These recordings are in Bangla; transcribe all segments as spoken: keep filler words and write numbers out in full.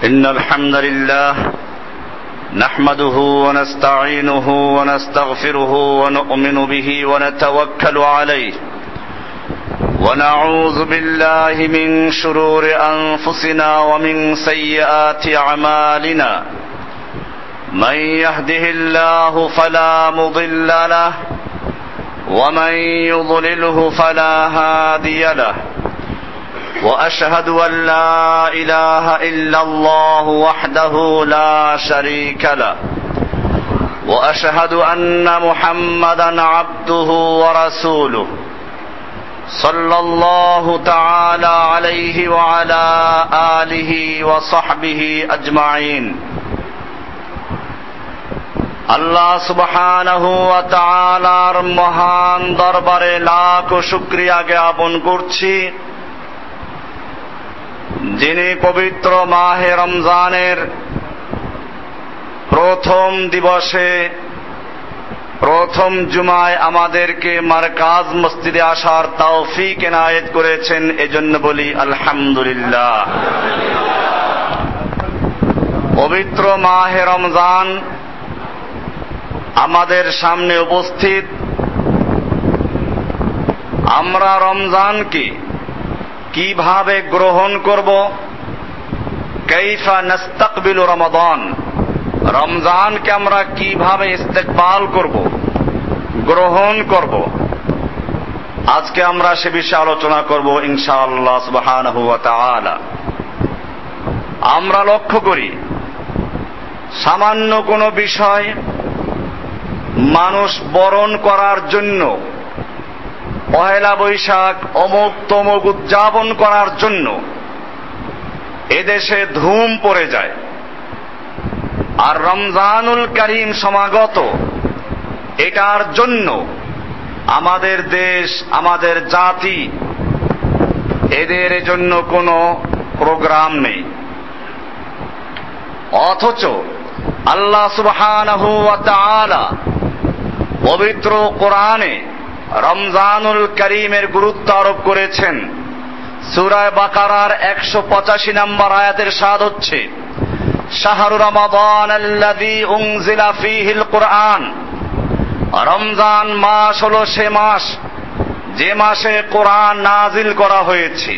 إن الحمد لله نحمده ونستعينه ونستغفره ونؤمن به ونتوكل عليه ونعوذ بالله من شرور أنفسنا ومن سيئات أعمالنا من يهده الله فلا مضل له ومن يضلله فلا هادي له وأشهد أن لا إله إلا الله وحده لا شريك له وأشهد أن محمدا عبده ورسوله صلى الله تعالى عليه وعلى آله وصحبه أجمعين আল্লাহ সুবহানাহু ওয়া তাআলার মহান দরবারে লাখ শুকরিয়া জ্ঞাপন করছি, যিনি পবিত্র মাহে রমজানের প্রথম দিবসে প্রথম জুমায় আমাদেরকে মারকাজ মসজিদে আসার তৌফিক এনায়েত করেছেন। এজন্য বলি আলহামদুলিল্লাহ। পবিত্র মাহে রমজান আমাদের সামনে উপস্থিত। আমরা রমজানকে কিভাবে গ্রহণ করব, কাইফা নাস্তাকবিলু রমাদান, রমজানকে আমরা কিভাবে ইস্তেকবাল করব, গ্রহণ করব, আজকে আমরা সে বিষয়ে আলোচনা করব ইনশাআল্লাহ সুবহানাহু ওয়া তাআলা। আমরা লক্ষ্য করি সামান্য কোনো বিষয় মানুষ বরণ করার জন্য, পহেলা বৈশাখ অমুক তমুক উদযাপন করার জন্য এদেশে ধুম পড়ে যায়। আর রমজানুল করিম সমাগত, এটার জন্য আমাদের দেশ, আমাদের জাতি, এদের জন্য কোনো প্রোগ্রাম নেই। অথচ আল্লাহ সুবহানাহু ওয়া তাআলা পবিত্র কোরআনে রমজানুল করিমের গুরুত্ব আরোপ করেছেন। সূরা বাকারার একশো পঁচাশি নম্বর আয়াতের সাদ হচ্ছে, শাহরু রমাদান আল্লাযী উনজিলা ফীহিল কুরআন, রমজান মাস হলো সে মাস যে মাসে কোরআন নাজিল করা হয়েছে।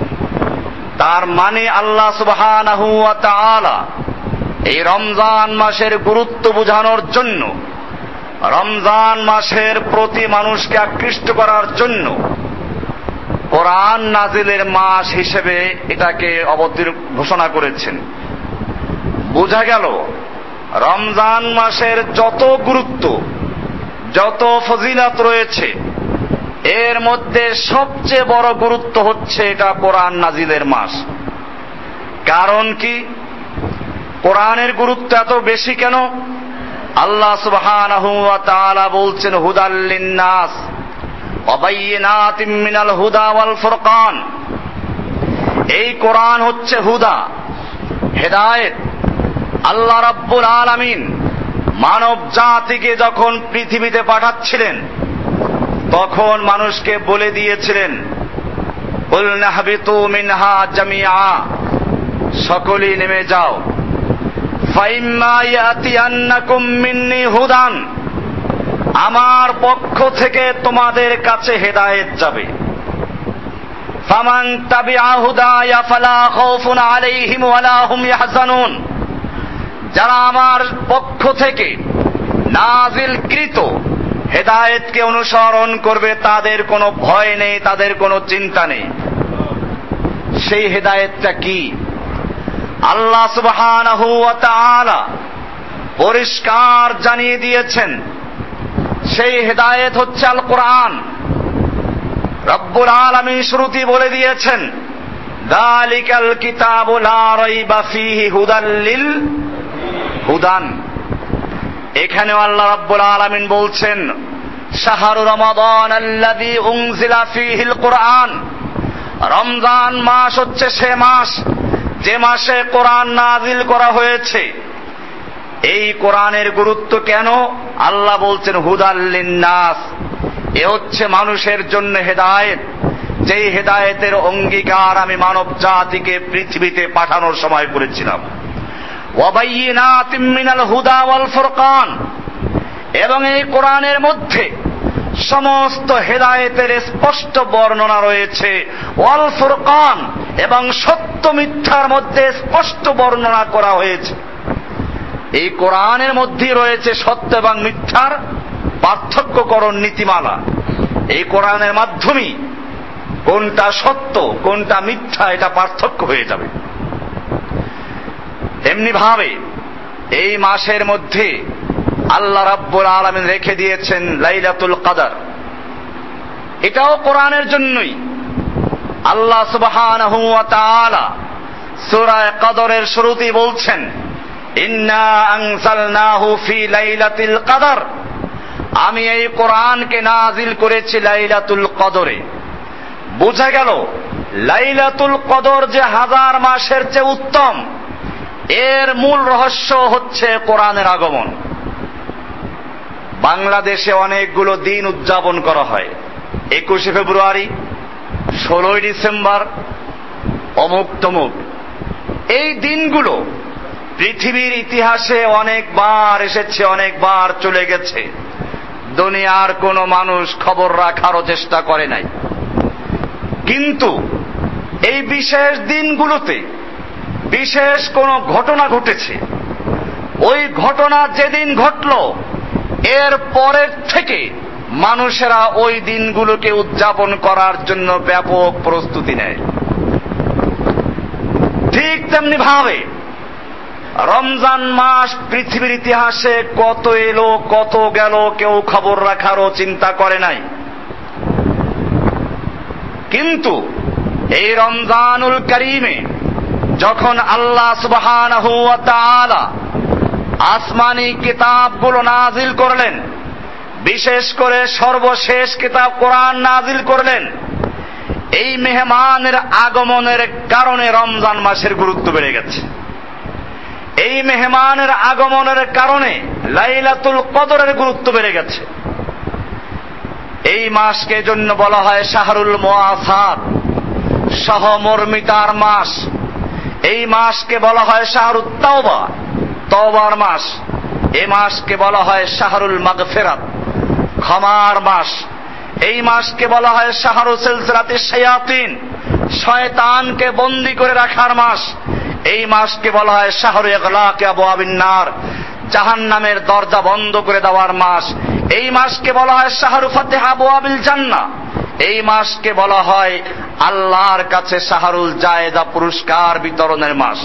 তার মানে আল্লাহ সুবহানাহু ওয়া তাআলা এই রমজান মাসের গুরুত্ব বোঝানোর জন্য, রমজান মাসের প্রতি মানুষকে আকৃষ্ট করার জন্য কোরআন নাজিলের মাস হিসেবে এটাকে অবতীর্ণ ঘোষণা করেছেন। বোঝা গেল রমজান মাসের যত গুরুত্ব, যত ফজিলত রয়েছে, এর মধ্যে সবচেয়ে বড় গুরুত্ব হচ্ছে এটা কোরআন নাজিলের মাস। কারণ কি, কোরআনের গুরুত্ব এত বেশি কেন? আল্লাহ সুবহানাহু ওয়া তাআলা বলছেন, হুদাল লিন্নাস ওয়া বাইয়িনাতিম মিনাল হুদা ওয়াল ফুরকান। এই কোরআন হচ্ছে হুদা, হেদায়েত। আল্লাহ রাব্বুল আলামিন মানব জাতিকে যখন পৃথিবীতে পাঠাচ্ছিলেন, তখন মানুষকে বলে দিয়েছিলেন, কুল নাহবিতু মিনহা জামিআ, সকলেই নেমে যাও। ফাইম্মা ইয়াতিয়ান্নাকুম মিন্নি হুদান, আমার পক্ষ থেকে তোমাদের কাছে হেদায়েত যাবে। ফামান তাবিআ হুদায়া ফালা খাউফুন আলাইহিম ওয়ালা হুম ইয়াহজানুন, যারা আমার পক্ষ থেকে নাজিলকৃত হেদায়েতকে অনুসরণ করবে তাদের কোনো ভয় নেই, তাদের কোনো চিন্তা নেই। সেই হেদায়েতটা কি? আল্লাহ সুবহানাহু ওয়া তাআলা পরিষ্কার জানিয়ে দিয়েছেন, সেই হেদায়েত হচ্ছে আল কোরআন। রব্বুল আলামিন শুরুতেই বলে দিয়েছেন, যালিকাল কিতাবু লা রাইবা ফীহি হুদাল লিল হুদান। এখানেও আল্লাহ রাব্বুল আলামিন বলছেন, শাহরু রমাদান আল্লাযী উনজিলা ফীহিল কুরআন, রমজান মাস হচ্ছে সে মাস যে মাসে কোরআন নাজিল করা হয়েছে। এই কোরআনের গুরুত্ব কেন? আল্লাহ বলছেন হুদাল লিন্নাস, এ হচ্ছে মানুষের জন্য হেদায়েত। যেই হেদায়েতের অঙ্গীকার আমি মানব জাতিকে পৃথিবীতে পাঠানোর সময় করেছিলাম। ওয়া বাইয়িনাতিম মিনাল হুদা ওয়াল ফুরকান, এবং এই কোরআনের মধ্যে সমস্ত হেদায়েতের স্পষ্ট বর্ণনা রয়েছে। ওয়াল ফুরকান, এবং সত্য মিথ্যার মধ্যে স্পষ্ট বর্ণনা করা হয়েছে। এই কোরআনের মধ্যে রয়েছে সত্য এবং মিথ্যার পার্থক্যকরণ নীতিমালা। এই কোরআনের মাধ্যমে কোনটা সত্য কোনটা মিথ্যা এটা পার্থক্য হয়ে যাবে। এমনি ভাবে এই মাসের মধ্যে আল্লাহ রাব্বুল আলামিন রেখে দিয়েছেন লাইলাতুল কদর। এটাও কোরআনের জন্যই। আল্লাহ সুবহানাহু ওয়া তাআলা সূরা কদরের শুরুতেই বলছেন, ইন্না আনজালনাহু ফি লাইলাতিল কদর, আমি এই কোরআনকে নাজিল করেছি লাইলাতুল কদরে। বোঝা গেল লাইলাতুল কদর যে হাজার মাসের চেয়ে উত্তম, এর মূল রহস্য হচ্ছে কোরআনের আগমন। বাংলাদেশে অনেকগুলো দিন উদযাপন করা হয়, একুশে ফেব্রুয়ারি, ষোলোই ডিসেম্বর, অমুক তমুক। এই দিনগুলো পৃথিবীর ইতিহাসে অনেকবার এসেছে, অনেকবার চলে গেছে। দুনিয়ার কোনো মানুষ খবর রাখারও চেষ্টা করে নাই। কিন্তু এই বিশেষ দিনগুলোতে বিশেষ কোনো ঘটনা ঘটেছে। ওই ঘটনা যেদিন ঘটল, এর পরের থেকে মানুষেরা ওই দিনগুলোকে উদযাপন করার জন্য ব্যাপক প্রস্তুতি নেয়। ঠিক তেমনি ভাবে রমজান মাস পৃথিবীর ইতিহাসে কত এলো কত গেল কেউ খবর রাখারও চিন্তা করে নাই। কিন্তু এই রমজানুল করিমে যখন আল্লাহ সুবহানাহু ওয়া তাআলা আসমানি কিতাবগুলো নাজিল করলেন, বিশেষ করে সর্বশেষ কিতাব কোরআন নাজিল করলেন, এই মেহমানের আগমনের কারণে রমজান মাসের গুরুত্ব বেড়ে গেছে। এই মেহমানের আগমনের কারণে লাইলাতুল কদরের গুরুত্ব বেড়ে গেছে। এই মাসকে জন্য বলা হয় শাহরুল মুআসাত, সহমর্মিতার মাস। এই মাসকে বলা হয় শাহরুত তাওবা, তওবার মাস। এই মাসকে বলা হয় শাহরুল মাগফিরাত, ক্ষমার মাস। এই মাসকে বলা হয় শাহরু সিলসিলাতিশ শায়াতিন, শয়তানকে বন্দী করে রাখার মাস। এই মাসকে বলা হয় শাহরু ইগলাক আবওয়াবিন নার, জাহান্নামের দরজা বন্ধ করে দেওয়ার মাস। এই মাসকে বলা হয় শাহরু ফাতিহা আবওয়াবিল জান্নাহ। এই মাসকে বলা হয় আল্লাহর কাছে শাহরুল জায়েদা, পুরস্কার বিতরণের মাস।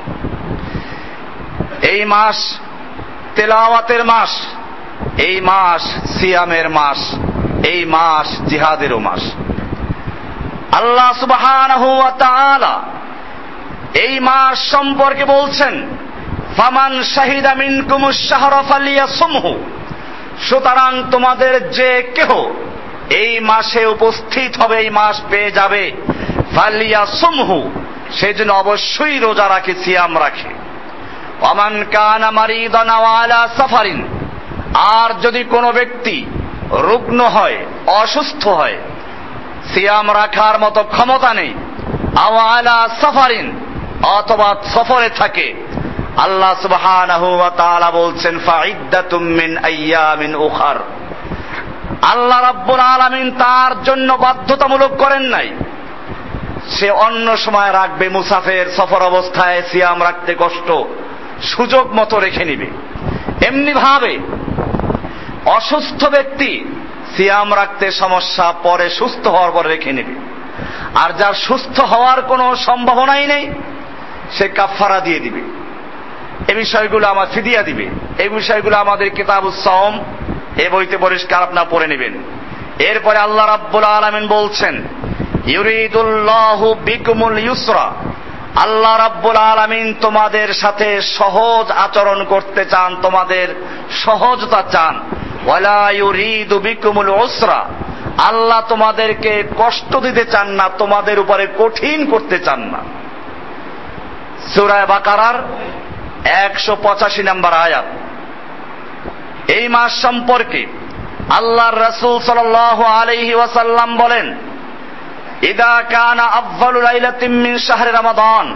এই মাস তেলাওয়াতের মাস, এই মাস সিয়ামের মাস, এই মাস জিহাদেরও মাস। আল্লাহ সুবহানাহু ওয়া তাআলা এই মাস সম্পর্কে বলছেন, ফামান শাহিদা মিনকুমুশ শাহরা ফালিয়াসুমহু, সুতরাং তোমাদের যে কেহ এই মাসে উপস্থিত হবে, এই মাস পেয়ে যাবে, ফালিয়াসুমহু, সেজন্য অবশ্যই রোজা রাখে, সিয়াম রাখে। ওয়ামান কানা মারিদান আও আলা সাফারিন, আর যদি কোনো ব্যক্তি রুগ্ন হয়, অসুস্থ হয়, সিয়াম রাখার মতো ক্ষমতা নেই, আও আলা সাফারিন, অথবা সফরে থাকে, আল্লাহ সুবহানাহু ওয়া তাআলা বলছেন ফাইদ্দাতুম মিন আইয়ামিন উখার। আল্লাহ রাব্বুল আলামিন তার জন্য বাধ্যতামূলক করেন নাই, সে অন্য সময় রাখবে। মুসাফির সফর অবস্থায় সিয়াম রাখতে কষ্ট, সুযোগ মতো রেখে নিবে। এমনি ভাবে অসুস্থ ব্যক্তি সিয়াম রাখতে সমস্যা, পরে সুস্থ হওয়ার পর রেখে নেবে। আর যার সুস্থ হওয়ার কোনো সম্ভাবনাই নেই, সে কাফারা দিয়ে দিবে। এই বিষয়গুলো আমার ফিদিয়া দিবে। এই বিষয়গুলো আমাদের কিতাবুস সাওম এই বইতে পরিষ্কার আপনারা পড়ে নেবেন। এরপরে আল্লাহ রাব্বুল আলামিন বলছেন, ইউরিদুল্লাহু বিকুমুল ইউসরা, আল্লাহ রাব্বুল আলামিন তোমাদের সাথে সহজ আচরণ করতে চান, তোমাদের সহজতা চান। ওয়ালা ইউরিদু বিকুমুল উসরা, আল্লাহ তোমাদেরকে কষ্ট দিতে চান না, তোমাদের উপরে কঠিন করতে চান না। সূরা বাকারার একশো পঁচাশি নম্বর আয়াত। এই মাস সম্পর্কে আল্লাহর রাসূল সাল্লাল্লাহু আলাইহি ওয়াসাল্লাম বলেন, ইদা কানা আফযালু লাইলাতিন মিন শাহরি রমাদান,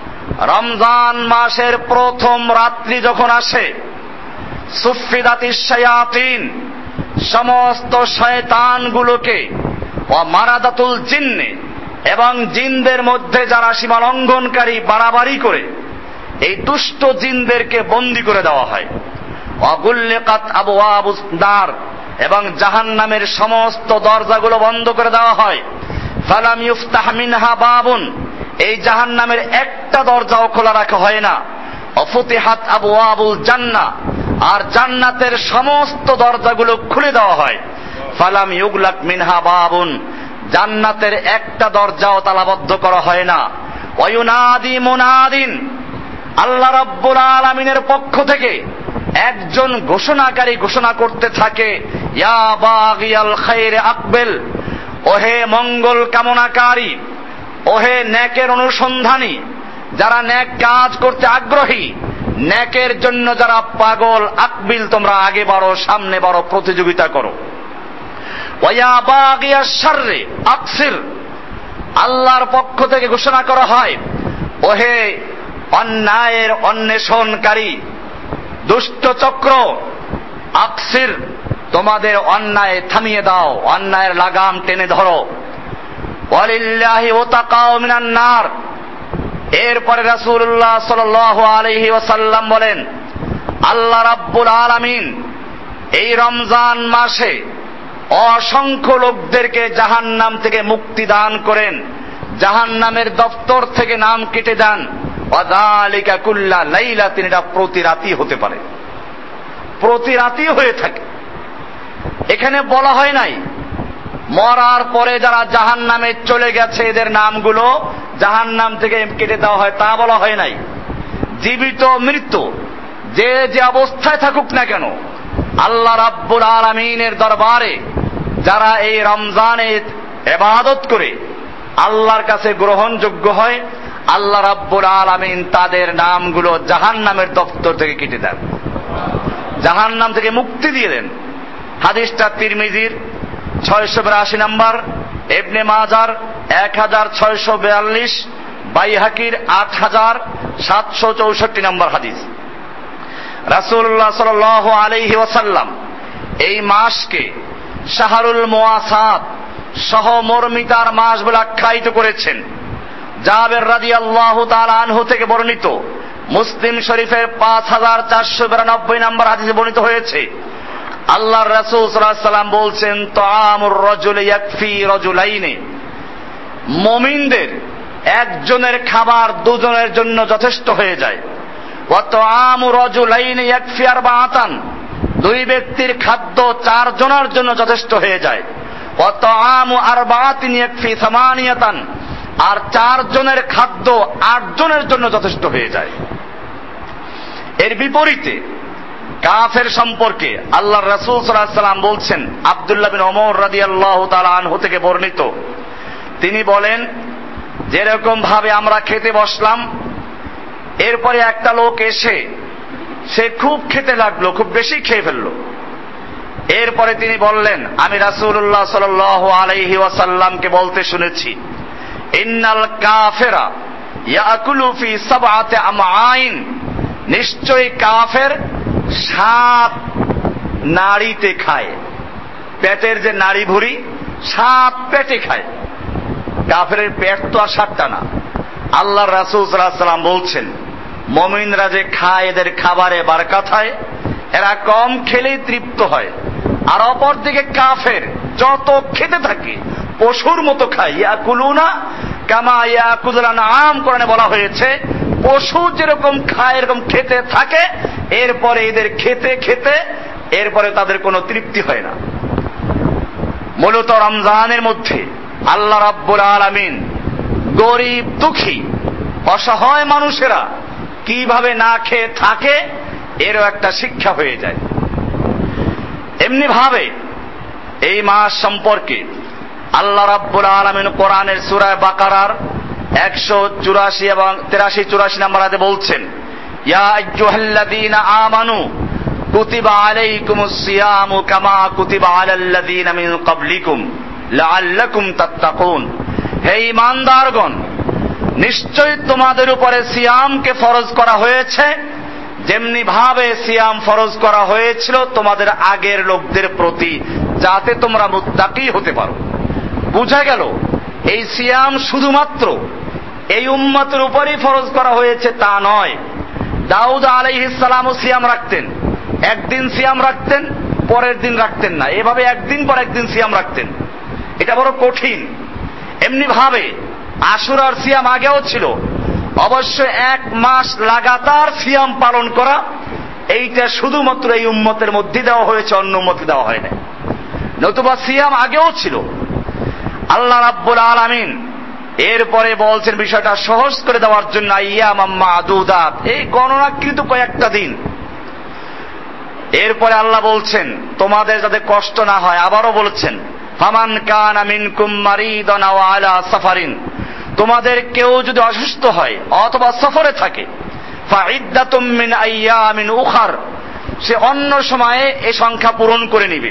রমজান মাসের প্রথম রাত্রি যখন আসে, সুফিদাতিশ শায়াতিন, সমস্ত শয়তানগুলোকে, ওয়া মারাদাতুল জিন্নে, এবং জিনদের মধ্যে যারা সীমা লঙ্ঘনকারী বাড়াবাড়ি করে, এই দুষ্ট জিনদেরকে বন্দী করে দেওয়া হয়। ওয়া গুল্লিকাত আবওয়াবুন নার, এবং জাহান্নামের সমস্ত দরজাগুলো বন্ধ করে দেওয়া হয়। ফালাম ইফতাহ মিনহা বাবুন, এই জাহান্নামের একটা দরজাও খোলা রাখা হয় না। অফুতিহাত আবওয়াবুল জান্নাহ, আর জান্নাতের সমস্ত দরজাগুলো খুলে দেওয়া হয়। ফালাম ইউগলাক মিনহা বাবুন, জান্নাতের একটা দরজাও তালাবদ্ধ করা হয় না। ওয়ায়ুনাদি মুনাদিন, আল্লাহ রাব্বুল আলামিনের পক্ষ থেকে একজন ঘোষণাকারী ঘোষণা করতে থাকে, ইয়া বাগিয়াল খায়রে আকবেল, ওহে মঙ্গল কামনাকারী, ওহে নেকের অনুসন্ধানী, যারা নেক কাজ করতে আগ্রহী, নেকের জন্য যারা পাগল, আকবিল, তোমরা আগে বাড়ো, সামনে বাড়ো, প্রতিযোগিতা করো। ওয়া বাগিয়াশ শাররে আকসির, আল্লাহর পক্ষ থেকে ঘোষণা করা হয়, ওহে অন্যায়ের অন্বেষণকারী, দুষ্ট চক্র, আকসির, তোমাদের অন্যায় থামিয়ে দাও, অন্যায়ের লাগাম টেনে ধরো। ওয়ালিল্লাহি ওয়াতাকাউ মিনান নার, এরপরে রাসূলুল্লাহ সাল্লাল্লাহু আলাইহি ওয়াসাল্লাম বলেন, আল্লাহ রাব্বুল আলামিন এই রমজান মাসে অসংখ্য লোকদেরকে জাহান্নাম থেকে মুক্তি দান করেন, জাহান্নামের দপ্তর থেকে নাম কেটে দেন। ওয়াযালিকা কুল্লা লাইলাতিন, এটা প্রতি রাতই হতে পারে, প্রতি রাতই হয়ে থাকে। এখানে বলা হয় নাই মরার পরে যারা জাহান্নামে চলে গেছে এদের নামগুলো জাহান্নাম থেকে কেটে দেওয়া হয়, তা বলা হয় নাই। জীবিত মৃত্যু যে যে অবস্থায় থাকুক না কেন, আল্লাহ রাব্বুল আলামিনের দরবারে যারা এই রমজানে ইবাদত করে আল্লাহর কাছে গ্রহণযোগ্য হয়, আল্লাহ রাব্বুল আলামিন তাদের নামগুলো জাহান্নামের দপ্তর থেকে কেটে দেন, জাহান্নাম থেকে মুক্তি দিয়ে দেন। হাদিসটা তিরমিজির ছয়শো বিরাশি নম্বর, ইবনে মাজার এক হাজার ছয়শো বিয়াল্লিশ, বাইহাকির আট হাজার সাতশো চৌষট্টি নম্বর হাদিস। রাসূলুল্লাহ সাল্লাল্লাহু আলাইহি ওয়াসাল্লাম এই মাসকে শাহরুল মুওয়াসাত, সহমর্মিতার মাস বলে আখ্যায়িত করেছেন। জাবের রাদিয়াল্লাহু তাআলা আনহু থেকে বর্ণিত, মুসলিম শরীফের পাঁচ হাজার চারশো বিরানব্বই নম্বর হাদিসে বর্ণিত হয়েছে, আল্লাহর রাসূল সাল্লাল্লাহু আলাইহি ওয়াসাল্লাম বলছেন, তাআমুর রাজুলি ইয়াকফি রাজুলাইনি, মুমিনদের একজনের খাবার দুজনের জন্য যথেষ্ট হয়ে যায়। ওয়া তাআমু রাজুলাইনি ইয়াকফি আরবাআতান, দুই ব্যক্তির খাদ্য চার জনের জন্য যথেষ্ট হয়ে যায়। ওয়া তাআমু আরবাআতিন ইয়াকফি সামানিয়াতান, আর চার জনের খাদ্য আট জনের জন্য যথেষ্ট হয়ে যায়। এর বিপরীতে কাফের সম্পর্কে আল্লাহর রাসূল সাল্লাল্লাহু আলাইহি ওয়াসাল্লাম বলছেন, আব্দুল্লাহ বিন ওমর রাদিয়াল্লাহু তাআলা আনহু থেকে বর্ণিত, তিনি বলেন, যেরকম ভাবে আমরা খেতে বসলাম, এরপরে একটা লোক এসে সে খুব খেতে লাগলো, খুব বেশি খেয়ে ফেললো। এরপরে তিনি বললেন, আমি রাসূলুল্লাহ সাল্লাল্লাহু আলাইহি ওয়াসাল্লামকে বলতে শুনেছি, ইন্নাল কাফেরা ইয়াকুলু ফি সাবআতি আমআইন, নিশ্চয়ই কাফের সাত নাড়িতে খায়, পেটের যে নাড়ি ভুঁড়ি সাত পেটে খায়। কাফের পেট তো আর সাতটা না। আল্লাহর রাসূল সাল্লাল্লাহু আলাইহি ওয়াসাল্লাম বলছেন, মুমিনরা যে খায় এদের খাবারে বারকাত হয়, এরা কম খেলেই তৃপ্ত হয়। আর অপরদিকে কাফের যত খেতে থাকে পশুর মতো খায়, ইয়াকুলুনা কামা ইয়াকুলুল আনআম, কোরআনে বলা হয়েছে পশু যেরকম খায় এরকম খেতে থাকে, এরপরে এদের খেতে খেতে এরপরে তাদের কোনো তৃপ্তি হয় না। মূলত রমজানের মধ্যে আল্লাহ রাব্বুল আলামিন গরিব, দুঃখী, অসহায় মানুষেরা কিভাবে না খেয়ে থাকে এরও একটা শিক্ষা হয়ে যায়। এমনি ভাবে এই মাস সম্পর্কে আল্লাহ রাব্বুল আলামিন কোরআনের সূরা বাকারার একশো চুরাশি এবং তেরাশি চুরাশি নম্বর আয়াতে বলছেন, ইয়া আইয়ুহাল্লাযীনা আমানু কুতিবা আলাইকুমুস সিয়ামু কামা কুতিবা আলাল্লাযীনা মিন ক্বাবলিকুম লাআল্লাকুম তাত্তাকুন। হে ঈমানদারগণ, নিশ্চয়ই তোমাদের উপরে সিয়ামকে ফরজ করা হয়েছে যেমনি ভাবে সিয়াম ফরজ করা হয়েছিল তোমাদের আগের লোকদের প্রতি, যাতে তোমরা মুত্তাকী হতে পারো। বুঝা গেল এই সিয়াম শুধুমাত্র এই উম্মতের উপরই ফরজ করা হয়েছে তা নয়। দাউদ আলাইহিস সালামও সিয়াম রাখতেন, একদিন সিয়াম রাখতেন, পরের দিন রাখতেন না, এভাবে একদিন পর একদিন সিয়াম রাখতেন। এটা বড় কঠিন। এমনি ভাবে আশুরার সিয়াম আগেও ছিল। অবশ্য এক মাস লাগাতার সিয়াম পালন করা এইটা শুধুমাত্র এই উম্মতের মধ্যে দেওয়া হয়েছে, অন্য উম্মতে দেওয়া হয় না। নতুবা সিয়াম আগেও ছিল। আল্লাহ রাব্বুল আলামিন এরপরে বলছেন বিষয়টা সহজ করে দেওয়ার জন্য, আইয়ামাম মাদুদাত, এই গণনাকৃত কয়েকটা দিন। এরপরে আল্লাহ বলছেন তোমাদের যাতে কষ্ট না হয়, আবারও বলছেন ফামান কানা মিনকুম মারিদান আও আলা সাফারিন, তোমাদের কেউ যদি অসুস্থ হয় অথবা সফরে থাকে, ফাইদ্দাতুম মিন আইয়ামিন উখার, সে অন্য সময়ে এই সংখ্যা পূরণ করে নিবে।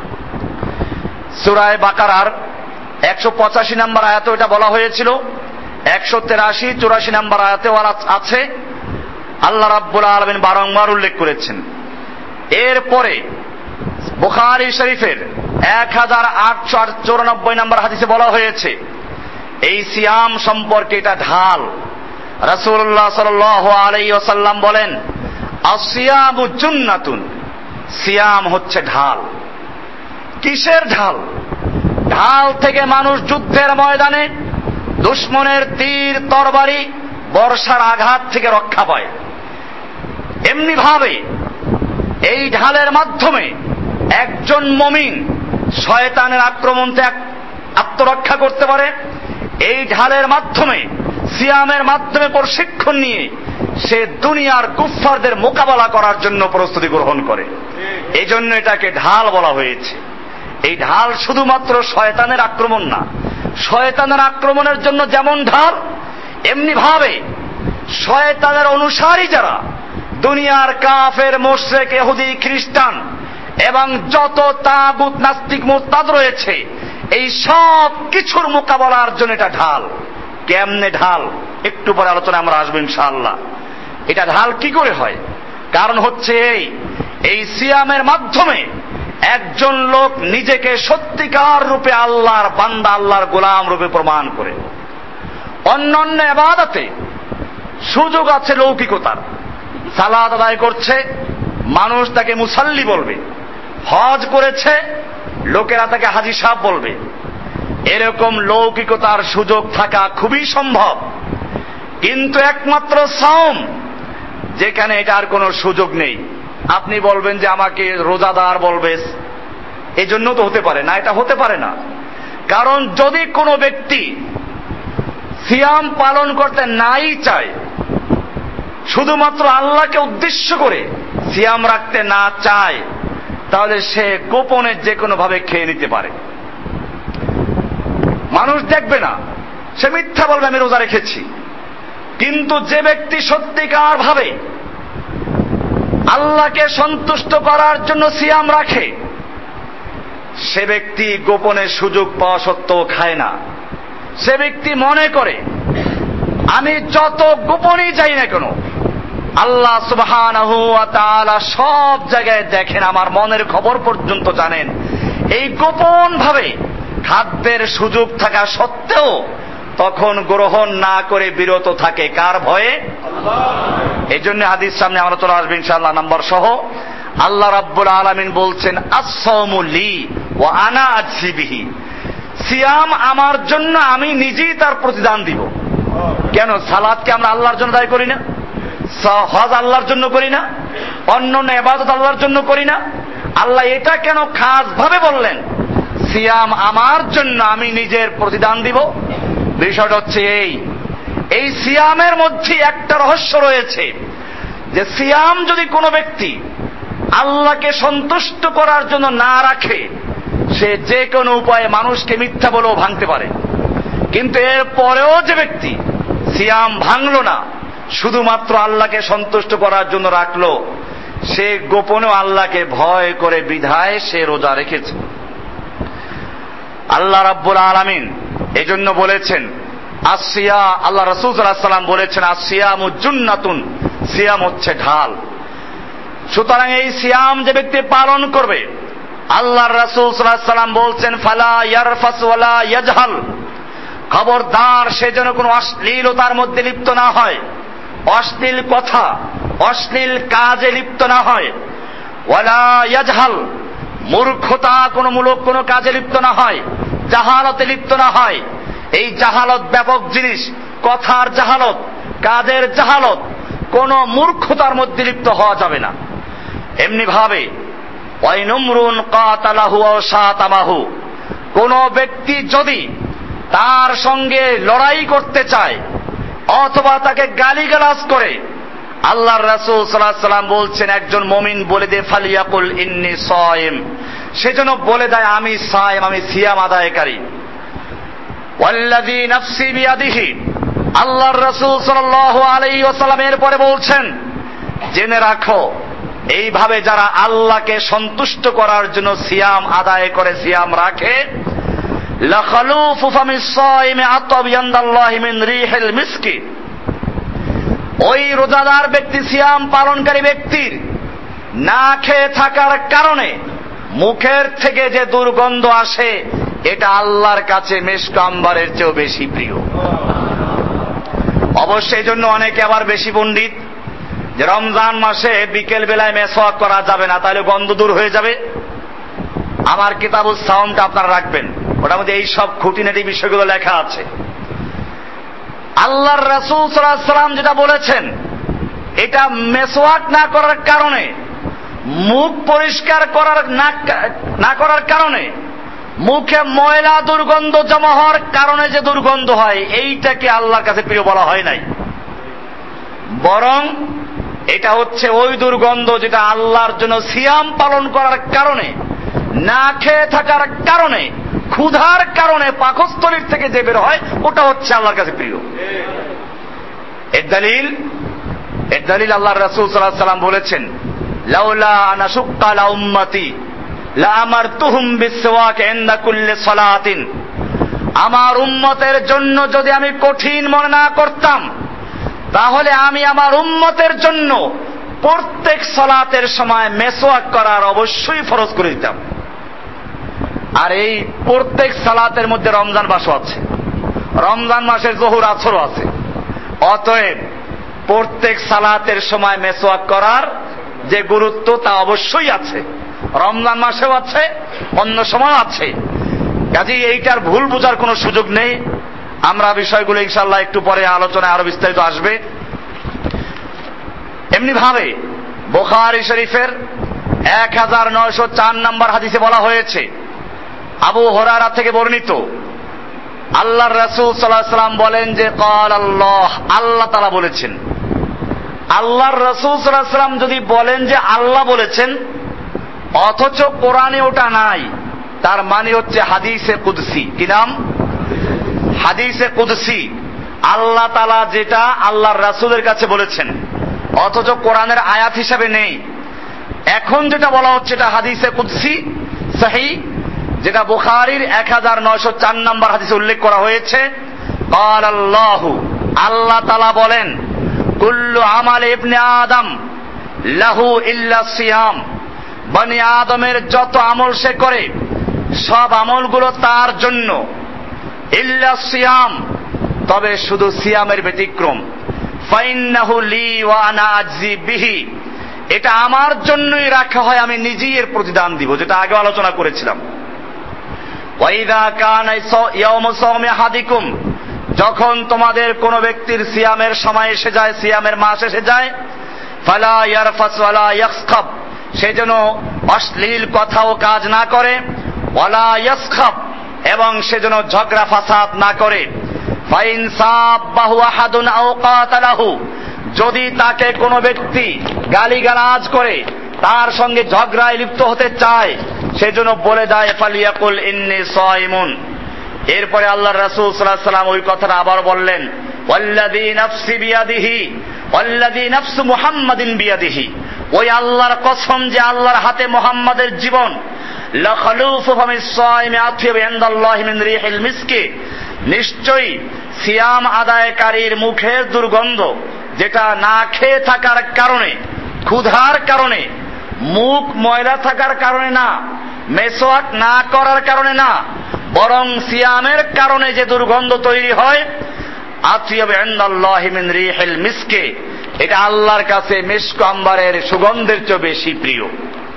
সূরা বাকারার একশো পঁচাশি নম্বর আয়াতে এটা বলা হয়েছিল, একশো তেরাশি চুরাশি নম্বর আয়াতে আছে। আল্লাহ রাব্বুল আলামিন বারংবার উল্লেখ করেছেন। এরপরে বুখারী শরীফের এক হাজার আটশো চৌরানব্বই নম্বর হাদিসে বলা হয়েছে এই সিয়াম সম্পর্কে এটা ঢাল। রাসূলুল্লাহ সাল্লাল্লাহু আলাইহি ওয়াসাল্লাম বলেন, আসিয়ামু জুন্নাতুন, সিয়াম হচ্ছে ঢাল। কিসের ঢাল? ঢাল থেকে মানুষ যুদ্ধের ময়দানে দুশমনের তীর তরবারি বর্ষার আঘাত থেকে রক্ষা পায়। এমনি ভাবে এই ঢালের মাধ্যমে একজন মুমিন শয়তানের আক্রমণ থেকে আত্মরক্ষা করতে পারে। এই ঢালের মাধ্যমে, সিয়ামের মাধ্যমে প্রশিক্ষণ নিয়ে সে দুনিয়ার কুফফারদের মোকাবেলা করার জন্য প্রস্তুতি গ্রহণ করে। এই জন্য এটাকে ঢাল বলা হয়েছে। এই ঢাল শুধুমাত্র শয়তানের আক্রমণ না, শয়তানের আক্রমণের জন্য যেমন ঢাল, এমনি ভাবে শয়তানের অনুসারী যারা দুনিয়ার কাফের, মুশরিক, ইহুদি, খ্রিস্টান এবং যত তাগুত, নাস্তিক, মুরতাদ রয়েছে, এই সব কিছুর মোকাবেলার জন্য এটা ঢাল। কেমনে ঢাল? একটু পরে আলোচনা আমরা আসবো ইনশাআল্লাহ। এটা ঢাল কি করে হয়? কারণ হচ্ছে এই এই সিয়ামের মাধ্যমে একজন লোক নিজেকে সত্যিকার রূপে আল্লাহর বান্দা, আল্লাহর গোলাম রূপে প্রমাণ করে। অন্যান্য ইবাদতে সুযোগ আছে লৌকিকতার। সালাত আদায় করছে, মানুষ তাকে মুসাল্লি বলবে। হজ করেছে, লোকেরা তাকে হাজী সাহেব বলবে। এরকম লৌকিকতার সুযোগ থাকা খুবই সম্ভব, কিন্তু একমাত্র সাওম, যেখানে এটার কোনো সুযোগ নেই। আপনি বলবেন যে আমাকে রোজাদার বলবে, এজন্য তো হতে পারে না, এটা হতে পারে না। কারণ যদি কোনো ব্যক্তি সিয়াম পালন করতে নাই চায়, শুধুমাত্র আল্লাহকে উদ্দেশ্য করে সিয়াম রাখতে না চায়, তাহলে সে গোপনে যে কোনো ভাবে খেয়ে নিতে পারে। মানুষ দেখবে না, সে মিথ্যা বলবে আমি রোজা রেখেছি। কিন্তু যে ব্যক্তি সত্যিকার ভাবে আল্লাহকে সন্তুষ্ট করার জন্য সিয়াম রাখে, সে ব্যক্তি গোপনে সুযোগ পাওয়া সত্ত্বেও খায় না। সে ব্যক্তি মনে করে আমি যত গোপনেই যাই না কেন, আল্লাহ সুবহানাহু ওয়া তাআলা সব জায়গায় দেখেন, আমার মনের খবর পর্যন্ত জানেন। এই গোপন ভাবে খাদ্যের সুযোগ থাকা সত্ত্বেও তখন গ্রহণ না করে বিরত থাকে। কার ভয়ে? এই জন্য হাদিস সামনে আমরা চলে আসবো ইনশাআল্লাহ নাম্বার সহ। আল্লাহ রাব্বুল আলামিন বলছেন, আস-সাওমু লি ওয়া আনা আজজি বিহি, সিয়াম আমার জন্য, আমি নিজেই তার প্রতিদান দিব। কেন? সালাতকে আমরা আল্লাহর জন্য দায়ী করি না? হজ আল্লাহর জন্য করি না? অন্যান্য ইবাদত আল্লাহর জন্য করি না? আল্লাহ এটা কেন খাস ভাবে বললেন সিয়াম আমার জন্য, আমি নিজের প্রতিদান দিব? বিষয়টা হচ্ছে এই এই সিয়ামের মধ্যে একটা রহস্য রয়েছে, যে সিয়াম যদি কোনো ব্যক্তি আল্লাহকে সন্তুষ্ট করার জন্য না রাখে, সে যে কোনো উপায়ে মানুষকে মিথ্যা বলেও ভাঙতে পারে। কিন্তু এর পরেও যে ব্যক্তি সিয়াম ভাঙলো না, শুধুমাত্র আল্লাহকে সন্তুষ্ট করার জন্য রাখলো, সে গোপনেও আল্লাহকে ভয় করে বিধায় সে রোজা রেখেছে। আল্লাহ রাব্বুল আলামিন এজন্য বলেছেন আসিয়া, আল্লাহ রাসূল সাল্লাল্লাহু আলাইহি ওয়াসাল্লাম বলেছেন আসিয়ামু জুন্নাতুন, সিয়াম হচ্ছে ঢাল। সুতরাং এই সিয়াম যে ব্যক্তি পালন করবে, আল্লাহর রাসূল সাল্লাল্লাহু আলাইহি ওয়াসাল্লাম বলছেন ফালা ইয়ারফাস ওয়ালা ইয়াজহাল, খবরদার সে যেন কোনো অশ্লীলতার মধ্যে লিপ্ত না হয়, অশ্লীল কথা অশ্লীল কাজে লিপ্ত না হয়, ওয়ালা ইয়াজহাল, মূর্খতা কোন মূলক কোন কাজে লিপ্ত না হয়, জাহালতে লিপ্ত না হয়। এই জাহালত ব্যাপক জিনিস, কথার জাহালত, কাজের জাহালত, কোন মূর্খতার মধ্যে লিপ্ত হওয়া যাবে না। এমনি ভাবে ওয়াইনুমরুন কাতালাহু ওয়া শাতামাহু, কোন ব্যক্তি যদি তার সঙ্গে লড়াই করতে চায় অথবা তাকে গালিগালাজ করে, আল্লাহর রাসূল সাল্লাল্লাহু আলাইহি ওয়াসাল্লাম বলছেন একজন মুমিন বলে দে ফালিয়াকুল ইন্নী সায়িম, সেজন্য বলে দেয় আমি সায়িম, আমি সিয়াম আদায়কারী। ওয়াল্লাযী নাফসি বিয়াদিহি, আল্লাহর রাসূল সাল্লাল্লাহু আলাইহি ওয়াসাল্লাম এর পরে বলছেন জেনে রাখো এইভাবে যারা আল্লাহকে সন্তুষ্ট করার জন্য সিয়াম আদায় করে, সিয়াম রাখে, লাখালুফু ফামিস সায়িমি আতাব ইনদাল্লাহি মিন রিহিল মিসকি, ওই রোজাদার ব্যক্তি, সিয়াম পালনকারী ব্যক্তির না খেয়ে থাকার কারণে মুখের থেকে যে দুর্গন্ধ আসে এটা আল্লাহর কাছে মেশক আম্বারের চেয়েও বেশি প্রিয়। অবশ্যই জন্য অনেকে আবার বেশি পণ্ডিত যে রমজান মাসে বিকেল বেলায় মেসওয়াক করা যাবে না, তাহলে গন্ধ দূর হয়ে যাবে। আমার কিতাবুস সাওমটা আপনারা রাখবেন, ওটার মধ্যে এই সব খুঁটিনাটি বিষয়গুলো লেখা আছে। আল্লাহর রাসূল সাল্লাল্লাহু আলাইহি ওয়াসাল্লাম যেটা বলেছেন, এটা মেসওয়াক না করার কারণে, মুখ পরিষ্কার করার না করার কারণে, মুখে ময়লা দুর্গন্ধ জমা হওয়ার কারণে যে দুর্গন্ধ হয়, এইটাকে আল্লাহর কাছে প্রিয় বলা হয় নাই, বরং এটা হচ্ছে ওই দুর্গন্ধ যেটা আল্লাহর জন্য সিয়াম পালন করার কারণে, না খেয়ে থাকার কারণে, ক্ষুধার কারণে পাকস্থলীর থেকে যে বের হয়, ওটা হচ্ছে আল্লাহর কাছে প্রিয়। এর দলিল এর দলিল আল্লাহর রাসূল সাল্লাল্লাহু আলাইহি ওয়াসাল্লাম বলেছেন লাউলা আনা শুক্কা লা উম্মতি লা আমারতুহুম বিসওয়াক ইনদা কুল্লি সালাতিন, আমার উম্মতের জন্য যদি আমি কঠিন মনে না করতাম, তাহলে আমি আমার উম্মতের জন্য প্রত্যেক সালাতের সময় মেসওয়াক করার অবশ্যই ফরজ করে দিতাম। আর এই প্রত্যেক সালাতের মধ্যে রমজান মাসও আছে, রমজান মাসের জোহর আসরও আছে। অতএব প্রত্যেক সালাতের সময় মেসওয়াক করার যে গুরুত্ব তা অবশ্যই আছে, রমজান মাসেও আছে, অন্য সময় আছে। কাজেই এইটার ভুল বোঝার কোনো সুযোগ নেই। আমরা বিষয়গুলো ইনশাআল্লাহ একটু পরে আলোচনায় আরো বিস্তারিত আসবে। এমনি ভাবে বুখারী শরীফের এক হাজার নয়শো চার নম্বর হাদিসে বলা হয়েছে, আবু হুরায়রা থেকে বর্ণিত, আল্লাহর রাসূল সাল্লাল্লাহু আলাইহি ওয়াসাল্লাম বলেন যে ক্বাল আল্লাহ, আল্লাহ তাআলা বলেছেন। আল্লাহর রাসূল সাল্লাল্লাহু আলাইহি ওয়াসাল্লাম যদি বলেন যে আল্লাহ বলেছেন, অথচ কোরআনে ওটা নাই, তার মানে হচ্ছে হাদিসে কুদসি। কি নাম? হাদিসে কুদসি। আল্লাহ তাআলা যেটা আল্লাহর রাসূলের কাছে বলেছেন, অথচ কোরআনের আয়াত হিসাবে নেই। এখন যেটা বলা হচ্ছে এটা হাদিসে কুদসি সহিহ, যেটা বুখারীর এক হাজার নয়শো চার নম্বর হাদিসে উল্লেখ করা হয়েছে। ক্বাল আল্লাহু, আল্লাহ তাআলা বলেন, কুল্লু আমাল ইবনে আদম লাহু ইল্লা সিয়াম, বনি আদমের যত আমল সে করে সব আমলগুলো তার জন্য, ইল্লা সিয়াম, তবে শুধু সিয়ামের ব্যতিক্রম। ফাইন্নাহু লি ওয়া আনা আজজি বিহি, এটা আমার জন্যই রাখা হয়, আমি নিজেই এর প্রতিদান দিব, যেটা আগে আলোচনা করেছিলাম। ওয়াইদা কানা ইয়াউমু সাওমি আহাদিকুম, যখন তোমাদের কোন ব্যক্তির সিয়ামের সময় এসে যায়, সিয়ামের মাস এসে যায়, ফালা ইয়ারফাস ওয়ালা ইয়াসখাব, সে যেন অশ্লীল কথা ও কাজ না করে, ওয়ালা ইয়াসখাব, এবং সে যেন ঝগড়া ফাসাদ না করে। ফাইন সাব্বাহু আহাদুন আও কাতালাহু, যদি তাকে কোনো ব্যক্তি গালিগালাজ করে, তার সঙ্গে ঝগড়ায় লিপ্ত হতে চায়, সেজন্য বলে দেয় ফালিয়াকুল ইন্নী সায়িমুন। এরপরে আল্লাহর রাসূল সাল্লাল্লাহু আলাইহি ওয়াসাল্লাম ওই কথাটা আবার বললেন, ওয়াল্লাযী নাফসি বিয়াদিহি ওয়াল্লাযী নাফসু মুহাম্মাদিন বিয়াদিহি, ওই আল্লাহর কসম যে আল্লাহর হাতে মুহাম্মাদের জীবন, লাখালুফু ফামিস সায়িমি আতয়িবু ইনদাল্লাহি মিন রিহিল মিসকি, নিশ্চয়ই সিয়াম আদায়কারীর মুখের দুর্গন্ধ, যেটা না খেয়ে থাকার কারণে, ক্ষুধার কারণে, মুখ ময়লা থাকার কারণে না, মেসওয়াক না করার কারণে না, বরং সিয়ামের কারণে যে দুর্গন্ধ তৈরি হয়, আতিয়াবু ইনদাল্লাহি মিন রিহিল মিসকে, এটা আল্লাহর কাছে মিস্ক আম্বারের সুগন্ধের চেয়ে বেশি প্রিয়।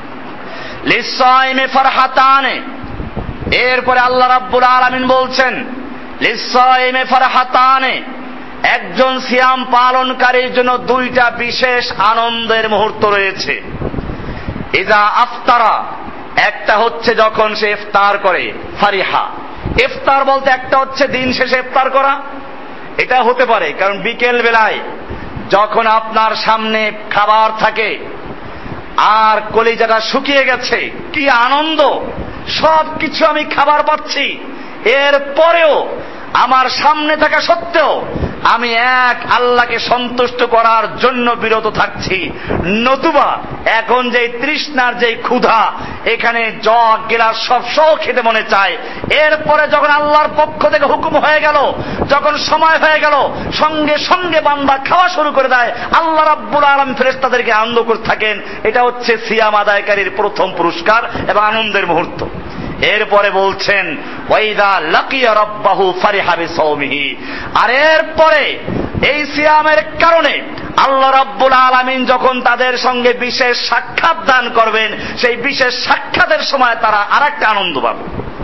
লিসাইমি ফারহাতানে, এরপরে আল্লাহ রাব্বুল আলামিন বলছেন লিসাইমি ফারহাতানে, একজন সিয়াম পালনকারীর জন্য দুইটা বিশেষ আনন্দের মুহূর্ত রয়েছে। ইজা আফতারা, একটা হচ্ছে যখন সে ইফতার করে, ফারিহা। ইফতার বলতে একটা হচ্ছে দিন শেষে ইফতার করা, এটা হতে পারে কারণ বিকেল বেলায় যখন আপনার সামনে খাবার থাকে আর কলিজাটা শুকিয়ে গেছে, কি আনন্দ, সব কিছু আমি খাবার পাচ্ছি, এর পরেও আমার সামনে থাকা সত্ত্বেও আমি এক আল্লাহকে সন্তুষ্ট করার জন্য বিরত থাকছি। নতুবা এখন যে তৃষ্ণার যে ক্ষুধা, এখানে জগ গেলাস সব সহ খেতে মনে চায়। এরপরে যখন আল্লাহর পক্ষ থেকে হুকুম হয়ে গেল, যখন সময় হয়ে গেল, সঙ্গে সঙ্গে বান্দা খাওয়া শুরু করে দেয়। আল্লাহ রাব্বুল আলামিন ফেরেশতাদেরকে আনন্দ করে থাকেন। এটা হচ্ছে সিয়াম আদায়কারীর প্রথম পুরস্কার এবং আনন্দের মুহূর্ত। এরপরে বলছেন ওয়াইদা লাকিয়া রাব্বাহু ফারিহা বিসাওমিহি, আর এরপরে এই সিয়ামের কারণে আল্লাহ রাব্বুল আলামিন যখন তাদের সঙ্গে বিশেষ সাক্ষাৎ দান করবেন, সেই বিশেষ সাক্ষাতের সময় তারা আরেকটা আনন্দ পাবে।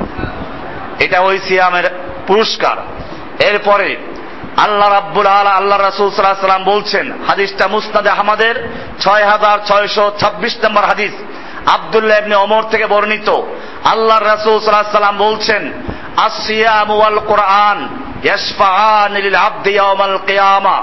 এটা ওই সিয়ামের পুরস্কার। এরপরে আল্লাহ রাব্বুল আলা আল্লাহ রাসূল সাল্লাল্লাহু আলাইহি ওয়াসাল্লাম বলছেন, হাদিসটা মুসনাদে আহমদের ছয় হাজার ছয়শো ছাব্বিশ নম্বর হাদিস, আব্দুল্লাহ ইবনে ওমর থেকে বর্ণিত। আল্লাহর রাসূল সাল্লাল্লাহু আলাইহি ওয়াসাল্লাম বলছেন, আস-সিয়াম ওয়াল কুরআন ইয়াশফাআনি লিল আবদি ইয়াওমাল কিয়ামা,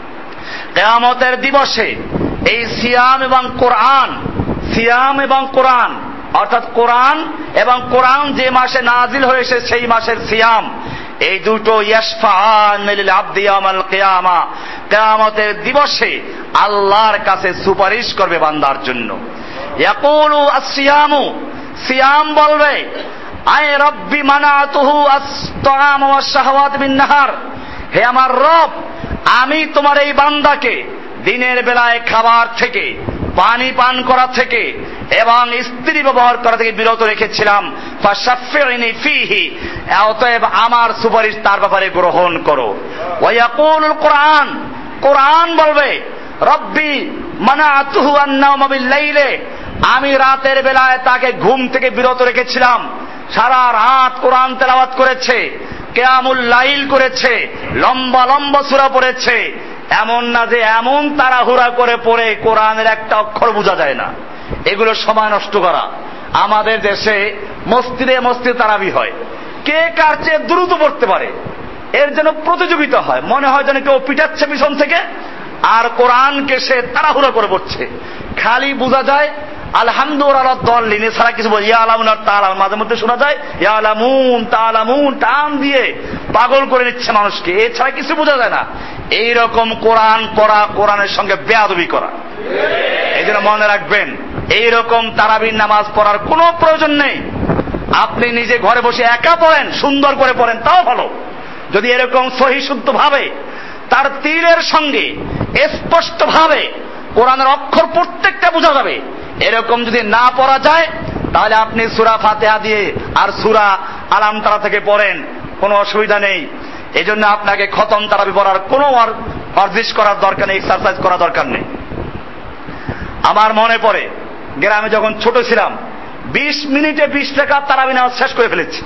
কিয়ামতের দিবসে এই সিয়াম এবং কোরআন, সিয়াম এবং কোরআন অর্থাৎ কোরআন এবং কোরআন যে মাসে নাজিল হয়েছে সেই মাসের সিয়াম, এই দুটো ইয়াশফাআনি লিল আবদি ইয়াওমাল কিয়ামা, কিয়ামতের দিবসে আল্লাহর কাছে সুপারিশ করবে বান্দার জন্য। ইয়াকুলু আস-সিয়ামু, সিয়াম বলবে, আয় রব্বি মানাতুহু আস-তাআম ওয়াস শাহওয়াত বিন নাহার, হে আমার রব, আমি তোমার এই বান্দাকে দিনের বেলায় খাবার থেকে, পানি পান করা থেকে এবং স্ত্রী ব্যবহার করা থেকে বিরত রেখেছিলাম। ফাশাফিনি ফিহি, অতএব আমার সুপারিশ তার ব্যাপারে গ্রহণ করো। ওয়া ইয়াকুলুল কুরআন, কোরআন বলবে, রব্বি মানাতুহু আন-নাওমা বিল-লাইলি, আমি রাতের বেলায় তাকে ঘুম থেকে বিরত রেখেছিলাম। সারা রাত কোরআন তেলাওয়াত করেছে, কিয়ামুল লাইল করেছে, লম্বা লম্বা সূরা পড়েছে। এমন না যে এমন তাড়াহুড়া করে পড়ে কোরআনের একটা অক্ষর বোঝা যায় না, এগুলো সময় নষ্ট করা। আমাদের দেশে মসজিদে মসজিদে তারাবি হয়, কে কার চেয়ে দ্রুত পড়তে পারে এর যেন প্রতিযোগিতা হয়, মনে হয় যেন কেউ পিটাচ্ছে পিছন থেকে, আর কোরআনকে সে তাড়াহুড়া করে পড়ছে। খালি বোঝা যায় আলহামদুলিল্লাহ দলিন, ছাড়া কিছু বলে ইয়ালামুন আর তাআলামুন, মাঝে মধ্যে শোনা যায় ইয়ালামুন তাআলামুন, টান দিয়ে পাগল করে নিচ্ছে মানুষকে, এছাড়া কিছু বোঝা যায় না। এইরকম কোরআন পড়া কোরআনের সঙ্গে বেয়াদবি করা। এই জন্য মনে রাখবেন, এইরকম তারাবির নামাজ পড়ার কোনো প্রয়োজন নেই। আপনি নিজে ঘরে বসে একা পড়েন, সুন্দর করে পড়েন, তাও ভালো। যদি এরকম সহি শুদ্ধ ভাবে তার তীরের সঙ্গে স্পষ্ট ভাবে কোরআনের অক্ষর প্রত্যেকটা বোঝা যাবে, এরকম যদি না পড়া যায়, তাহলে আপনি সূরা ফাতিহা দিয়ে আর সূরা আলাম তারা থেকে পড়েন, কোনো অসুবিধা নেই। এই জন্য আপনাকে খতম তারাবি পড়ার কোনো ওয়ার্জিশ করার দরকার নেই, এক্সারসাইজ করার দরকার নেই। আমার মনে পড়ে গ্রামে যখন ছোট ছিলাম, বিশ মিনিটে বিশ টাকা তারাবি নামাজ শেষ করে ফেলেছি।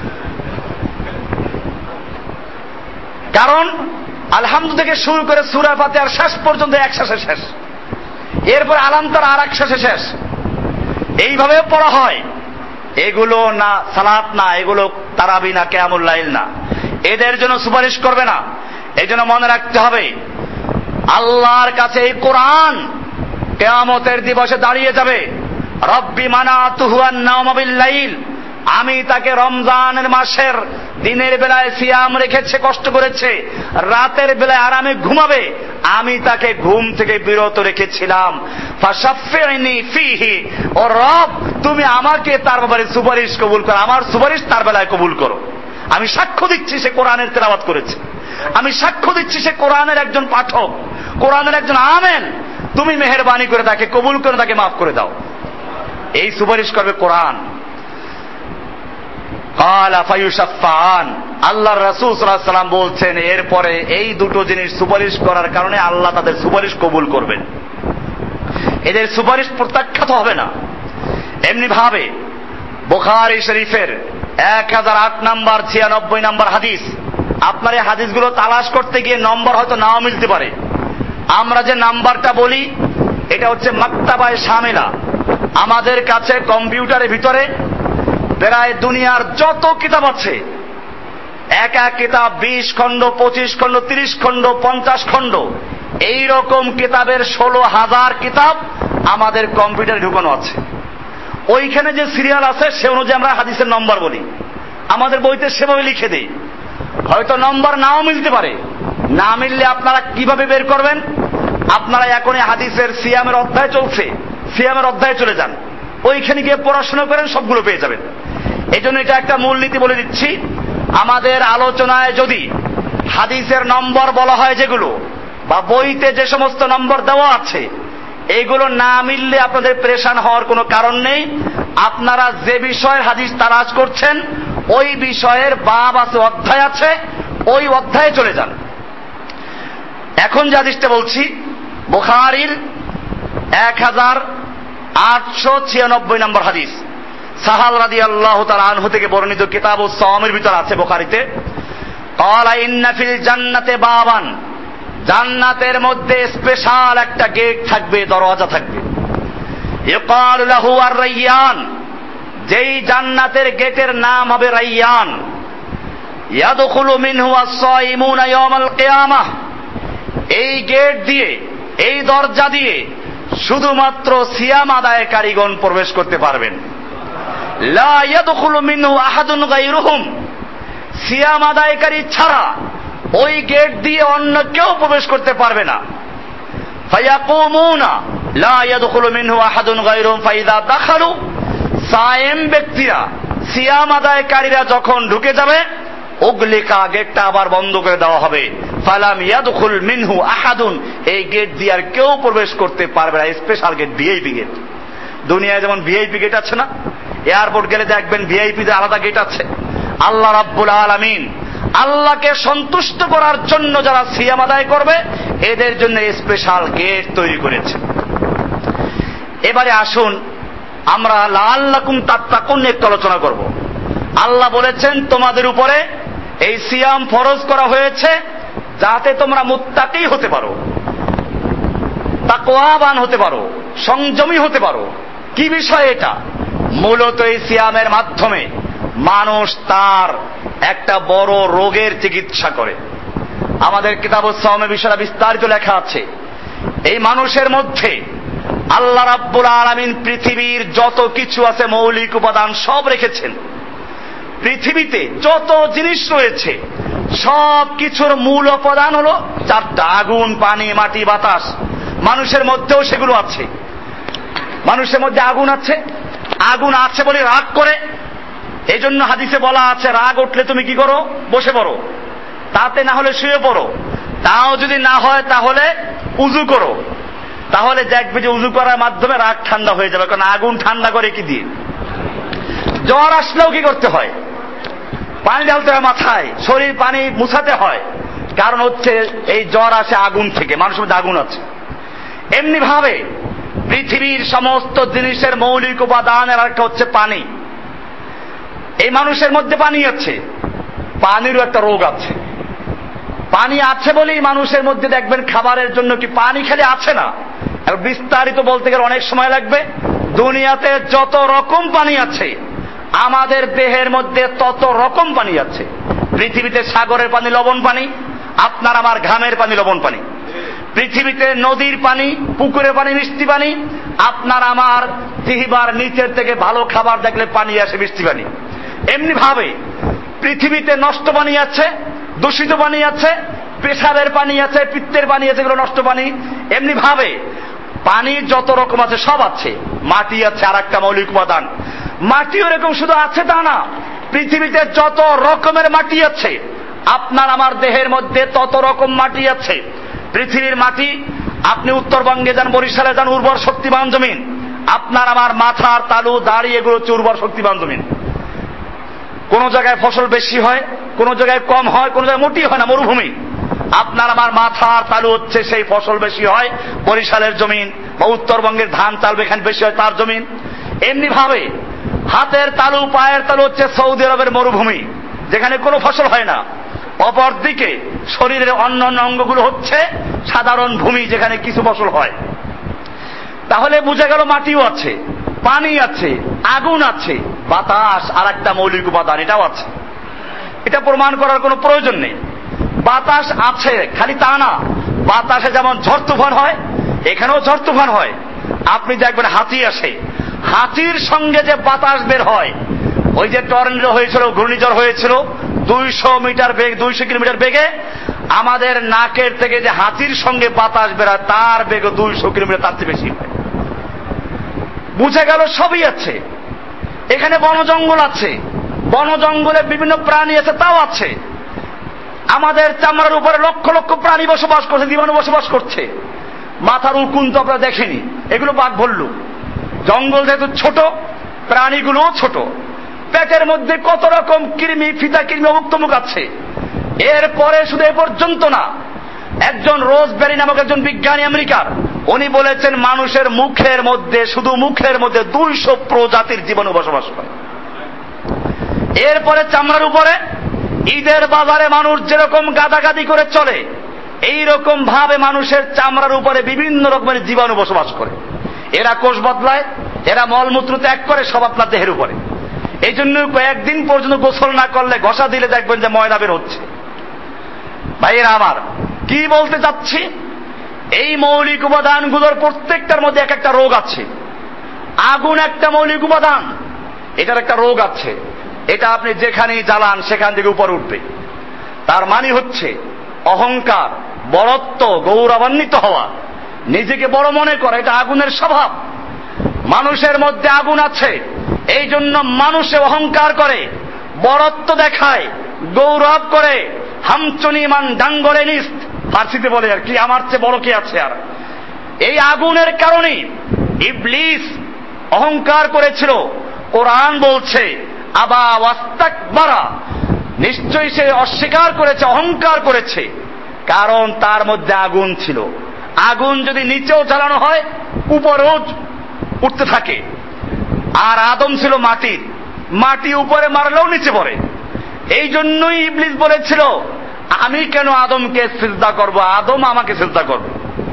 কারণ আলহামদুলিল্লাহ থেকে শুরু করে সূরা ফাতিহার শেষ পর্যন্ত এক শ্বাসে শেষ, এরপর আলাম তারা আর এক শ্বাসে শেষ, এইভাবে পড়া হয়। এগুলো না সালাত না, এগুলো তারাবি না, কিয়ামুল লাইল না, এদের জন্য সুপারিশ করবে না। এই জন্য মনে রাখতে হবে, আল্লাহর কাছে এই কোরআন কিয়ামতের দিবসে দাঁড়িয়ে যাবে। রব্বি মানাতুহু আন-নাওমা বিল-লাইল, আমি তাকে রমজানের মাসের দিনের বেলায় সিয়াম রেখেছে, কষ্ট করেছে, রাতের বেলায় আরামে ঘুমাবে, আমি তাকে ঘুম থেকে বিরত রেখেছিলাম। ফাশাফিনি ফিহি, ও রব, তুমি আমাকে তার ব্যাপারে সুপারিশ কবুল করো, আমার সুপারিশ তার বেলায় কবুল করো। আমি সাক্ষ্য দিচ্ছি সে কোরআনের তেলাওয়াত করেছে, আমি সাক্ষ্য দিচ্ছি সে কোরআনের একজন পাঠক, কোরআনের একজন আমেন, তুমি মেহেরবানি করে তাকে কবুল করে তাকে মাফ করে দাও। এই সুপারিশ করবে কোরআন। আল্লাহ রাসূল সাল্লাল্লাহু আলাইহি ওয়াসাল্লাম বলছেন এরপরে এই দুটো জিনিস সুপারিশ করার কারণে আল্লাহ তাদের সুপারিশ কবুল করবেন, এদের সুপারিশ প্রত্যাখ্যাত হবে না। এমনি ভাবে বুখারী শরীফের এক হাজার আট নাম্বার ছিয়ানব্বই নাম্বার হাদিস, আপনার এই হাদিসগুলো তালাশ করতে গিয়ে নম্বর হয়তো নাও মিলতে পারে। আমরা যে নাম্বারটা বলি এটা হচ্ছে মাকতাবায়ে শামিলা, আমাদের কাছে কম্পিউটারের ভিতরে প্রায় দুনিয়ার যত কিতাব আছে, এক এক কিতাব বিশ খণ্ড, পঁচিশ খণ্ড, তিরিশ খণ্ড, পঞ্চাশ খণ্ড, এইরকম কিতাবের ষোলো হাজার কিতাব আমাদের কম্পিউটারে ঢুকানো আছে। ওইখানে যে সিরিয়াল আছে সে অনুযায়ী আমরা হাদিসের নম্বর বলি, আমাদের বইতে সেভাবে লিখে দেই। হয়তো নম্বর নাও মিলতে পারে, না মিললে আপনারা কিভাবে বের করবেন? আপনারা এখনই হাদিসের সিয়ামের অধ্যায় চলছে, সিয়ামের অধ্যায়ে চলে যান, ওইখানে গিয়ে পড়াশোনা করেন, সবগুলো পেয়ে যাবেন। এই জন্য এটা একটা মূলনীতি বলে দিচ্ছি, আমাদের আলোচনায় যদি হাদিসের নম্বর বলা হয় যেগুলো, বা বইতে যে সমস্ত নম্বর দেওয়া আছে, এগুলো না মিললে আপনাদের পেরেশান হওয়ার কোনো কারণ নেই। আপনারা যে বিষয়ের হাদিস তালাশ করছেন ওই বিষয়ের বাব আছে, অধ্যায় আছে, ওই অধ্যায়ে চলে যান। এখন যে হাদিসটা বলছি বুখারীর এক হাজার আটশো ছিয়ানব্বই নম্বর হাদিস, সাহাল রাদিয়াল্লাহু তাআলা আনহু থেকে বর্ণিত, কিতাবুস সাওমের ভিতর আছে বুখারীতে। ক্বালা ইন্না ফিল জান্নাতে বাবান, জান্নাতের মধ্যে স্পেশাল একটা গেট থাকবে, দরওয়াজা থাকবে। ইউকালু লাহু আর-রাইয়ান, যেই জান্নাতের গেটের নাম হবে রাইয়ান। ইয়াদখুলু মিনহু আস-সাইমুনা ইয়াওমাল কিয়ামাহ, এই গেট দিয়ে, এই দরজা দিয়ে শুধুমাত্র সিয়াম আদায়কারীগণ প্রবেশ করতে পারবেন। লা ইয়াদখুলু মিনহু আহাদুন গায়রুহুম, সিয়াম আদায়কারী ছাড়া ওই গেট দিয়ে অন্য কেউ প্রবেশ করতে পারবে না। ফায়াকুমুনা লা ইয়াদখুলু মিনহু আহাদুন গায়রুহুম ফাইদা দাখালু, সায়েম ব্যক্তিরা, সিয়াম আদায়কারীরা যখন ঢুকে যাবে, উগলিকা, গেটটা আবার বন্ধ করে দেওয়া হবে। ফালাম ইয়াদখুল মিনহু আহাদুন, এই গেট দিয়ে আর কেউ প্রবেশ করতে পারবে না। Special gate, VIP gate. দুনিয়ায় যেমন ভিআইপি গেট আছে না, এয়ারপোর্ট গেলে দেখবেন ভিআইপি দের আলাদা গেট আছে। আল্লাহ রাব্বুল আলামিন আল্লাহকে সন্তুষ্ট করার জন্য যারা সিয়াম আদায় করবে এদের জন্য স্পেশাল গেট তৈরি করেছে। এবারে আসুন আমরা লাআল্লাকুম তাত্তাকুন একটু আলোচনা করব। আল্লাহ বলেছেন তোমাদের উপরে এই সিয়াম ফরজ করা হয়েছে যাতে তোমরা মুত্তাকি হতে পারো, তাকওয়াবান হতে পারো, সংযমী হতে পারো। কি বিষয় এটা? মূলত এই সিয়ামের মাধ্যমে মানুষ তার একটা বড় রোগের চিকিৎসা করে। আমাদের কিতাবুস সাওমের বিষয়টা বিস্তারিত লেখা আছে। এই মানুষের মধ্যে আল্লাহ রাব্বুল আলামিন পৃথিবীর যত কিছু আছে মৌলিক উপাদান সব রেখেছেন। পৃথিবীতে যত জিনিস রয়েছে সব কিছুর মূল উপাদান হলো চারটা: আগুন, পানি, মাটি, বাতাস। মানুষের মধ্যেও সেগুলো আছে। মানুষের মধ্যে আগুন আছে, আগুন আছে বলে রাগ করে। এই জন্য হাদিসে বলা আছে রাগ উঠলে তুমি কি করো? বসে পড়ো, তাতে না হলে শুয়ে পড়ো, তাও যদি না হয় তাহলে উযু করো। তাহলে দেখবে যে উযু করার মাধ্যমে রাগ ঠান্ডা হয়ে যাবে। কারণ আগুন ঠান্ডা করে কি দিয়ে? জ্বর আসলেও কি করতে হয়? পানি ঢালতে হয় মাথায়, শরীর পানি মুছাতে হয়। কারণ হচ্ছে এই জ্বর আসে আগুন থেকে, মানুষের মধ্যে আগুন আছে। এমনি ভাবে পৃথিবীর সমস্ত জিনিসের মৌলিক উপাদানের একটা হচ্ছে পানি। এই মানুষের মধ্যে পানি আছে, পানিরও একটা রোগ আছে। পানি আছে বলেই মানুষের মধ্যে দেখবেন খাবারের জন্য কি পানি খালি আছে না, বিস্তারিত বলতে গেলে অনেক সময় লাগবে। দুনিয়াতে যত রকম পানি আছে আমাদের দেহের মধ্যে তত রকম পানি আছে। পৃথিবীতে সাগরের পানি লবণ পানি, আপনার আমার ঘামের পানি লবণ পানি। পৃথিবীতে নদীর পানি, পুকুরের পানি মিষ্টি পানি, আপনার আমার জিহ্বার নিচের থেকে ভালো খাবার দেখলে পানি আসে মিষ্টি পানি। এমনি ভাবে পৃথিবীতে নষ্ট পানি আছে, দূষিত পানি আছে, পেশাবের পানি আছে, পিত্তের পানি আছে, এগুলো নষ্ট পানি। এমনি ভাবে পানি যত রকম আছে সব আছে। মাটি আছে আর একটা মৌলিক উপাদান। মাটিও এরকম শুধু আছে তা না, পৃথিবীতে যত রকমের মাটি আছে, আপনার আমার দেহের মধ্যে তত রকম মাটি আছে। পৃথিবীর মাটি, আপনি উত্তরবঙ্গে যান, বরিশালে যান, উর্বর শক্তিবান জমিন। আপনার আমার মাথার তালু দাড়ি এগুলো হচ্ছে উর্বর শক্তিবান জমিন। কোন জায়গায় ফসল বেশি হয়, কোন জায়গায় কম হয়, কোন জায়গায় মোটি হয় না, মরুভূমি। আপনার আমার মাথার তালু হচ্ছে সেই ফসল বেশি হয় বরিশালের জমিন, বা উত্তরবঙ্গের ধান চাল এখানে বেশি হয় তার জমিন। এমনি ভাবে হাতের তালু পায়ের তালু হচ্ছে সৌদি আরবের মরুভূমি, যেখানে কোনো ফসল হয় না। অপরদিকে শরীরের অন্য অন্য অঙ্গগুলো হচ্ছে সাধারণ ভূমি, যেখানে কিছু ফসল হয়। তাহলে বোঝা গেল মাটিও আছে, পানি আছে, আগুন আছে, বাতাস আর একটা মৌলিক উপাদান এটাও আছে। এটা প্রমাণ করার কোনো প্রয়োজন নেই। বাতাস আছে, খালি তা না, বাতাসে যেমন ঝড় তুফান হয়, এখানেও ঝড় তুফান হয়। আপনি দেখবেন হাতি আসে, হাতির সঙ্গে যে বাতাস বের হয়, ওই যে টর্নেডো হয়েছিল, ঘূর্ণিঝড় হয়েছিল দুইশো মিটার বেগ, দুইশো কিলোমিটার বেগে, আমাদের নাকের থেকে যে হাতির সঙ্গে বাতাস বেরোয় তার বেগ দুইশো কিলোমিটার, তার চেয়ে বেশি হয়। বুঝে গেল সবই আছে। এখানে বন জঙ্গল আছে, বন জঙ্গলে বিভিন্ন প্রাণী আছে, তাও আছে। আমাদের চামড়ার উপরে লক্ষ লক্ষ প্রাণী বসবাস করছে, জীবাণু বসবাস করছে। মাথার উকুন তো আপনারা দেখেনি, এগুলো বাঘ ভাল্লুক। জঙ্গল যেহেতু ছোট, প্রাণীগুলোও ছোট। পেটের মধ্যে কত রকম কৃমি, ফিতা কৃমি, অমুক তমুক আছে। এরপরে শুধু এ পর্যন্ত না, একজন রোজবেরি নামক একজন বিজ্ঞানী আমেরিকার, উনি বলেছেন মানুষের মুখের মধ্যে, শুধু মুখের মধ্যে দুইশো প্রজাতির জীবাণু বসবাস করে। এরপরে চামড়ার উপরে, ঈদের বাজারে মানুষ যেরকম গাদাগাদি করে চলে, এই রকম ভাবে মানুষের চামড়ার উপরে বিভিন্ন রকমের জীবাণু বসবাস করে। এরা কোষ বদলায়, এরা মলমূত্র ত্যাগ করে, সব আপনার দেহের উপরে। এই জন্য কয়েকদিন পর্যন্ত গোসল না করলে ঘষা দিলে দেখবেন যে ময়লা বের হচ্ছে। ভাইয়েরা আমার, কি বলতে চাচ্ছি, এই মৌলিক উপাদানগুলোর প্রত্যেকটার মধ্যে এক একটা রোগ আছে। আগুন একটা মৌলিক উপাদান, এটার একটা রোগ আছে। এটা আপনি যেখানেই জ্বালান সেখান থেকে উপরে উঠবে। তার মানে হচ্ছে অহংকার, বড়ত্ব, গৌরবান্বিত হওয়া, নিজেকে বড় মনে করা, এটা আগুনের স্বভাব। মানুষের মধ্যে আগুন আছে, এই জন্য মানুষে অহংকার করে, বড়ত্ব দেখায়, গৌরব করে। হামচনিমান ডাঙ্গলে নিস্ত, ফার্সিতে বলে আর কি, আমার চেয়ে বড় কে আছে আর। এই আগুনের কারণে ইবলিস অহংকার করেছিল। কোরআন বলছে আবা ওয়াস্তাকবারা, নিশ্চয়ই সে অস্বীকার করেছে, অহংকার করেছে, কারণ তার মধ্যে আগুন ছিল। আগুন যদি নিচেও জ্বালানো হয় উপরেও উঠতে থাকে। আর আদম ছিল মাটির, মাটি উপরে মারলেও নিচে পড়ে। এই জন্যই ইবলিস বলেছিল আমি কেন আদমকে সিজদা করব, আদম আমাকে সিজদা করবে।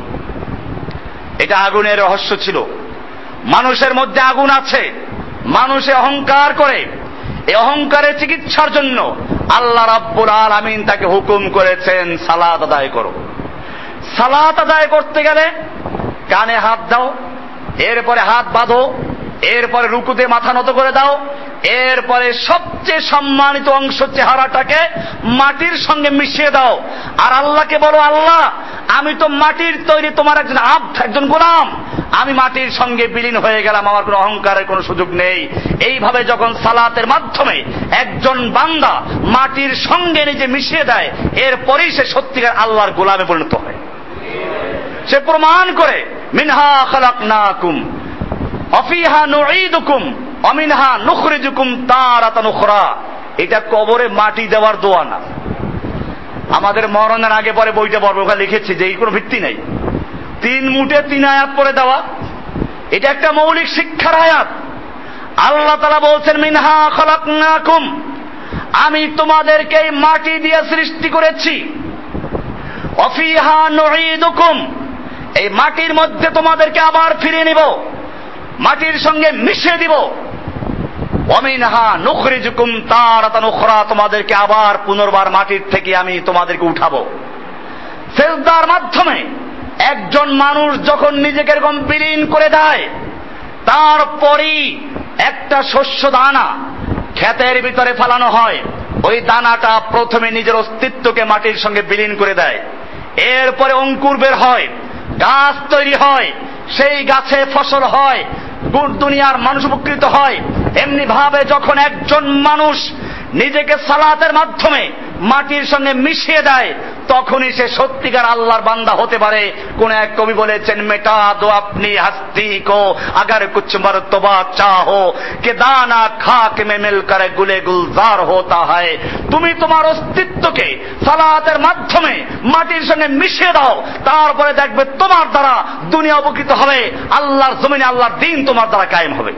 এটা আগুনের রহস্য ছিল। মানুষের মধ্যে আগুন আছে, মানুষে অহংকার করে। এই অহংকারের চিকিৎসার জন্য আল্লাহ রাব্বুল আলামিন তাকে হুকুম করেছেন সালাত আদায় করো। সালাত আদায় করতে গেলে কানে হাত দাও, এরপরে হাত বাঁধো, এরপরে রুকুতে মাথা নত করে দাও, এরপরে সবচেয়ে সম্মানিত অংশ চেহারাটাকে মাটির সঙ্গে মিশিয়ে দাও। আর আল্লাহকে বলো, আল্লাহ আমি তো মাটির তৈরি, তোমার একজন আব্দ, একজন গোলাম, আমি মাটির সঙ্গে বিলীন হয়ে গেলাম, আমার কোনো অহংকারের কোনো সুযোগ নেই। এইভাবে যখন সালাতের মাধ্যমে একজন বান্দা মাটির সঙ্গে নিজে মিশিয়ে দেয়, এরপরেই সে সত্যিকার আল্লাহর গোলামে পরিণত হয়। সে প্রমাণ করে মিনহা খালাকনাকুম অফিহা নুঈদুকুম অমিনহা নুখরিজুকুম তারাতান উখরা। এটা কবরে মাটি দেওয়ার দোয়া না। আমাদের মরণের আগে পরে বইটা পড়বো, ওখানে লিখেছি যে এই কোনো ভিত্তি নেই। তিন মুঠে তিন আয়াত পরে দেওয়া, এটা একটা মৌলিক শিক্ষার আয়াত। আল্লাহ তাআলা বলছেন মিনহা খালাকনাকুম, আমি তোমাদেরকে মাটি দিয়ে সৃষ্টি করেছি। অফিহা নুঈদুকুম, এই মাটির মধ্যে তোমাদেরকে আবার ফিরিয়ে নিব, মাটির সঙ্গে মিশিয়ে দিব। অমিনহা নুখরিজুকুম তারাতান উখরা, তোমাদেরকে আবার পুনর্বার মাটির থেকে আমি তোমাদেরকে উঠাবো। সিজদার মাধ্যমে একজন মানুষ যখন নিজেকে এরকম বিলীন করে দেয়, তারপরই একটা শস্য দানা ক্ষেতের ভিতরে ফেলানো হয়। ওই দানাটা প্রথমে নিজের অস্তিত্বকে মাটির সঙ্গে বিলীন করে দেয়, এরপরে অঙ্কুর বের হয়, গাছ তৈরি হয়, সেই গাছে ফসল হয়, দুনিয়ার মানুষ উপকৃত হয়। এমনি ভাবে যখন একজন মানুষ নিজেকে সালাতের মাধ্যমে মাটির সঙ্গে মিশিয়ে দেয়, তখনই সে সত্যিকার আল্লাহর বান্দা হতে পারে। কোন এক কবি বলেছেন, মেটা দো আপনি হস্তি কো আগার কুছ মর্তবা চাহো কে দানা খাক মে মিলকর গুলে গুলজার হোতা হয়। তুমি তোমার অস্তিত্বকে সালাতের মাধ্যমে মাটির সঙ্গে মিশিয়ে দাও, তারপরে দেখবে তোমার দ্বারা দুনিয়া উপকৃত হবে, আল্লাহর জমিনে আল্লাহর দ্বীন তোমার দ্বারা কায়েম হবে।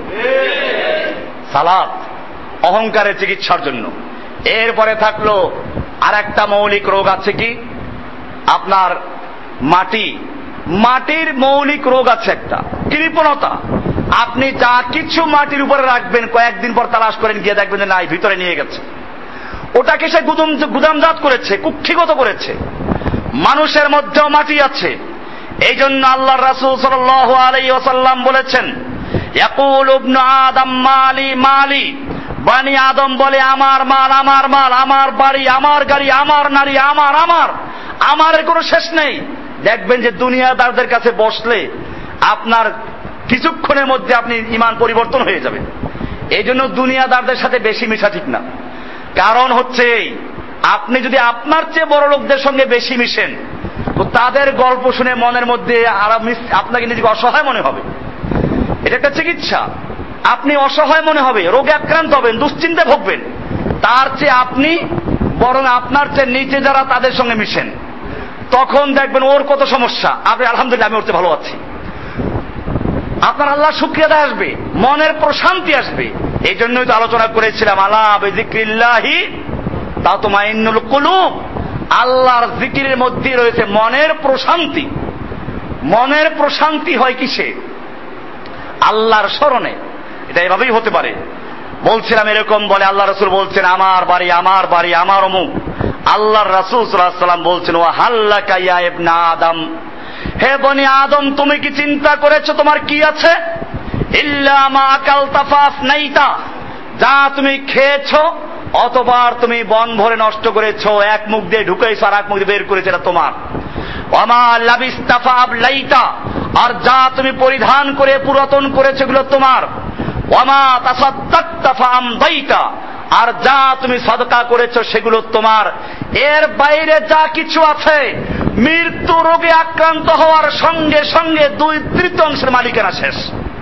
সালাত অহংকারের চিকিৎসার জন্য। এরপরে থাকলো আর একটা মৌলিক রোগ আছে, কি আপনার মাটি মাটির মৌলিক রোগ আছে একটা, কৃপণতা। আপনি যা কিছু মাটির উপরে রাখবেন, কয়েকদিন পর তালাশ করেন, গিয়ে দেখবেন যে নাই, ভিতরে নিয়ে গেছে। ওটাকে সে গুদামজাত করেছে, কুক্ষিগত করেছে। মানুষের মধ্যেও মাটি আছে। এই জন্য আল্লাহর রাসূল সাল্লাল্লাহু আলাইহি ওয়াসাল্লাম বলেছেন, ইয়াকুল ইবনু আদম মালি মালি, বানি আদম বলে আমার মাল আমার মাল, আমার বাড়ি আমার গাড়ি, আমার নারী আমার আমার, আমারের কোনো শেষ নেই। দেখবেন যে দুনিয়াদারদের কাছে বসলে আপনার কিছুক্ষণের মধ্যে আপনি ঈমান পরিবর্তন হয়ে যাবে। এই জন্য দুনিয়াদারদের সাথে বেশি মেশা ঠিক না। কারণ হচ্ছে আপনি যদি আপনার চেয়ে বড় লোকদের সঙ্গে বেশি মিশেন, তো তাদের গল্প শুনে মনের মধ্যে আর আপনাকে নিজেকে অসহায় মনে হবে। এটা একটা চিকিৎসা। আপনি অসহায় মনে হবে, রোগে আক্রান্ত হবেন, দুশ্চিন্তায় ভুগবেন। তার চেয়ে আপনি বরং আপনার চেয়ে নিচে যারা তাদের সঙ্গে মিশেন, তখন দেখবেন ওর কত সমস্যা, আপনি আলহামদুলিল্লাহ আমি ওর চেয়ে ভালো আছি। আপনার আল্লাহ শুকরিয়া আদায় আসবে, মনের প্রশান্তি আসবে। এই জন্যই তো আলোচনা করেছিলাম, আলা বিযিকরিল্লাহি তাতমাইন্নুল কুলুব, আল্লাহর জিকিরের মধ্যে রয়েছে মনের প্রশান্তি। মনের প্রশান্তি হয় কিসে? আল্লাহর স্মরণে। এটা এভাবেই হতে পারে। বলছিলাম এরকম বলে আল্লাহ রাসূল বলছেন, আমার বাড়ি আমার বাড়ি আমার অমুক। আল্লাহর রাসূল সাল্লাল্লাহু আলাইহি ওয়াসাল্লাম বলছেন, ওয়া হাল্লাকা ইয়া ইবনা আদম, হে বনি আদম তুমি কি চিন্তা করেছো তোমার কি আছে? ইল্লা মা আকালতা ফাফনাইতা, যা তুমি খেয়েছো অতবার তুমি বন ভরে নষ্ট করেছো, এক মুখ দিয়ে ঢুকেছো আর এক মুখ দিয়ে বের করেছো, এটা তোমার। ওয়ামা লাবিস্তা ফাবলাইতা, আর যা তুমি পরিধান করে পুরাতন করেছো এগুলো তোমার। ওয়ামা তাসাদ্দাকতা ফাআমদাইতা, আর যা তুমি সাদকা করেছো সেগুলো তোমার। এর বাইরে যা কিছু আছে, মৃত্যু রোগে আক্রান্ত হওয়ার সঙ্গে সঙ্গে দুই তৃতীয়াংশের মালিকানা শেষ।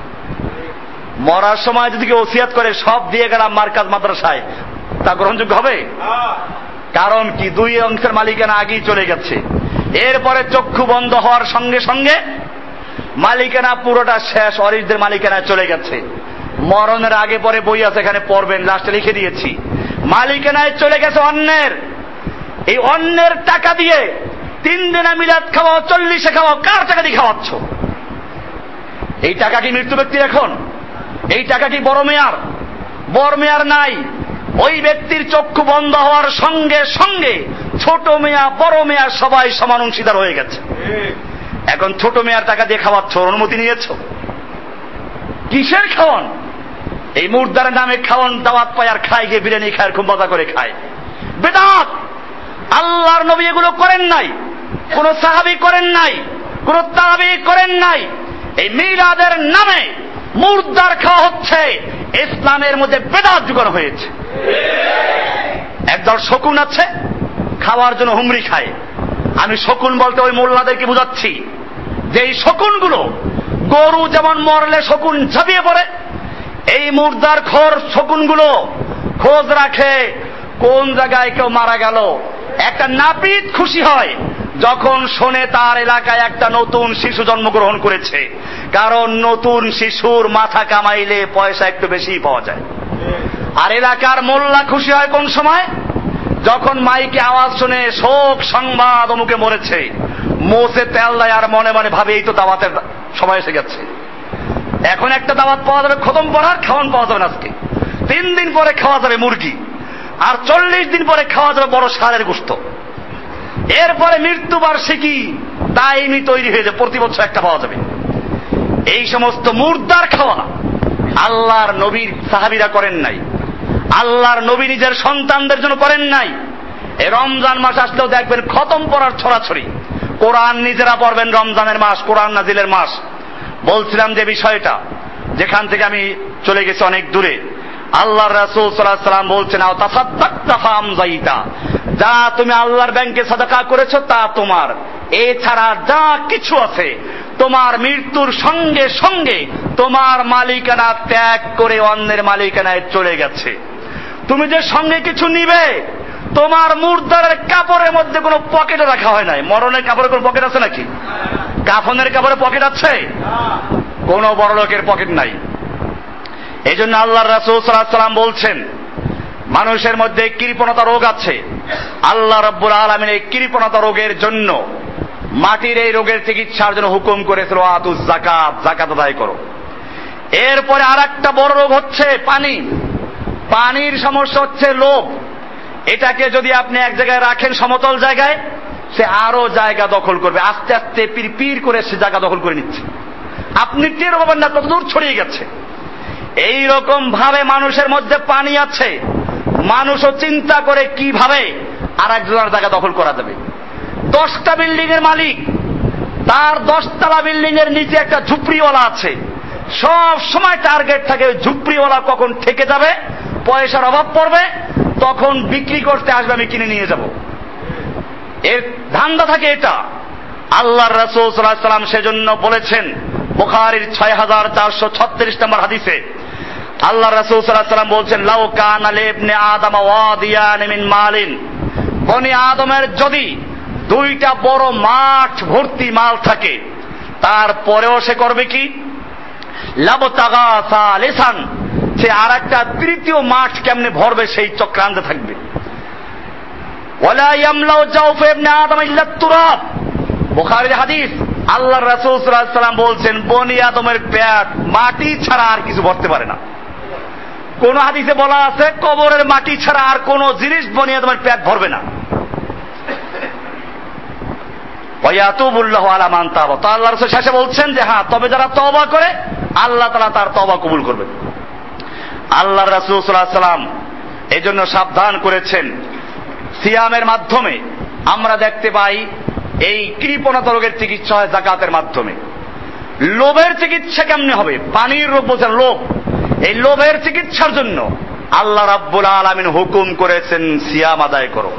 মরার সময় যদি কেউ ওসিয়াত করে সব দিয়ে গেলাম মার্কাজ মাদ্রাসায়, তা গ্রহণযোগ্য হবে? কারণ কি, দুই অংশের মালিকানা আগেই চলে গেছে। এরপরে চক্ষু বন্ধ হওয়ার সঙ্গে সঙ্গে মালিকানা পুরোটা শেষ, অরিশদের মালিকানায় চলে গেছে। মরণের আগে পরে বই আছে, এখানে পড়বেন, লাস্টে লিখে দিয়েছি। মালিকানায় চলে গেছে অন্যের। এই অন্যের টাকা দিয়ে তিন দিনা মিলাদ খাওয়াও, চল্লিশে খাওয়াও, কার টাকা দিয়ে খাওয়াচ্ছ? এই টাকা কি মৃত্যু ব্যক্তির? এখন এই টাকা কি বড় মেয়ার? বড় মেয়ার নাই। ওই ব্যক্তির চক্ষু বন্ধ হওয়ার সঙ্গে সঙ্গে ছোট মেয়া বড় মেয়া সবাই সমান অংশীদার হয়ে গেছে। এখন ছোট মেয়ার টাকা দিয়ে খাওয়াচ্ছ, অনুমতি নিয়েছো? কিসের খাওয়ান? এই মুর্দার নামে খাওয়ান, দাওয়াত পায় আর খায়, গিয়ে বিরিয়ানি খায়, খুব মজা করে খায়। বেদাত। আল্লাহর নবী এগুলো করেন নাই, কোন সাহাবী করেন নাই, কোন তাবী করেন নাই। এই মিলাদের নামে মুর্দার খাওয়া হচ্ছে, ইসলামের মধ্যে বেদাত যুগানো হয়েছে। একদল শকুন আছে, খাওয়ার জন্য হুমড়ি খায়। আমি শকুন বলতে ওই মোল্লাদেরকে বুঝাচ্ছি যে এই শকুনগুলো, গরু যেমন মরলে শকুন ঝাঁপিয়ে পড়ে, এই মুর্দার খোর শকুনগুলো খোঁজ রাখে কোন জায়গায় কেউ মারা গেল। একটা নাপিত খুশি হয় যখন শোনে তার এলাকায় একটা নতুন শিশু জন্মগ্রহণ করেছে, কারণ নতুন শিশুর মাথা কামাইলে পয়সা একটু বেশি পাওয়া যায়। আর এলাকার মোল্লা খুশি হয় কোন সময়? যখন মাইকে আওয়াজ শুনে শোক সংবাদ অমুকে মরেছে, মোসে তেল দেয় আর মনে মনে ভাবে এই তো দাওয়াতের সময় এসে গেছে। এখন একটা দাওয়াত পাওয়া যাবে খতম পড়ার, খাওয়ান পাওয়া যাবে না আজকে। তিন দিন পরে খাওয়া যাবে মুরগি, আর চল্লিশ দিন পরে খাওয়া যাবে বড় ষাঁড়ের গোশত। এরপরে মৃত্যুবার্ষিকী দাইমি তৈরি হয়ে যাবে, প্রতি বছর একটা পাওয়া যাবে। এই সমস্ত মুর্দার খাওয়া আল্লাহর নবীর সাহাবীরা করেন নাই, আল্লাহর নবী নিজের সন্তানদের জন্য করেন নাই। এই রমজান মাস আসলেও দেখবেন খতম পড়ার ছড়াছড়ি। কোরআন নিজেরা পড়বেন, রমজানের মাস, কোরআন নাজিলের মাস। বলছিলাম যে বিষয়টা, যেখান থেকে আমি চলে গেছি অনেক দূরে, আল্লাহ রাসূল সাল্লাল্লাহু আলাইহি ওয়াসাল্লাম বলছেন, আও তাসাদ্দাকতা ফামযাইতা, যা তুমি আল্লাহর ব্যাংকে সাদাকা করেছো তা তোমার, এছাড়া যা কিছু আছে তোমার মৃত্যুর সঙ্গে সঙ্গে তোমার মালিকানা ত্যাগ করে অন্যের মালিকানায় চলে গেছে। তুমি যে সঙ্গে কিছু নিবে, তোমার মুর্দারের কাপড়ের মধ্যে কোনো পকেটে রাখা হয় নাই। মরণের কাপড়ে কোনো পকেট আছে নাকি? কাফনের কাপড়ে পকেট আছে? কোন বড় লোকের পকেট নাই। এই জন্য আল্লাহর রাসূল সাল্লাল্লাহু আলাইহি ওয়াসাল্লাম বলছেন, মানুষের মধ্যে কৃপণতা রোগ আছে। আল্লাহ রাব্বুল আলামিন এই কৃপণতা রোগের জন্য, মাটির এই রোগের চিকিৎসার জন্য হুকুম করেছিল, আতুজ যাকাত, যাকাত আদায় করো। এরপরে আর একটা বড় রোগ হচ্ছে পানি। পানির সমস্যা হচ্ছে লোভ। এটাকে যদি আপনি এক জায়গায় রাখেন সমতল জায়গায়, সে আরো জায়গা দখল করবে, আস্তে আস্তে পির পির করে সে জায়গা দখল করে নিচ্ছে, আপনি টের পাবেন না কত দূর ছড়িয়ে গেছে। এই রকম ভাবে মানুষের মধ্যে পানি আছে। মানুষও চিন্তা করে কিভাবে আর একজনের জায়গা দখল করা যাবে। দশটা বিল্ডিং এর মালিক, তার দশতলা বিল্ডিং এর নিচে একটা ঝুপড়িওয়ালা আছে, সব সময় টার্গেট থাকে ঝুপড়িওয়ালা কখন ঠেকে যাবে, পয়সার অভাব পড়বে, তখন বিক্রি করতে আসবে, আমি কিনে নিয়ে যাব, এর ধান্দা থাকে এটা। আল্লাহর রাসূল সাল্লাল্লাহু আলাইহি ওয়াসাল্লাম সেজন্য বলেছেন, বুখারীর ছয় হাজার চারশো ছত্রিশ নম্বর হাদিসে আল্লাহ রাসূল সাল্লাল্লাহু আলাইহি ওয়াসাল্লাম বলছেন, লাউ কানা লিবনে আদম ওয়াদিয়ান মিন মালিন, বনি আদমের যদি দুইটা বড় মাঠ ভর্তি মাল থাকে, তারপরেও সে করবে কি? লাবতাগা সালিসান, সে আর একটা তৃতীয় মাঠ কেমনে ভরবে সেই চক্রান্তে থাকবে। ওয়ালা ইয়ামলাউ জাওফ ইবনে আদম ইল্লা তুরাব, বুখারীর হাদিস। আল্লাহর রাসূল সাল্লাল্লাহু আলাইহি ওয়াসাল্লাম বলছেন, বনি আদমের পেট মাটি ছাড়া আর কিছু ভরতে পারে না। কোন হাদিসে বলা আছে, কবরের মাটি ছাড়া আর কোন জিনিস বনি আদমের পেট ভরবে না। ওয়ায়াতুবুল্লাহু আলা মান তাবা, তো আল্লাহর রাসূল শেষে বলছেন যে হ্যাঁ, তবে যারা তওবা করে আল্লাহ তাআলা তার তওবা কবুল করবেন। আল্লাহর রাসূল সাল্লাল্লাহু আলাইহি ওয়াসাল্লাম এই জন্য সাবধান করেছেন। সিয়ামের মাধ্যমে আমরা দেখতে পাই এই কৃপণতা রোগের চিকিৎসা হয় যাকাতের মাধ্যমে। লোভের চিকিৎসা কেমনে হবে? পানির রোগ বলছেন লোভ, এই লোভের চিকিৎসার জন্য আল্লাহ রাব্বুল আলামিন হুকুম করেছেন সিয়াম আদায় করো।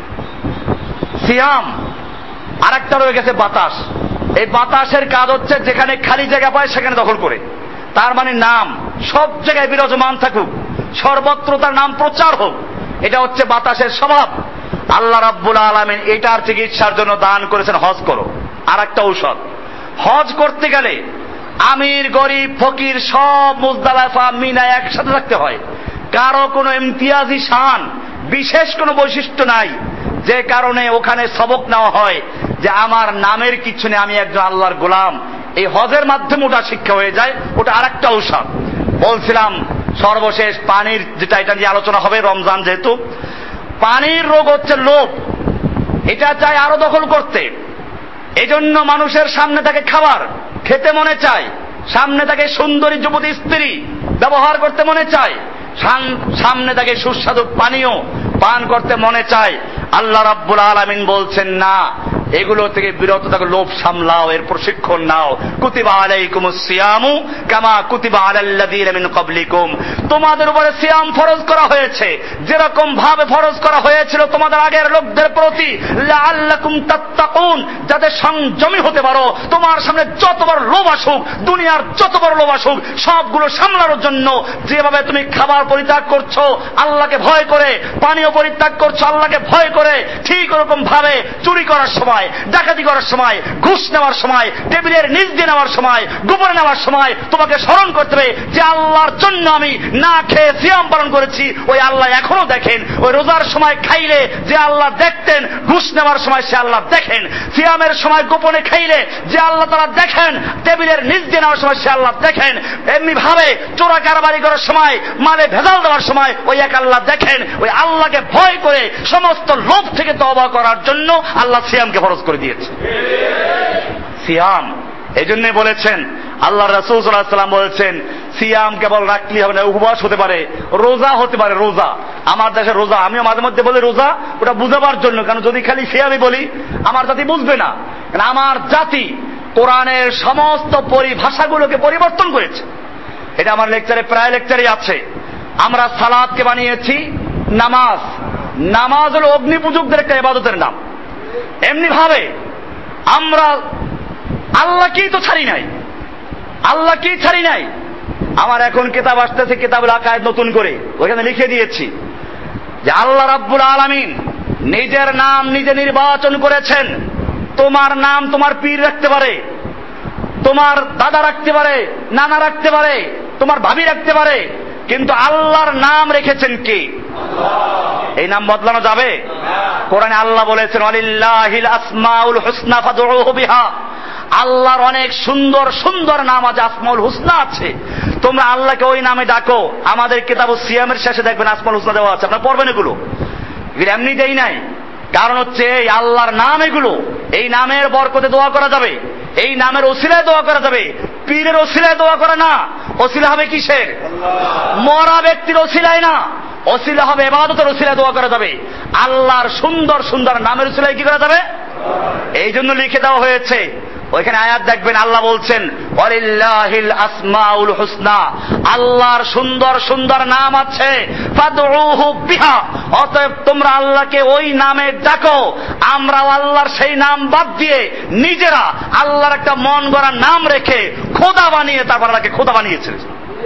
সিয়াম। আর একটা রয়ে গেছে বাতাস। এই বাতাসের কাজ হচ্ছে যেখানে খালি জায়গা পায় সেখানে দখল করে, তার মানে নাম সব জায়গায় বিরাজমান থাকুক, সর্বত্র তার নাম প্রচার হোক, এটা হচ্ছে বাতাসের স্বভাব। আল্লাহ রাব্বুল আলামিন এটার চিকিৎসার জন্য দান করেছেন হজ করো। আর একটা ঔষধ, হজ করতে গেলে আমির গরিব ফকির সব মুজদালিফা মিনায় একসাথে থাকতে হয়। কারো কোনো ইমতিয়াজি শান, বিশেষ কোনো বৈশিষ্ট্য নাই, যে কারণে ওখানে সবক নেওয়া হয় যে আমার নামের কিছু নেই, আমি একজন আল্লাহর গোলাম। এই হজের মাধ্যমে ওটা শিক্ষা হয়ে যায়, ওটা আর একটা ঔষধ। বলছিলাম সর্বশেষ পানির যেটা, এটা নিয়ে আলোচনা হবে রমজান যেহেতু। পানির রোগ হচ্ছে লোভ, এটা চায় আরো দখল করতে। এজন্য মানুষের সামনে থাকে খাবার খেতে মনে চায়, সামনে থাকে সুন্দরী যুবতী স্ত্রী ব্যবহার করতে মনে চায়, সামনে থাকে সুস্বাদু পানীয় পান করতে মনে চায়। আল্লাহ রাব্বুল আলামিন বলছেন না, এগুলো থেকে বিরত থাকো, লোভ সামলাও, এর প্রশিক্ষণ নাও। কুতিবা আলাইকুমুস সিয়ামু কামা কুতিবা আলাল্লাযীনা মিন ক্বাবলিকুম, তোমাদের উপরে সিয়াম ফরজ করা হয়েছে যেরকম ভাবে ফরজ করা হয়েছিল তোমাদের আগের লোকদের প্রতি, লাআল্লাকুম তাত্তাকুন, যাতে সংযমী হতে পারো। তোমার সামনে যত বড় লোভ আসুক, দুনিয়ার যত বড় লোভ আসুক, সবগুলো সামলানোর জন্য যেভাবে তুমি খাবার পরিত্যাগ করছো আল্লাহকে ভয় করে, পানীয় পরিত্যাগ করছো আল্লাহকে ভয় করে, ঠিক ওরকম ভাবে চুরি করার সময়, ডাকাতি করার সময়, ঘুষ নেওয়ার সময়, টেবিলের নিচ দিয়ে নেওয়ার সময়, গোপনে নেওয়ার সময় তোমাকে স্মরণ করতে হবে যে আল্লাহর জন্য আমি না খেয়ে সিয়াম পালন করেছি। ওই আল্লাহ এখনো দেখেন। ওই রোজার সময় খাইলে যে আল্লাহ দেখতেন, ঘুষ নেওয়ার সময় সে আল্লাহ দেখেন। সিয়ামের সময় গোপনে খাইলে যে আল্লাহ তাআলা দেখেন, টেবিলের নিচ দিয়ে নেওয়ার সময় সে আল্লাহ দেখেন। এমনি ভাবে চোরা কারবারি করার সময়, মালে ভেজাল দেওয়ার সময় ওই এক আল্লাহ দেখেন। ওই আল্লাহকে ভয় করে সমস্ত লোভ থেকে তওবা করার জন্য আল্লাহ সিয়ামকে ফরজ করে দিয়েছে। সিয়াম এই জন্য বলেছেন, আল্লাহ রাসূল সাল্লাল্লাহু আলাইহি ওয়াসাল্লাম বলেছেন, সিয়াম কেবল রাখলে হবে না, উপবাস হতে পারে, রোজা হতে পারে। রোজা আমার দেশে রোজা, আমিও মাঝে মধ্যে বলি রোজা, ওটা বুঝাবার জন্য, কারণ যদি খালি সিয়ামই বলি আমার জাতি বুঝবে না। কারণ আমার জাতি কোরআনের সমস্ত পরিভাষাগুলোকে পরিবর্তন করেছে। এটা আমার লেকচারে প্রায় লেকচারে আছে। আমরা সালাতকে বানিয়েছি নামাজ। নামাজ হলো অগ্নিপূজকদের একটা ইবাদতের নাম। এমনি ভাবে আমরা আল্লাহকেই তো ছাড়ি নাই, আল্লাহকেই ছাড়ি নাই। আমার এখন কিতাব আসতেছে, কিতাবুল আকায়েদ নতুন করে, ওখানে লিখে দিয়েছি যে আল্লাহ রাব্বুল আলামিন নিজের নাম নিজে নির্বাচন করেছেন। তোমার নাম তোমার পীর রাখতে পারে, তোমার দাদা রাখতে পারে, নানা রাখতে পারে, তোমার ভাবি রাখতে পারে, কিন্তু আল্লাহর নাম রেখেছেন কে? এই নাম বদলানো যাবে? কোরআনে আল্লাহ বলেছেন ওয়ালিল্লাহিল আসমাউল হুসনা ফাদউহু বিহা। আল্লাহর অনেক সুন্দর সুন্দর নাম আছে, আসমাউল হুসনা আছে, তোমরা আল্লাহকে ওই নামে ডাকো। আমাদের কিতাবুস সিয়ামের শেষে দেখবেন আসমাউল হুসনা দেওয়া আছে, আপনারা পড়বেন এগুলো। এমনি দেই নাই, কারণ হচ্ছে এই আল্লাহর নাম এগুলো, এই নামের বরকতে দোয়া করা যাবে, এই নামের ওসিলায় দোয়া করা যাবে। পীরের ওসিলায় দোয়া করে না, ওসিলা হবে কিসের? মরা ব্যক্তির ওসিলায় না, ওসিলা হবে ইবাদতের ওসিলায় দোয়া করা যাবে। আল্লাহর সুন্দর সুন্দর নামের ওসিলায় কি করা যাবে? এই জন্য লিখে দেওয়া হয়েছে। ওইখানে আয়াত দেখবেন আল্লাহ বলছেন ওয়ালিল্লাহিল আসমাউল হুসনা, আল্লাহর সুন্দর সুন্দর নাম আছে, ফাদউহু বিহা, অতএব তোমরা আল্লাহকে ওই নামে ডাকো। আমরাও আল্লাহর সেই নাম বাদ দিয়ে নিজেরা আল্লাহর একটা মন গড়া নাম রেখে খোদা বানিয়ে তারপর আল্লাহকে খোদা বানিয়েছে।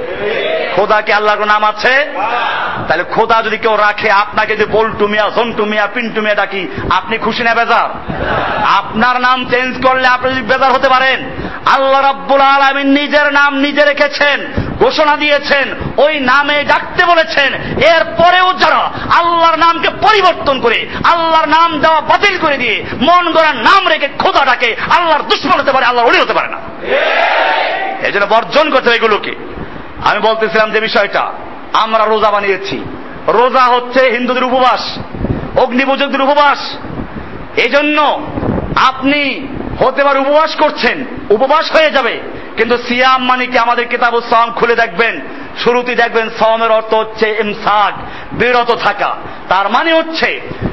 খোদা কি আল্লাহর নাম আছে? তাহলে খোদা যদি কেউ রাখে, আপনাকে যদি বল্টু মিয়া, জন্টু মিয়া, পিন্টু মিয়া ডাকি, আপনি খুশি না বেজার? আপনার নাম চেঞ্জ করলে আপনি যদি বেজার হতে পারেন, আল্লাহ রাব্বুল আলামিন নিজের নাম নিজে রেখেছেন, ঘোষণা দিয়েছেন, ওই নামে ডাকতে বলেছেন। এরপরেও যারা আল্লাহর নামকে পরিবর্তন করে আল্লাহর নাম দেওয়া বাতিল করে দিয়ে মন গড়া নাম রেখে খোদা ডাকে, আল্লাহর দুশমন হতে পারে, আল্লাহর ওলি হতে পারে না। এই জন্য বর্জন করতে হবে এগুলোকে। আমি বলতেছিলাম যে বিষয়টা, আমরা রোজা বানিয়েছি। রোজা হচ্ছে হিন্দুদের উপবাস, অগ্নিপূজকদের উপবাস। এই জন্য আপনি হতে পারে উপবাস করছেন, উপবাস হয়ে যাবে, কিন্তু সিয়াম মানে কি? আমাদের কিতাবুস সাওম খুলে দেখবেন, শুরুতে দেখবেন সাওমের অর্থ হচ্ছে ইমসাক, বিরত থাকা। তার মানে হচ্ছে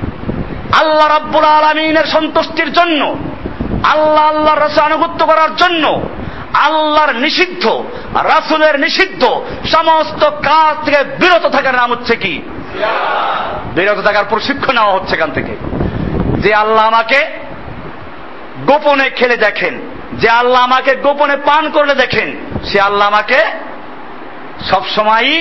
আল্লাহ রাব্বুল আলামিনের সন্তুষ্টির জন্য, আল্লাহ আল্লাহর রাসূল আনুগত্য করার জন্য আল্লাহর নিষিদ্ধ, রাসূলের নিষিদ্ধ সমস্ত কাজ থেকে বিরত থাকার নাম হচ্ছে কি? বিরত থাকার প্রশিক্ষণ নেওয়া হচ্ছে এখান থেকে। যে আল্লাহ আমাকে গোপনে খেলে দেখেন, যে আল্লাহ আমাকে গোপনে পান করলে দেখেন, সে আল্লাহ আমাকে সবসময়ই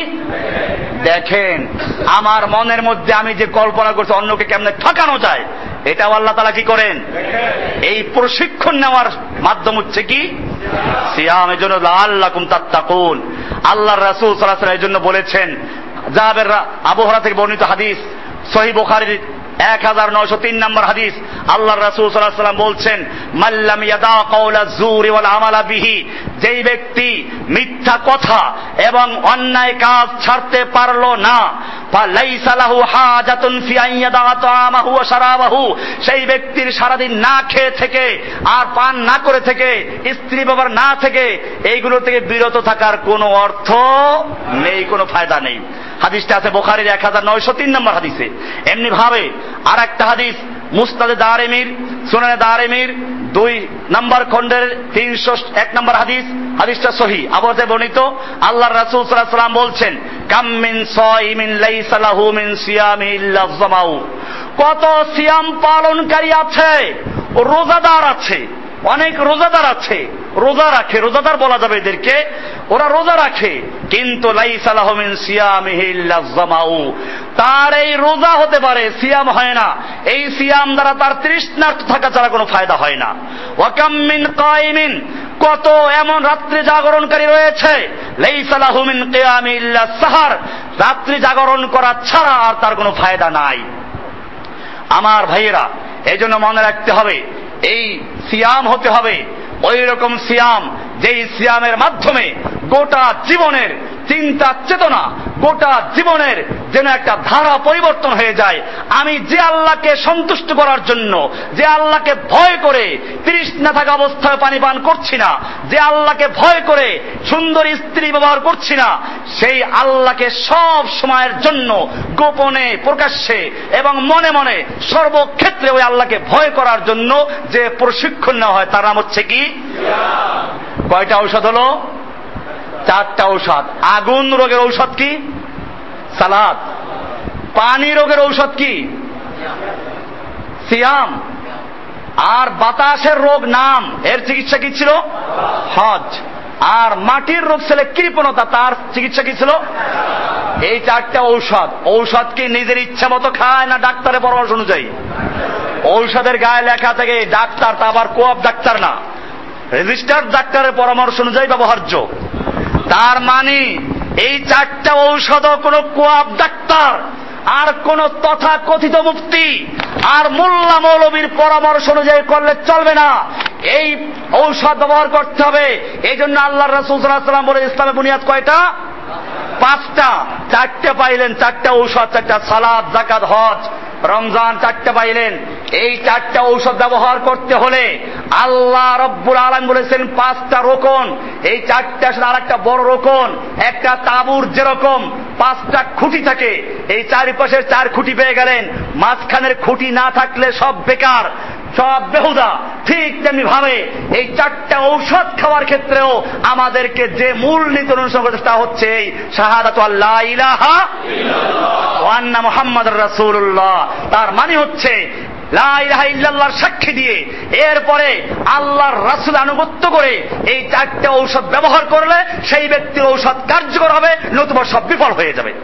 দেখেন। আমার মনের মধ্যে আমি যে কল্পনা করছি অন্যকে কেমনে ঠকানো যায়, এটাও আল্লাহ তাআলা কি করেন? এই প্রশিক্ষণ নেওয়ার মাধ্যম হচ্ছে কি? সিয়াম। এর জন্য লাআল্লাকুম তাত্তাকুন। আল্লাহর রাসূল সাল্লাল্লাহু আলাইহি ওয়াসাল্লাম এর জন্য বলেছেন, জাবের আবু হুরায়রা থেকে বর্ণিত হাদিস, সহিহ বুখারীর এক হাজার নয়শো তিন নম্বর হাদিস, আল্লাহর রাসূল সাল্লাল্লাহু আলাইহি ওয়াসাল্লাম বলছেন, মাল্লাম ইয়াদা কাওলা যুরি ওয়াল আমালা বিহি, যেই ব্যক্তি মিথ্যা কথা এবং অন্যায় কাজ ছাড়তে পারলো না, ফালাইসা লাহু হাজাতুন ফি আন ইয়াদা তাআমাহু ওয়া শারাবাহু, সেই ব্যক্তির সারাদিন না খেয়ে থেকে আর পান না করে থেকে, স্ত্রী বাবার না থেকে, এইগুলো থেকে বিরত থাকার কোনো অর্থ নেই, কোনো ফায়দা নেই। হাদিসটা আছে বুখারীর এক হাজার নয়শো তিন নম্বর হাদিসে। এমনি ভাবে আর একটা হাদিস মুসনাদে দারিমির, সুনানে দারিমির দুই নম্বর খণ্ডের তিনশো এক নম্বর হাদিস, হাদিসটা সহিহ, আবু হুরায়রা বর্ণিত, আল্লাহর রাসূল সাল্লাল্লাহু আলাইহি ওয়াসাল্লাম বলছেন, কাম মিন সাইমিন লাইসা লাহু মিন সিয়ামি ইল্লা যামাউ, কত সিয়াম পালনকারী আছে, রোজাদার আছে, অনেক রোজাদার আছে, রোজা রাখে, রোজাদার বলা যাবে এদেরকে, ওরা রোজা রাখে, কিন্তু লাইসা লাহু মিন সিয়ামিহি ইল্লা যামাউ, তার এই রোজা হতে পারে, সিয়াম হয় না। এই সিয়াম দ্বারা তার তৃষ্ণার্ত থাকা ছাড়া কোনো ফায়দা হয় না। ওয়া কাম মিন কায়িমিন, কত এমন রাত্রি জাগরণকারী রয়েছে, লাইসা লাহু মিন কিয়ামি ইল্লা সাহার, রাত্রি জাগরণ করা ছাড়া আর তার কোনো ফায়দা নাই। আমার ভাইয়েরা, এই জন্য মনে রাখতে হবে, এই সিয়াম হতে হবে ওই রকম সিয়াম, যেই সিয়ামের মাধ্যমে গোটা জীবনের চিন্তা চেতনা, গোটা জীবনের যেন একটা ধারা পরিবর্তন হয়ে যায়। আমি যে আল্লাহকে সন্তুষ্ট করার জন্য, যে আল্লাহকে ভয় করে তৃষ্ণা থাকা অবস্থায় পানি পান করছি না, যে আল্লাহকে ভয় করে সুন্দর স্ত্রী ব্যবহার করছি না, সেই আল্লাহকে সব সময়ের জন্য গোপনে, প্রকাশ্যে এবং মনে মনে সর্বক্ষেত্রে ওই আল্লাহকে ভয় করার জন্য যে প্রশিক্ষণ নেওয়া হয়, তার নাম হচ্ছে কি? কয়টা ঔষধ হলো? চারটা ঔষধ। আগুন রোগের ঔষধ কি? সালাত। পানি রোগের ঔষধ কি? সিয়াম। আর বাতাসের রোগ নাম, এর চিকিৎসা কি ছিল? হজ। আর মাটির রোগ ছেলে কৃপণতা, তার চিকিৎসা কি ছিল? এই চারটা ঔষধ। ঔষধ কি নিজের ইচ্ছা মতো খায় না ডাক্তারের পরামর্শ অনুযায়ী? ঔষধের গায়ে লেখা থাকে ডাক্তার, তা আবার কোঅপ ডাক্তার না, রেজিস্টার্ড ডাক্তারের পরামর্শ অনুযায়ী ব্যবহার্য। তার মানে এই চারটা ঔষধও কোন কোঅপ ডাক্তার আর কোন তথা কথিত মুফতি আর মোল্লা মৌলবীর পরামর্শ অনুযায়ী করলে চলবে না। এই ঔষধ ব্যবহার করতে হবে। এই জন্য আল্লাহ রাসূল সাল্লাল্লাহু আলাইহি ওয়াসাল্লাম বলে ইসলামের বুনিয়াদ কয়টা? পাঁচটা। চারটে পাইলেন, চারটা ঔষধ, চারটা সালাত, যাকাত, হজ, রমজান, চারটা পাইলেন। এই চারটা ঔষধ ব্যবহার করতে হলে আল্লাহ রব্বুল আলামিন বলেছেন পাঁচটা রোকন। এই চারটা আসলে আর একটা বড় রোকন। একটা তাঁবুর যেরকম পাঁচটা খুঁটি থাকে, এই চারিপাশের চার খুঁটি পেয়ে গেলেন, মাঝখানের খুঁটি না থাকলে সব বেকার, সব বেহুদা। ঠিক তেমনি ভাবে এই চারটা ঔষধ খাওয়ার ক্ষেত্রেও আমাদেরকে যে মূল নীতি অনুসরণ করতে তা হচ্ছে এই শাহাদাতু আল্লা ইলাহা ইল্লাল্লাহ ওয়া আন্না মুহাম্মাদুর রাসূলুল্লাহ। তার মানে হচ্ছে লা ইলাহা ইল্লাল্লাহর সাক্ষী দিয়ে এরপরে আল্লাহর রাসূল আনুগত্য করে এই চারটে ঔষধ ব্যবহার করলে সেই ব্যক্তির ঔষধ কার্যকর হবে, নতুবা সব বিফল হয়ে যাবে।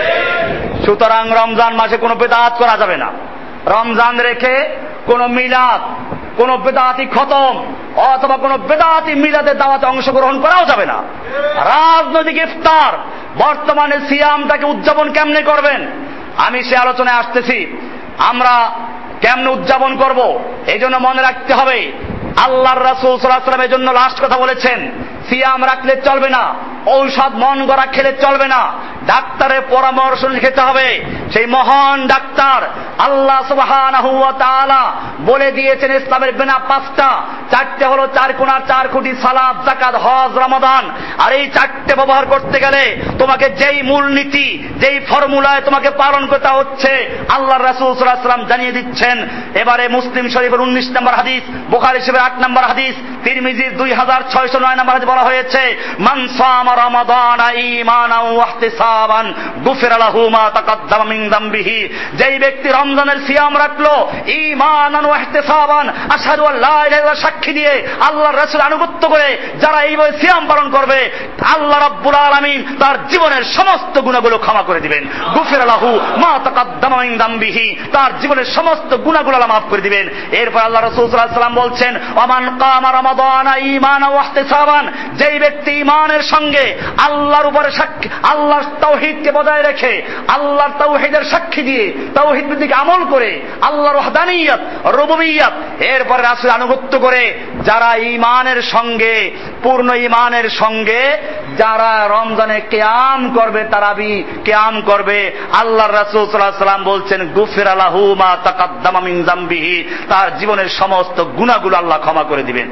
সুতরাং রমজান মাসে কোনো বিদআত করা যাবে না। রমজান রেখে কোন মিলাদ, কোন বেদাতি খতম অথবা কোন বেদাতি মিলাদের দাওয়াতে অংশগ্রহণ করাও যাবে না। রাজনৈতিক ইফতার, বর্তমানে সিয়ামটাকে উদযাপন কেমনে করবেন আমি সে আলোচনায় আসতেছি। আমরা কেমনে উদযাপন করব এই জন্য মনে রাখতে হবে, আল্লাহর রাসূল সাল্লাল্লাহু আলাইহি ওয়াসাল্লাম এই জন্য লাস্ট কথা বলেছেন, সিয়াম রাখলে চলবে না, ঔষধ মন গড়া খেলে চলবে না, ডাক্তারের পরামর্শ নিয়ে খেতে হবে। সেই মহান ডাক্তার আল্লাহ সুবহানাহু ওয়া তাআলা বলে দিয়েছেন ইসলামের বিনা পাঁচটা। চারটে হলো চার কোণার চার খুঁটি, সালাত, যাকাত, হজ, রমাদান। আর এই চারটে ব্যবহার করতে গেলে তোমাকে যেই মূলনীতি, যেই ফর্মুলায় তোমাকে পালন করতে হচ্ছে আল্লাহর রাসূল সাল্লাল্লাহু আলাইহি ওয়াসাল্লাম জানিয়ে দিচ্ছেন। এবারে মুসলিম শরীফের উনিশ নম্বর হাদিস, বুখারী শরীফের আট নম্বর হাদিস, তিরমিজির দুই হাজার ছয়শ নয় নম্বর হাদিস বলা হয়েছে, মান সামা রমাদানা ঈমানান ওয়া ইহতিসাবান গুফিরা লাহু মা তাকাদ্দামা মিন যামবিহি। যেই ব্যক্তি রমজানের সিয়াম রাখলো ঈমানান ওয়া ইহতিসাবান, আশহাদু আল্লা ইলাহা ইল্লাল্লাহ সাক্ষী দিয়ে আল্লাহর রাসূল আনুগত্য করে যারা এইভাবে সিয়াম পালন করবে, আল্লাহ রাব্বুল আলামিন তার জীবনের সমস্ত গুনাহগুলো ক্ষমা করে দিবেন। গুফিরা লাহু মা তাকাদ্দামা মিন যামবিহি, তার জীবনের সমস্ত গুনাহগুলো আল্লাহ মাফ করে দিবেন। এরপর আল্লাহ রাসূল সাল্লাল্লাহু আলাইহি ওয়াসাল্লাম বলছেন, ওয়ামান কামা রমাদানা ঈমানান ওয়া ইহতিসাবান, যেই ব্যক্তি ঈমানের সঙ্গে আল্লাহর উপরে সাক্ষী, আল্লাহর তাওহীদকে বজায় রেখে আল্লাহর তাওহীদের সাক্ষী দিয়ে তাওহীদ ভিত্তিক আমল করে আল্লাহর ওয়াহদানিয়ত, রুবুবিয়ত, এরপরে রাসূল আনুগত্য করে যারা ঈমানের সঙ্গে, পূর্ণ ঈমানের সঙ্গে যারা রমজানে কিয়াম করবে, তারাবি কিয়াম করবে, আল্লাহর রাসূল সাল্লাল্লাহু আলাইহি ওয়াসাল্লাম বলছেন গুফিরা লাহু মা তাকাদ্দামা মিন যামবিহি, তার জীবনের সমস্ত গুনাহগুলো আল্লাহ ক্ষমা করে দিবেন।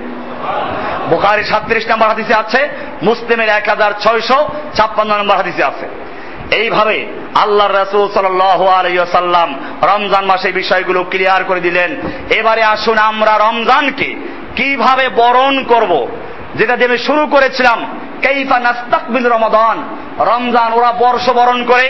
বুখারী সাতত্রিশ নম্বর হাদিসে আছে, মুসলিমের এক হাজার ছয়শ ছাপ্পান্ন নম্বর হাদিসে আছে। এইভাবে আল্লাহর রাসূল সাল্লাল্লাহু আলাইহি ওয়াসাল্লাম রমজান মাসে বিষয়গুলো ক্লিয়ার করে দিলেন। এবারে আসুন আমরা রমজানকে কিভাবে বরণ করব, যেটা দিয়ে আমি শুরু করেছিলাম, কাইফা নাস্তাকবিল রমাদান। রমজান ওরা বর্ষ বরণ করে।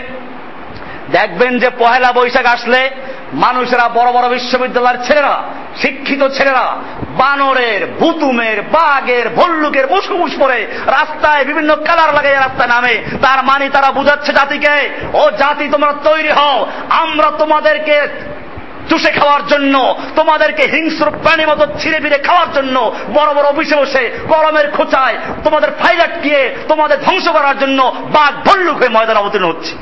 দেখবেন যে পহেলা বৈশাখ আসলে মানুষেরা, বড় বড় বিশ্ববিদ্যালয়ের ছেলেরা, শিক্ষিত ছেলেরা বানরের, ভুতুমের, বাঘের, ভল্লুকের মুখোমুখ পরে রাস্তায় বিভিন্ন কালার লাগাই রাস্তায় নামে। তার মানে তারা বুঝাচ্ছে জাতিকে, ও জাতি তোমরা তৈরি হও, আমরা তোমাদেরকে চুষে খাওয়ার জন্য, তোমাদেরকে হিংস্র প্রাণী মতো ছিঁড়ে ফিরে খাওয়ার জন্য বড় বড় অফিসে বসে কলমের খোঁচায় তোমাদের ফাইল আটকিয়ে তোমাদের ধ্বংস করার জন্য বাঘ ভল্লুক হয়ে ময়দানে অবতীর্ণ হচ্ছে।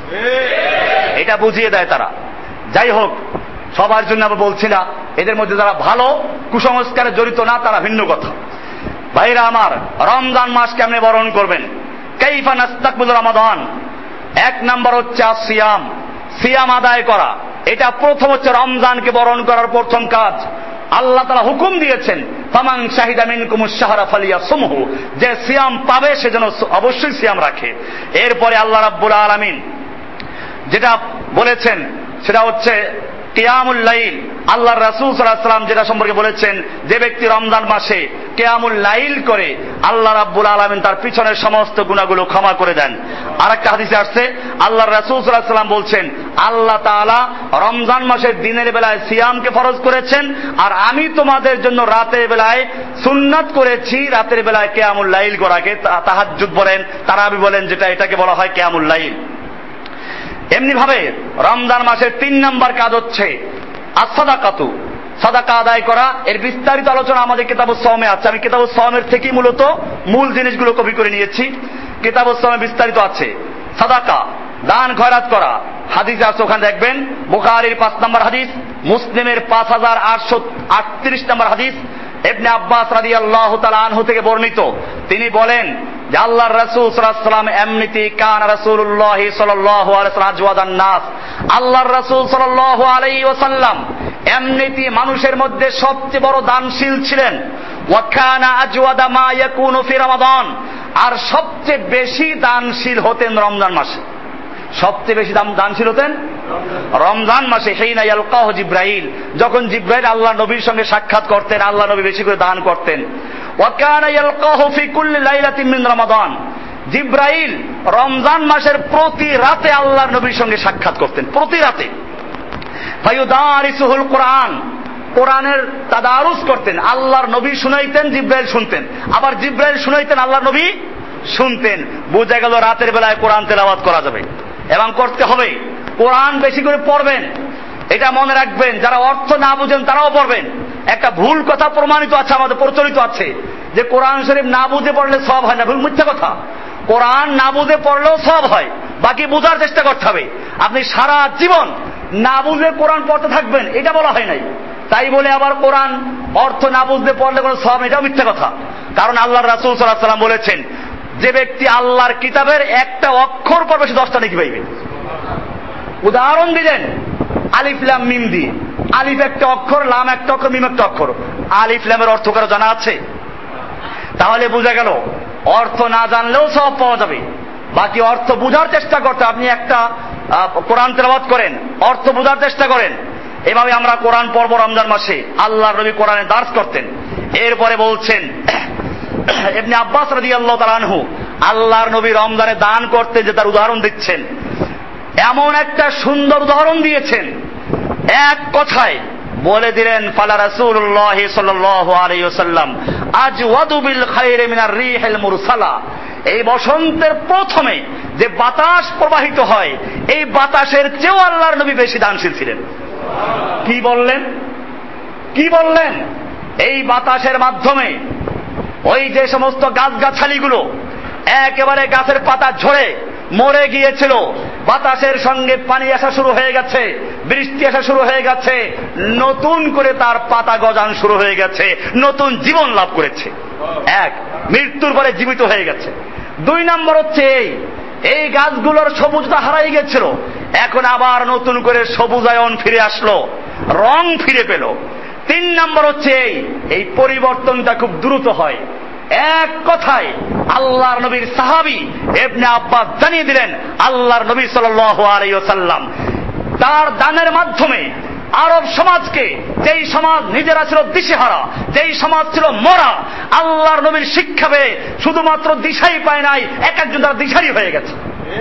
এটা বুঝিয়ে দেয় তারা। যাই হোক, সবার জন্য আমরা বলছি না, এদের মধ্যে যারা ভালো কুসংস্কারে জড়িত না তারা ভিন্ন কথা। ভাইরা আমার, রমজান মাস কেমনে বরণ করবেন? কাইফা নাস্তাকবিল রমাদান। এক নাম্বার হচ্ছে সিয়াম, সিয়াম আদায় করা। এটা প্রথম হচ্ছে রমজানকে বরণ করার প্রথম কাজ। আল্লাহ তাআলা হুকুম দিয়েছেন, ফামান শাহিদা মিনকুমুশ শাহরা ফালিয়াসুমহু, যে সিয়াম পাবে সে যেন অবশ্যই সিয়াম রাখে। এরপরে আল্লাহ রাব্বুল আলামিন যেটা বলেছেন সেটা হচ্ছে কিয়ামুল লাইল, আল্লাহ রাসূল সাল্লাল্লাহু আলাইহি ওয়াসাল্লাম যেটা সম্পর্কে বলেছেন, যে ব্যক্তি রমজান মাসে কিয়ামুল লাইল করে আল্লাহ রাব্বুল আলামিন তার পিছনের সমস্ত গুনাহগুলো ক্ষমা করে দেন। আরেকটা হাদিসে আসছে আল্লাহ রাসূল সাল্লাল্লাহু আলাইহি ওয়াসাল্লাম বলছেন, আল্লাহ তাআলা রমজান মাসের দিনের বেলায় সিয়ামকে ফরজ করেছেন, আর আমি তোমাদের জন্য রাতের বেলায় সুন্নাত করেছি রাতের বেলায় কিয়ামুল লাইল করাকে। তাহাজ্জুদ বলেন, তারাবি বলেন, যেটা এটাকে বলা হয় কিয়ামুল লাইল। এমনি ভাবে রমজান মাসের তিন নাম্বার কাজ হচ্ছে as-সাদাকাতু, সাদাকা আদায় করা। এর বিস্তারিত আলোচনা আমাদের কিতাবুস সাওমে আছে। আমি কিতাবুস সাওমের থেকেই মূলত মূল জিনিসগুলো কপি করে নিয়েছি। কিতাবুস সাওমে বিস্তারিত আছে সাদাকা, দান খয়রাত করা। হাদিস আছে ওখানে দেখবেন, বুখারীর পাঁচ নম্বর হাদিস, মুসলিমের পাঁচ হাজার আটশো আটত্রিশ নম্বর হাদিস, ইবনে আব্বাস রাদিয়াল্লাহু তাআলা আনহু থেকে বর্ণিত। তিনি বলেন যে আল্লাহর রাসূল সাল্লাল্লাহু আলাইহি ওয়াসাল্লাম এমনিতেই কানা রাসূলুল্লাহ সাল্লাল্লাহু আলাইহি ওয়াসাল্লাম আজওয়াদান নাস, আল্লাহর রাসূল সাল্লাল্লাহু আলাইহি ওয়াসাল্লাম এমনিতেই মানুষের মধ্যে সবচেয়ে বড় দানশীল ছিলেন। ওয়া কানা আজওয়াদা মা ইয়াকুনু ফি রমাদান, আর সবচেয়ে বেশি দানশীল হতেন রমজান মাসে। সবচেয়ে বেশি দানশীল হতেন রমজান মাসে। হিনা ইয়ালকাহু জিবরাইল, যখন জিবরাইল আল্লাহ নবীর সঙ্গে সাক্ষাৎ করতেন, আল্লাহ নবী বেশি করে দান করতেন। ওয়া কানা ইয়ালকাহু ফি কুল্লি লাইলাতিন মিন রমাদান, জিবরাইল রমজান মাসের প্রতি রাতে আল্লাহর নবীর সঙ্গে সাক্ষাৎ করতেন, প্রতি রাতে। ফায়ুদারিসুহুল কোরআন, কোরআনের তাদারুস করতেন। আল্লাহর নবী শুনাইতেন, জিবরাইল শুনতেন, আবার জিবরাইল শুনাইতেন, আল্লাহর নবী শুনতেন। বোঝা গেল রাতের বেলায় কোরআন তেলাওয়াত করা যাবে এবং করতে হবে। কোরআন বেশি করে পড়বেন, এটা মনে রাখবেন। যারা অর্থ না বুঝেন তারাও পড়বেন। একটা ভুল কথা প্রমাণিত আছে, আমাদের প্রচলিত আছে যে কোরআন শরীফ না বুঝে পড়লে সওয়াব হয় না। ভুল, মিথ্যা কথা। কোরআন না বুঝে পড়লেও সওয়াব হয়, বাকি বোঝার চেষ্টা করতে হবে। আপনি সারা জীবন না বুঝে কোরআন পড়তে থাকবেন, এটা বলা হয় নাই। তাই বলে আবার কোরআন অর্থ না বুঝতে পড়লে কোনো সওয়াব, এটাও মিথ্যা কথা। কারণ আল্লাহর রাসূল সাল্লাল্লাহু আলাইহি ওয়াসাল্লাম বলেছেন, যে ব্যক্তি আল্লাহর কিতাবের একটা অক্ষর পড়বে সে দশটা নেকি পাইবে। উদাহরণ দিলেন আলিফ লাম মিম দিয়ে। আলিফ একটা অক্ষর, লাম একটা অক্ষর, মিম একটা অক্ষর। আলিফ লামের অর্থ কারো জানা আছে? তাহলে বোঝা গেল অর্থ না জানলেও সব পাওয়া যাবে, বাকি অর্থ বোঝার চেষ্টা করতে। আপনি একটা কোরআন তেলাওয়াত করেন, অর্থ বোঝার চেষ্টা করেন। এভাবে আমরা কোরআন পড়ব রমজান মাসে। আল্লাহর নবী কোরআনে দার্স করতেন। এরপরে বলছেন ইবনে আব্বাস রাদিয়াল্লাহু তাআলা আনহু, আল্লাহর নবী রমজানে দান করতেন, যে তার উদাহরণ দিচ্ছেন। এমন একটা সুন্দর উদাহরণ দিয়েছেন, এক কথায় বলে দিলেন, ফালা রাসূলুল্লাহ সাল্লাল্লাহু আলাইহি ওয়াসাল্লাম আজওয়াদু বিল খায়রি মিনার রিহিল মুরসালা। এই বসন্তের প্রথমে যে বাতাস প্রবাহিত হয়, এই বাতাসের চেয়েও আল্লাহর নবী বেশি দানশীল ছিলেন। কি বললেন? কি বললেন? এই বাতাসের মাধ্যমে ওই যে সমস্ত গাছগাছালিগুলো একেবারে গাছের পাতা ঝরে মরে গিয়েছিল, বাতাসের সঙ্গে পানি আসা শুরু হয়ে গেছে, বৃষ্টি আসা শুরু হয়ে গেছে, নতুন করে তার পাতা গজান শুরু হয়ে গেছে, নতুন জীবন লাভ করেছে। এক, মৃত্যুর পরে জীবিত হয়ে গেছে। দুই নম্বর হচ্ছে এই এই গাছগুলোর সবুজতা হারাই গেছিল, এখন আবার নতুন করে সবুজায়ন ফিরে আসলো, রং ফিরে পেল। তিন নম্বর হচ্ছে এই এই পরিবর্তনটা খুব দ্রুত হয়। এক কথায় আল্লাহর নবীর সাহাবী ইবনে আব্বাস জানিয়ে দিলেন, আল্লাহর নবী সাল্লাল্লাহু আলাইহি ওয়াসাল্লাম তার দানের মাধ্যমে আরব সমাজকে, যেই সমাজ নিজেরা ছিল দিশেহারা, যেই সমাজ ছিল মরা, আল্লাহর নবীর শিক্ষা পেয়ে শুধুমাত্র দিশাই পায় নাই, এক একজন তারা দিশারি হয়ে গেছে।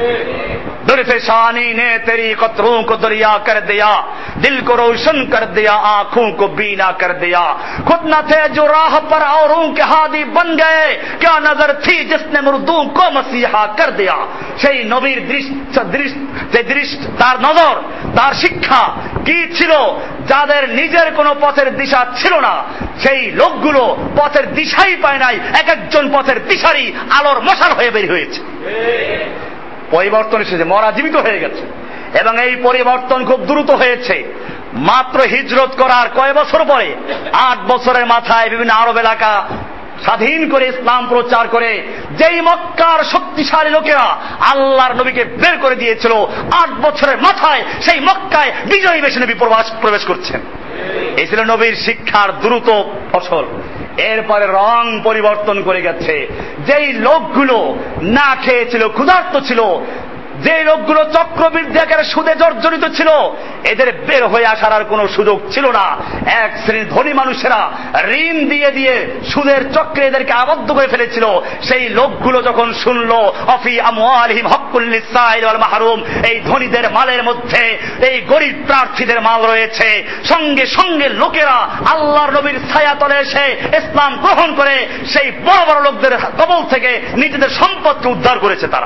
दुर्फेशानी ने तेरी कतरों को दरिया कर दिया, दिल को रोशन कर दिया, आंखों को बीना कर दिया। खुद न थे जो राह पर औरों के हादी बन गए, क्या नजर थी जिसने मुर्दों को मसीहा कर दिया। সেই নবীর দৃষ্টি যে দৃষ্টি, তার নজর, তার শিক্ষা কি ছিল? যাদের নিজের কোনো পথের দিশা ছিল না, সেই লোকগুলো পথের দিশাই পায় নাই, এক একজন পথের দিশারি আলোর মশাল হয়ে বের হয়েছে। পরিবর্তন এসেছে, মরা জীবিত হয়ে গেছে। এবং এই পরিবর্তন খুব দ্রুত হয়েছে। মাত্র হিজরত করার কয় বছর পরে, আট বছরের মাথায় বিভিন্ন আরব এলাকা স্বাধীন করে ইসলাম প্রচার করে যেই মক্কার শক্তিশালী লোকেরা আল্লাহর নবীকে বের করে দিয়েছিল, আট বছরের মাথায় সেই মক্কায় বিজয়ী বেশে নবী প্রবেশ করছেন। এই ছিল নবীর শিক্ষার দ্রুত ফসল। এরপরে রং পরিবর্তন করে গেছে। যেই লোকগুলো না খেয়েছিল, ক্ষুধার্ত ছিল, যে লোকগুলো চক্রবৃদ্ধি আকারে সুদে জর্জরিত ছিল, এদের বের হয়ে আসার আর কোনো সুযোগ ছিল না। এক শ্রেণীর ধনী মানুষেরা ঋণ দিয়ে দিয়ে সুদের চক্রে এদেরকে আবদ্ধ করে ফেলেছিল। সেই লোকগুলো যখন শুনলো অফি আমওয়ালিহিম হাক্কুল লিসাইল ওয়াল মাহরুম, এই ধনীদের মালের মধ্যে এই গরিব প্রার্থীদের মাল রয়েছে, সঙ্গে সঙ্গে লোকেরা আল্লাহর নবীর ছায়াতলে এসে ইসলাম গ্রহণ করে সেই বড় বড় লোকদের কবল থেকে নিজেদের সম্পদকে উদ্ধার করেছে তারা।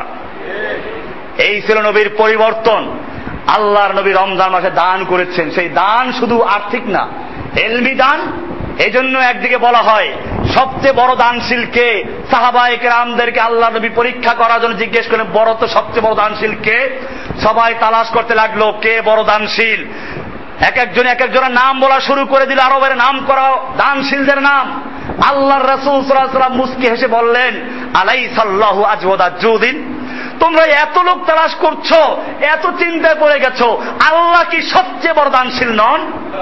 এই ছিল নবীর পরিবর্তন। আল্লাহর নবী রমজান মাসে দান করেছেন। সেই দান শুধু আর্থিক না, এলমি দান। এজন্য একদিকে বলা হয় সবচেয়ে বড় দানশীল কে? সাহাবায়ে কেরামদেরকে আল্লাহ নবী পরীক্ষা করার জন্য জিজ্ঞেস করেন, বড় তো সবচেয়ে বড় দানশীল কে? সবাই তালাশ করতে লাগলো কে বড় দানশীল। এক একজন এক একজনের নাম বলা শুরু করে দিল, আরবের নাম করা দানশীলদের নাম। আল্লাহর রাসূল সাল্লাল্লাহু আলাইহি ওয়াসাল্লাম মুস্কি হেসে বললেন, আলাইসাল্লাহু আজওয়াদা জুদিন, তোমরা এত লোক তালাশ করছো, এত চিন্তায় পড়ে গেছো, আল্লাহ কি সবচেয়ে বড় দানশীল নন?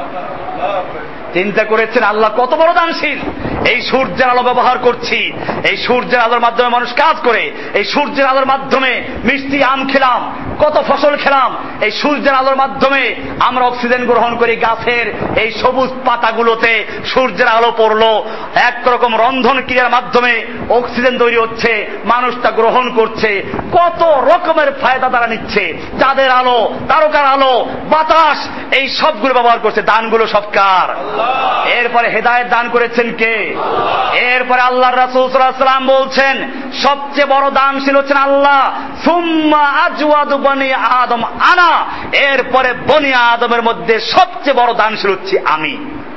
চিন্তা করেছেন আল্লাহ কত বড় দানশীল। এই সূর্যের আলো ব্যবহার করছি, এই সূর্যের আলোর মাধ্যমে মানুষ কাজ করে, এই সূর্যের আলোর মাধ্যমে মিষ্টি আম খেলাম, কত ফসল খেলাম, এই সূর্যের আলোর মাধ্যমে আমরা অক্সিজেন গ্রহণ করি, গাছের এই সবুজ পাতাগুলোতে সূর্যের আলো পড়লো, একরকম রন্ধন ক্রিয়ার মাধ্যমে অক্সিজেন তৈরি হচ্ছে, মানুষটা গ্রহণ করছে, কত রকমের ফায়দা তারা নিচ্ছে। চাঁদের আলো, তারকার আলো, বাতাস, এই সবগুলো ব্যবহার করছে। দানগুলো সবকার। এরপরে হেদায়েত দান করেছেন কে? এরপরে আল্লাহর রাসূল সাল্লাল্লাহু আলাইহি ওয়াসাল্লাম বলছেন সবচেয়ে বড় দানশীল হচ্ছেন আল্লাহ। সুম্মা আজওয়াদু বনি আদম আনা, এরপরে বনি আদমের মধ্যে সবচেয়ে বড় দানশীল হচ্ছি আমি।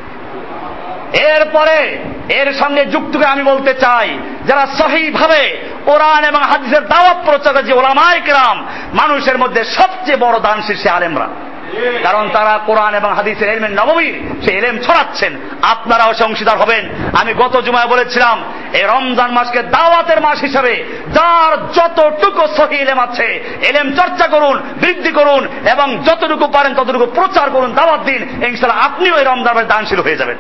এরপরে এর সঙ্গে যুক্ত করে আমি বলতে চাই, যারা সহিভাবে কোরআন এবং হাদিসের দাওয়াত প্রচার করে যে উলামায়ে কেরাম, মানুষের মধ্যে সবচেয়ে বড় দানশীল সে আলেমরা। কারণ তারা কোরআন এবং হাদিসের ইলমে নববীর সে ইলম ছড়াচ্ছেন। আপনারাও সে অংশীদার হবেন। আমি গত জুমায় বলেছিলাম এই রমজান মাসকে দাওয়াতের মাস হিসেবে যার যতটুকু সহিহ ইলম আছে ইলম চর্চা করুন, বৃদ্ধি করুন এবং যতটুকু পারেন ততটুকু প্রচার করুন, দাওয়াত দিন। ইনশাআল্লাহ আপনিও এই রমজান মাসে দানশীল হয়ে যাবেন।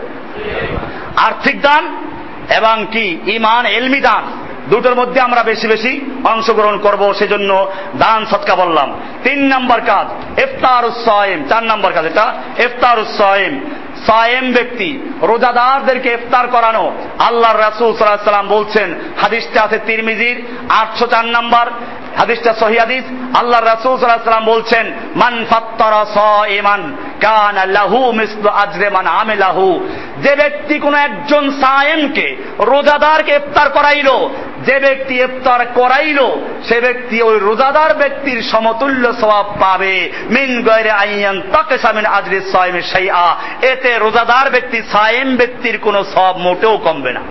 আর্থিক দান এবং কি ঈমান ইলমি দান, দুটোর মধ্যে আমরা বেশি বেশি অংশগ্রহণ করব, সেজন্য দান সদকা বললাম। তিন নম্বর কাজ ইফতারুস সায়েম। চার নম্বর কাজ এটা ইফতারুস সায়েম। সায়েম ব্যক্তি, রোজাদারদেরকে ইফতার করানো। আল্লাহর রাসূল সাল্লাল্লাহু আলাইহি ওয়াসাল্লাম বলছেন, হাদিসটা আছে তিরমিজির আটশো চার নম্বর হাদিসটা সহিহ হাদিস। আল্লাহর রাসূল সাল্লাল্লাহু আলাইহি ওয়াসাল্লাম বলছেন, মান ফাত্তারা সায়েমান কানা লাহু মিসলু আজরি মান আমিলাহু। যে ব্যক্তি কোন একজন সায়েমকে, রোজাদারকে ইফতার করাইলো, যে ব্যক্তি ইফতার করাইলো সে ব্যক্তি ওই রোজাদার ব্যক্তির সমতুল্য সওয়াব পাবে, মিন গায়রি আইয়ান তাকসা মিন আজরি সায়েমি শাইআ। এতে রোজাদার ব্যক্তি সায়েম ব্যক্তির কোনো সওয়াব মোটেও কমবে না।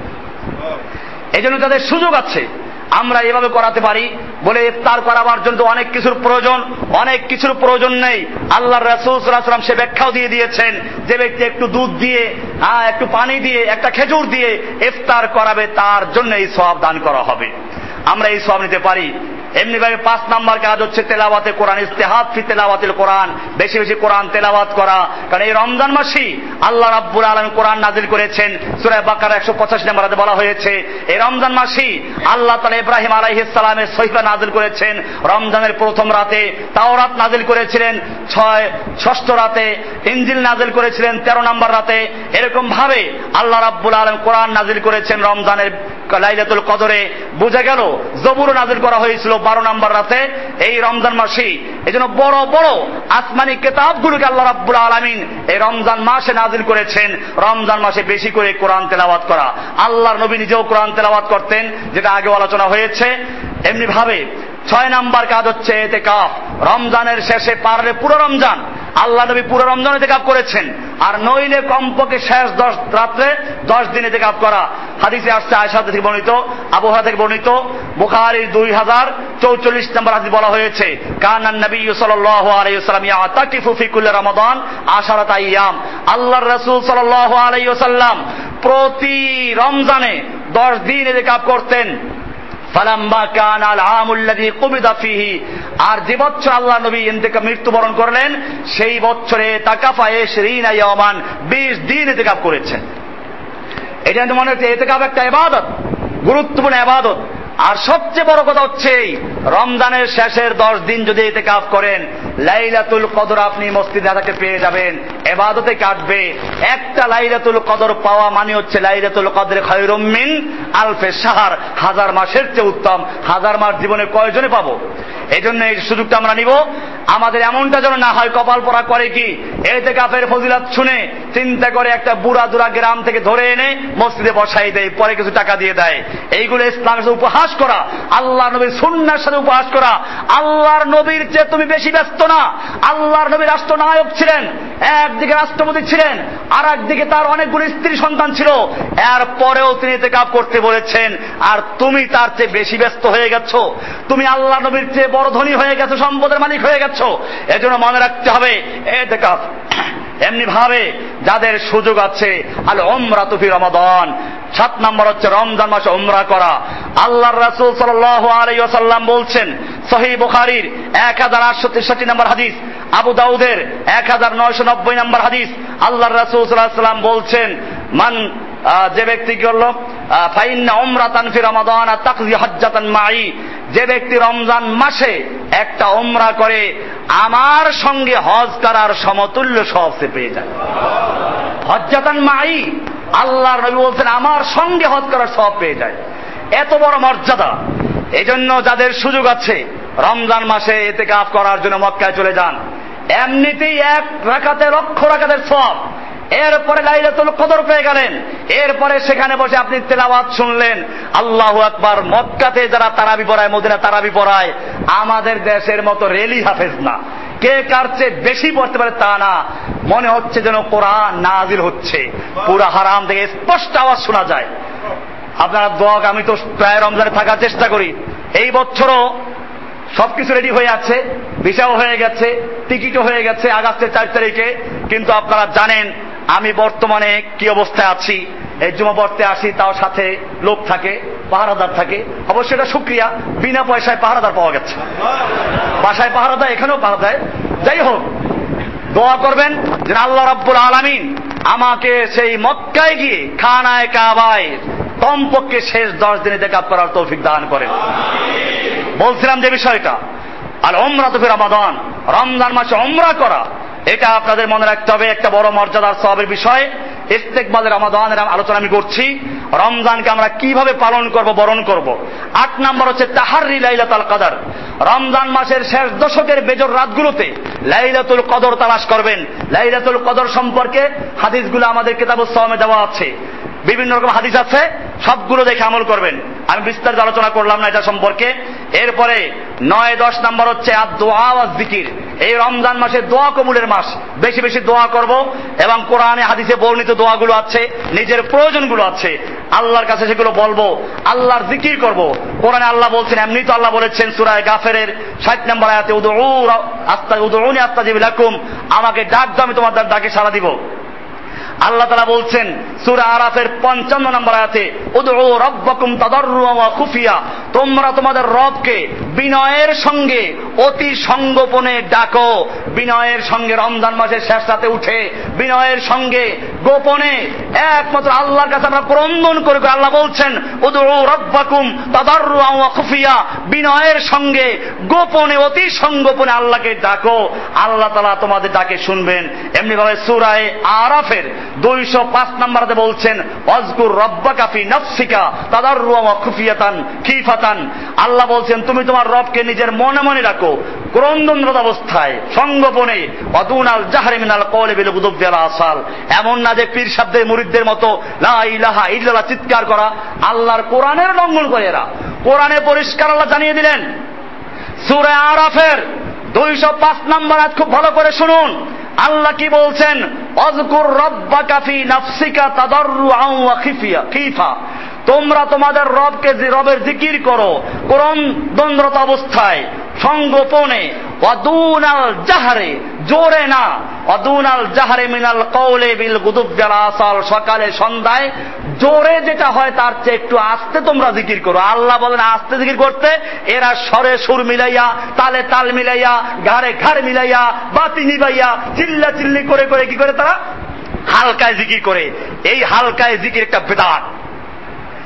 এজন্য তাদের সুযোগ আছে, আমরা এভাবে করাতে পারি বলে ইফতার করাবার জন্য অনেক কিছুর প্রয়োজন, অনেক কিছুর প্রয়োজন নেই। আল্লাহর রাসূল সাল্লাল্লাহু আলাইহি ওয়াসাল্লাম সে ব্যাখ্যাও দিয়ে দিয়েছেন, যে ব্যক্তি একটু দুধ দিয়ে, হ্যাঁ একটু পানি দিয়ে, একটা খেজুর দিয়ে ইফতার করাবে তার জন্য এই সওয়াব দান করা হবে। আমরা এই সওয়াব নিতে পারি। এমনি ভাবে পাঁচ নাম্বার কাজ হচ্ছে তেলাওয়াতে কোরআন, ইস্তেহাদ ফি তেলাওয়াতিল কোরআন, বেশি বেশি কোরআন তেলাওয়াত করা। কারণ এই রমজান মাসেই আল্লাহ রাব্বুল আলামিন কোরআন নাযিল করেছেন। সূরা বাকারা একশো পঁচাশি নম্বর আয়াতে বলা হয়েছে এই রমজান মাসেই আল্লাহ তাআলা ইব্রাহিম আলাইহিস সালামের সহিফা নাযিল করেছেন রমজানের প্রথম রাতে, তাওরাত নাযিল করেছিলেন ছয় ষষ্ঠ রাতে, ইনজিল নাযিল করেছিলেন তেরো নম্বর রাতে। এরকম ভাবে আল্লাহ রাব্বুল আলামিন কোরআন নাযিল করেছেন রমজানের লাইলাতুল কদরে। বোঝা গেল জবুর নাযিল করা হয়েছিল বারো নম্বর রাতে এই রমজান মাসে। এজন্য বড় বড় আসমানি কিতাবগুলোকে আল্লাহ রাব্বুল আলামিন এই রমজান মাসে নাযিল করেছেন। রমজান মাসে বেশি করে কোরআন তেলাওয়াত করা। আল্লাহর নবী নিজেও কোরআন তেলাওয়াত করতেন, যেটা আগে আলোচনা হয়েছে। এমনি ভাবে ছয় নাম্বার কাজ হচ্ছে ইতিকাফ। রমজানের শেষে পারলে পুরো রমজান, আল্লাহ নবী পুরো রমজান ইতিকাফ করেছেন, আর নইলে কমপক্ষে শেষ দশ রাত্রে দশ দিন ইতিকাফ করা। হাদিসে আসছে আয়েশা থেকে বর্ণিত, আবু হুরায়রা থেকে বর্ণিত, বুখারীর দুই হাজার চৌচল্লিশ নম্বর হাদিস বলা হয়েছে, কানান নবী সাল্লাল্লাহু আলাইহি ওয়াসাল্লাম ইয়াতাকিফু ফি কুল্লি রমাদান আশারাত আইয়াম। আল্লাহর রাসূল সাল্লাল্লাহু আলাইহি ওয়াসাল্লাম প্রতি রমজানে দশ দিন ইতিকাফ করতেন। ফালাম্মা কানা আল আমুল্লাযী কুবিদা ফীহি, আর যে বছর আল্লাহ নবী ইন্তেকাল মৃত্যুবরণ করলেন সেই বছরে তাকাফা ইশরিনা ইয়াওমান, বিশ দিন ইতিকাফ করেছেন। এটা মনে হচ্ছে ইতিকাফ একটা ইবাদত, গুরুত্বপূর্ণ ইবাদত। আর সবচেয়ে বড় কথা হচ্ছে রমজানের শেষের দশ দিন যদি ইতিকাফ করেন, লাইলাতুল কদর আপনি মসজিদে থাকতে পেয়ে যাবেন, ইবাদতে কাটবে। একটা লাইলাতুল কদর পাওয়া মানে হচ্ছে লাইলাতুল কদর খায়রুম মিন আলফে শাহর, হাজার মাসের চেয়ে উত্তম। হাজার মাস জীবনে কয়জনে পাবো? এই জন্য এই সুযোগটা আমরা নিব। আমাদের এমনটা যেন না হয় কপাল পরা করে কি ইতিকাফের ফজিলত শুনে চিন্তা করে একটা বুড়া দুরা গ্রাম থেকে ধরে এনে মসজিদে বসাই দেয়, পরে কিছু টাকা দিয়ে দেয়। এইগুলো ইসলামের সাথে উপহাস করা, আল্লাহ নবীর সুন্নাহর সাথে উপহাস করা। আল্লাহর নবীর চেয়ে তুমি বেশি ব্যস্ত না। আল্লাহর নবী রাষ্ট্রনায়ক ছিলেন, একদিকে রাষ্ট্রপতি ছিলেন, আর একদিকে তার অনেকগুলো স্ত্রী সন্তান ছিল, এরপরেও তিনি ইতিকাফ করতে বলেছেন। আর তুমি তার চেয়ে বেশি ব্যস্ত হয়ে গেছো, তুমি আল্লাহ নবীর চেয়ে বড় ধনী হয়ে গেছো, সম্পদের মালিক হয়ে গেছো। এজন্য মনে রাখতে হবে ইতিকাফ। এমনি ভাবে যাদের সুযোগ আছে, আল উমরাতু ফি রমাদান, সাত নম্বর হচ্ছে রমজান মাসে উমরা করা। আল্লাহর রাসূল সাল্লাল্লাহু আলাইহি ওয়াসাল্লাম বলছেন, সহিহ বুখারীর এক হাজার আটশো তেষট্টি নম্বর হাদিস, আবু দাউদের এক হাজার নয়শো নব্বই নম্বর হাদিস, আল্লাহর রাসূল সাল্লাল্লাহু আলাইহি ওয়াসাল্লাম বলছেন, মান যে ব্যক্তি কি হলো, ফাইন্না উমরাতান ফি রমাদান তাকজি হজ্জাতান মাই, যে ব্যক্তি রমজান মাসে একটা উমরা করে আমার সঙ্গে হজ করার সমতুল্য সওয়াব সে পেয়ে যায়। হজ্জাতান মাই, আল্লাহর নবী বলছেন আমার সঙ্গে হজ করার সওয়াব পেয়ে যায়। এত বড় মর্যাদা। এই জন্য যাদের সুযোগ আছে রমজান মাসে ইতিকাফ করার জন্য মক্কায় চলে যান। এমনিতেই এক রাকাতে লক্ষ রাকাতের সওয়াব, এরপরে লাইলাতুল কদর পেয়ে গেলেন, এরপরে সেখানে বসে আপনি তেলাওয়াত শুনলেন, আল্লাহু আকবার। মক্কাতে যারা তারাবি পড়ায়, মদিনা তারাবি পড়ায়, আমাদের দেশের মতো রেলি হাফেজ না, কে কার চেয়ে বেশি পড়তে পারে তা না, মনে হচ্ছে যেন কোরআন নাজিল হচ্ছে। পুরা হারাম থেকে স্পষ্ট আওয়াজ শোনা যায়। আপনারা দোয়া, আমি তো প্রায় রমজানে থাকার চেষ্টা করি, এই বছরও সবকিছু রেডি হয়ে আছে, ভিসাও হয়ে গেছে, টিকিটও হয়ে গেছে আগস্টের চার তারিখে। কিন্তু আপনারা জানেন আমি বর্তমানে কি অবস্থায় আছি। এই জুমা পড়তে আসি, তাও সাথে লোক থাকে, পাহারাদার থাকে। অবশ্যই এটা শুকরিয়া, বিনা পয়সায় পাহারাদার পাওয়া গেছে। বাসায় পাহারা দেয়, এখানেও পাহারা দেয়। যাই হোক, দোয়া করবেন যে আল্লাহ রাব্বুল আলামিন আমাকে সেই মক্কায় গিয়ে খানায়ে কাবায় কমপক্ষে শেষ দশ দিনে ইতিকাফ করার তৌফিক দান করেন। বলছিলাম যে বিষয়টা আল উমরাতু ফি রমাদান, রমজান মাসে উমরা করা, এটা আপনাদের মনে রাখতে হবে একটা বড় মর্যাদার সওয়াবের বিষয়। ইস্তেকবাল রমাদানের আলোচনা আমি করছি, রমজানকে আমরা কিভাবে পালন করব, বরণ করব। আট নম্বর হচ্ছে তাহাররি লাইলাতুল কদর, রমজান মাসের শেষ দশকের বেজর রাতগুলোতে লাইলাতুল কদর তালাশ করবেন। লাইলাতুল কদর সম্পর্কে হাদিসগুলো আমাদের কিতাবুস সাওমে দেওয়া আছে, বিভিন্ন রকম হাদিস আছে, সবগুলো দেখে আমল করবেন। আমি বিস্তারিত আলোচনা করলাম না এটা সম্পর্কে। এরপরে নয় দশ নম্বর হচ্ছে আদ-দুআ ওয়াজ জিকির, এই রমজান মাসে দোয়া কবুলের মাস, বেশি বেশি দোয়া করব। এবং কোরআনে হাদিসে বর্ণিত দোয়াগুলো আছে, নিজের প্রয়োজনগুলো আছে, আল্লাহর কাছে সেগুলো বলবো, আল্লাহর জিকির করব। কোরআনে আল্লাহ বলছেন, এমনি তো আল্লাহ বলেছেন সূরা গাফিরের ষাট নম্বর আয়াতে, উদউ আস্তা উদউনি আস্তাজিব লাকুম, আমাকে ডাক দাও আমি তোমাদের ডাকে সাড়া দিব। আল্লাহ তাআলা বলছেন সূরা আরাফের পঞ্চান্ন নম্বর আয়াতে, উদউ রাব্বাকুম তাদাররুআন ওয়া খুফিয়া, তোমরা তোমাদের রবকে বিনয়ের সঙ্গে অতি সঙ্গোপনে ডাকো। বিনয়ের সঙ্গে রমজান মাসের শেষ রাতে উঠে বিনয়ের সঙ্গে গোপনে একমাত্র আল্লাহর কাছে আমরা ক্রন্দন করে। আল্লাহ বলছেন উদউ রাব্বাকুম তাদাররুআন ওয়া খুফিয়া, বিনয়ের সঙ্গে গোপনে অতি সঙ্গোপনে আল্লাহকে ডাকো, আল্লাহ তাআলা তোমাদের ডাকে শুনবেন। এমনি ভাবে সূরা আরাফের দুইশো পাঁচ নম্বরে বলছেন ওয়াজকুর রাব্বাকা ফি নাফসিকা তাদাররুআন ওয়া খুফিয়াতান খিফাতান, আল্লাহ বলছেন তুমি তোমার রবকে নিজের মনে মনে রাখো, ক্রন্দনরত অবস্থায়, সংগোপনে। ওয়াদুনাল জাহরি মিনাল কওলি বিল গুদুবি ওয়াল আসাল, এমন না যে পীর সাহেবদের মুরিদদের মতো লা ইলাহা ইল্লাল্লাহ চিৎকার করা, আল্লাহর কোরআনের লঙ্ঘন করে এরা। কোরআনে পরিষ্কার আল্লাহ জানিয়ে দিলেন সূরা আরাফের দুইশো পাঁচ নম্বর আয়াত, খুব ভালো করে শুনুন আল্লাহ কি বলছেন, ওয়াজকুর রাব্বাকা ফি নাফসিকা তাদাররুআন ওয়া খিফিয়া খিফা, তোমরা তোমাদের রবকে রবের জিকির করো ক্রন্দনরত অবস্থায়, সংগোপনে। ওয়াদুনাল জাহরে, জোরে না, ওয়াদুনাল জাহরে মিনাল কওলি বিল গুদুবি ওয়াল আসাল, সকালে সন্ধ্যায় জোরে যেটা হয় তার চেয়ে একটু আস্তে তোমরা জিকির করো। আল্লাহ বলেন আস্তে জিকির করতে, এরা স্বরে সুর মিলাইয়া, তালে তাল মিলাইয়া, ঘাড়ে ঘাড় মিলাইয়া, বাতি নিবাইয়া, চিল্লা চিল্লি করে করে কি করে তারা হালকায় জিকির করে। এই হালকায় জিকির একটা বিদআত।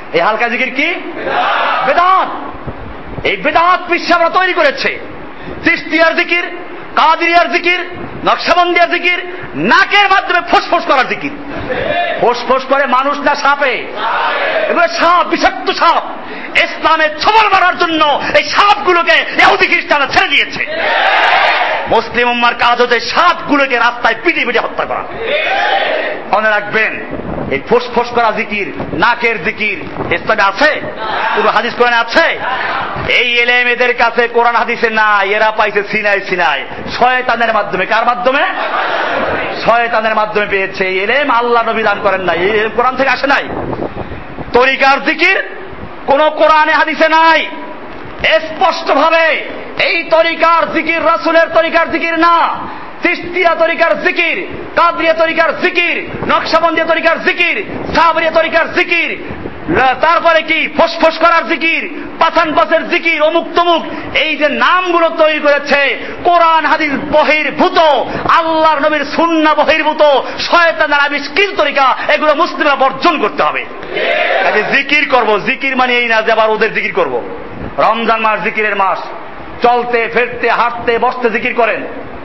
এই হালকা জিকির কি? বেদাত। এই বেদাত বিশ্বে আমরা তৈরি করেছে। চিশতিয়ার জিকির, কাদেরিয়ার জিকির, নকশবন্দিয়ার জিকির, নাকের মাধ্যমে ফোসফোস করার জিকির। ফোসফোস করে মানুষ না সাপে? এগুলো সাপ, বিষাক্ত সাপ। ইসলামের ছবল মারার জন্য এই সাপগুলোকে ইহুদি খ্রিস্টানরা ছেড়ে দিয়েছে। মুসলিম উম্মার কাজ হচ্ছে সাপগুলোকে রাস্তায় পিটিয়ে পিটিয়ে হত্যা করা। মনে রাখবেন, এই ফোসফোস করা জিকির, নাকের জিকির ইসলামে আছে? পুরো হাদিস কোরআনে আছে? এই এলেম এদের কাছে কোরআন হাদিসে না, এরা পাইছে সিনাই সিনাই শয়তানের মাধ্যমে। কার মাধ্যমে? শয়তানের মাধ্যমে পেয়েছে। এই এলেম আল্লাহ নবী দান করেন নাই, এই এলেম কোরআন থেকে আসে নাই। তরিকার জিকির কোন কোরআনে হাদিসে নাই। স্পষ্ট ভাবে এই তরিকার জিকির রাসূলের তরিকার জিকির না। চিশতিয়া তরিকার জিকির, কাদরিয়া তরিকার জিকির, নকশবন্দিয়া তরিকার জিকির, সাবরিয়া তরিকার জিকির, তারপরে কি ফোসফোস করার জিকির, পাছান পাশের জিকির, অমুক তমুক, এই যে নামগুলো তৈরি করেছে কোরআন হাদিস বহির্ভূত, আল্লাহর নবীর সুন্নাহ বহির্ভূত শয়তানের আবিষ্কৃত তরিকা, এগুলো মুসলিমরা বর্জন করতে হবে। আগে জিকির করব, জিকির মানে এই না যে আবার ওদের জিকির করব। রমজান মাস জিকিরের মাস, চলতে ফিরতে হাঁটতে বসতে জিকির করেন।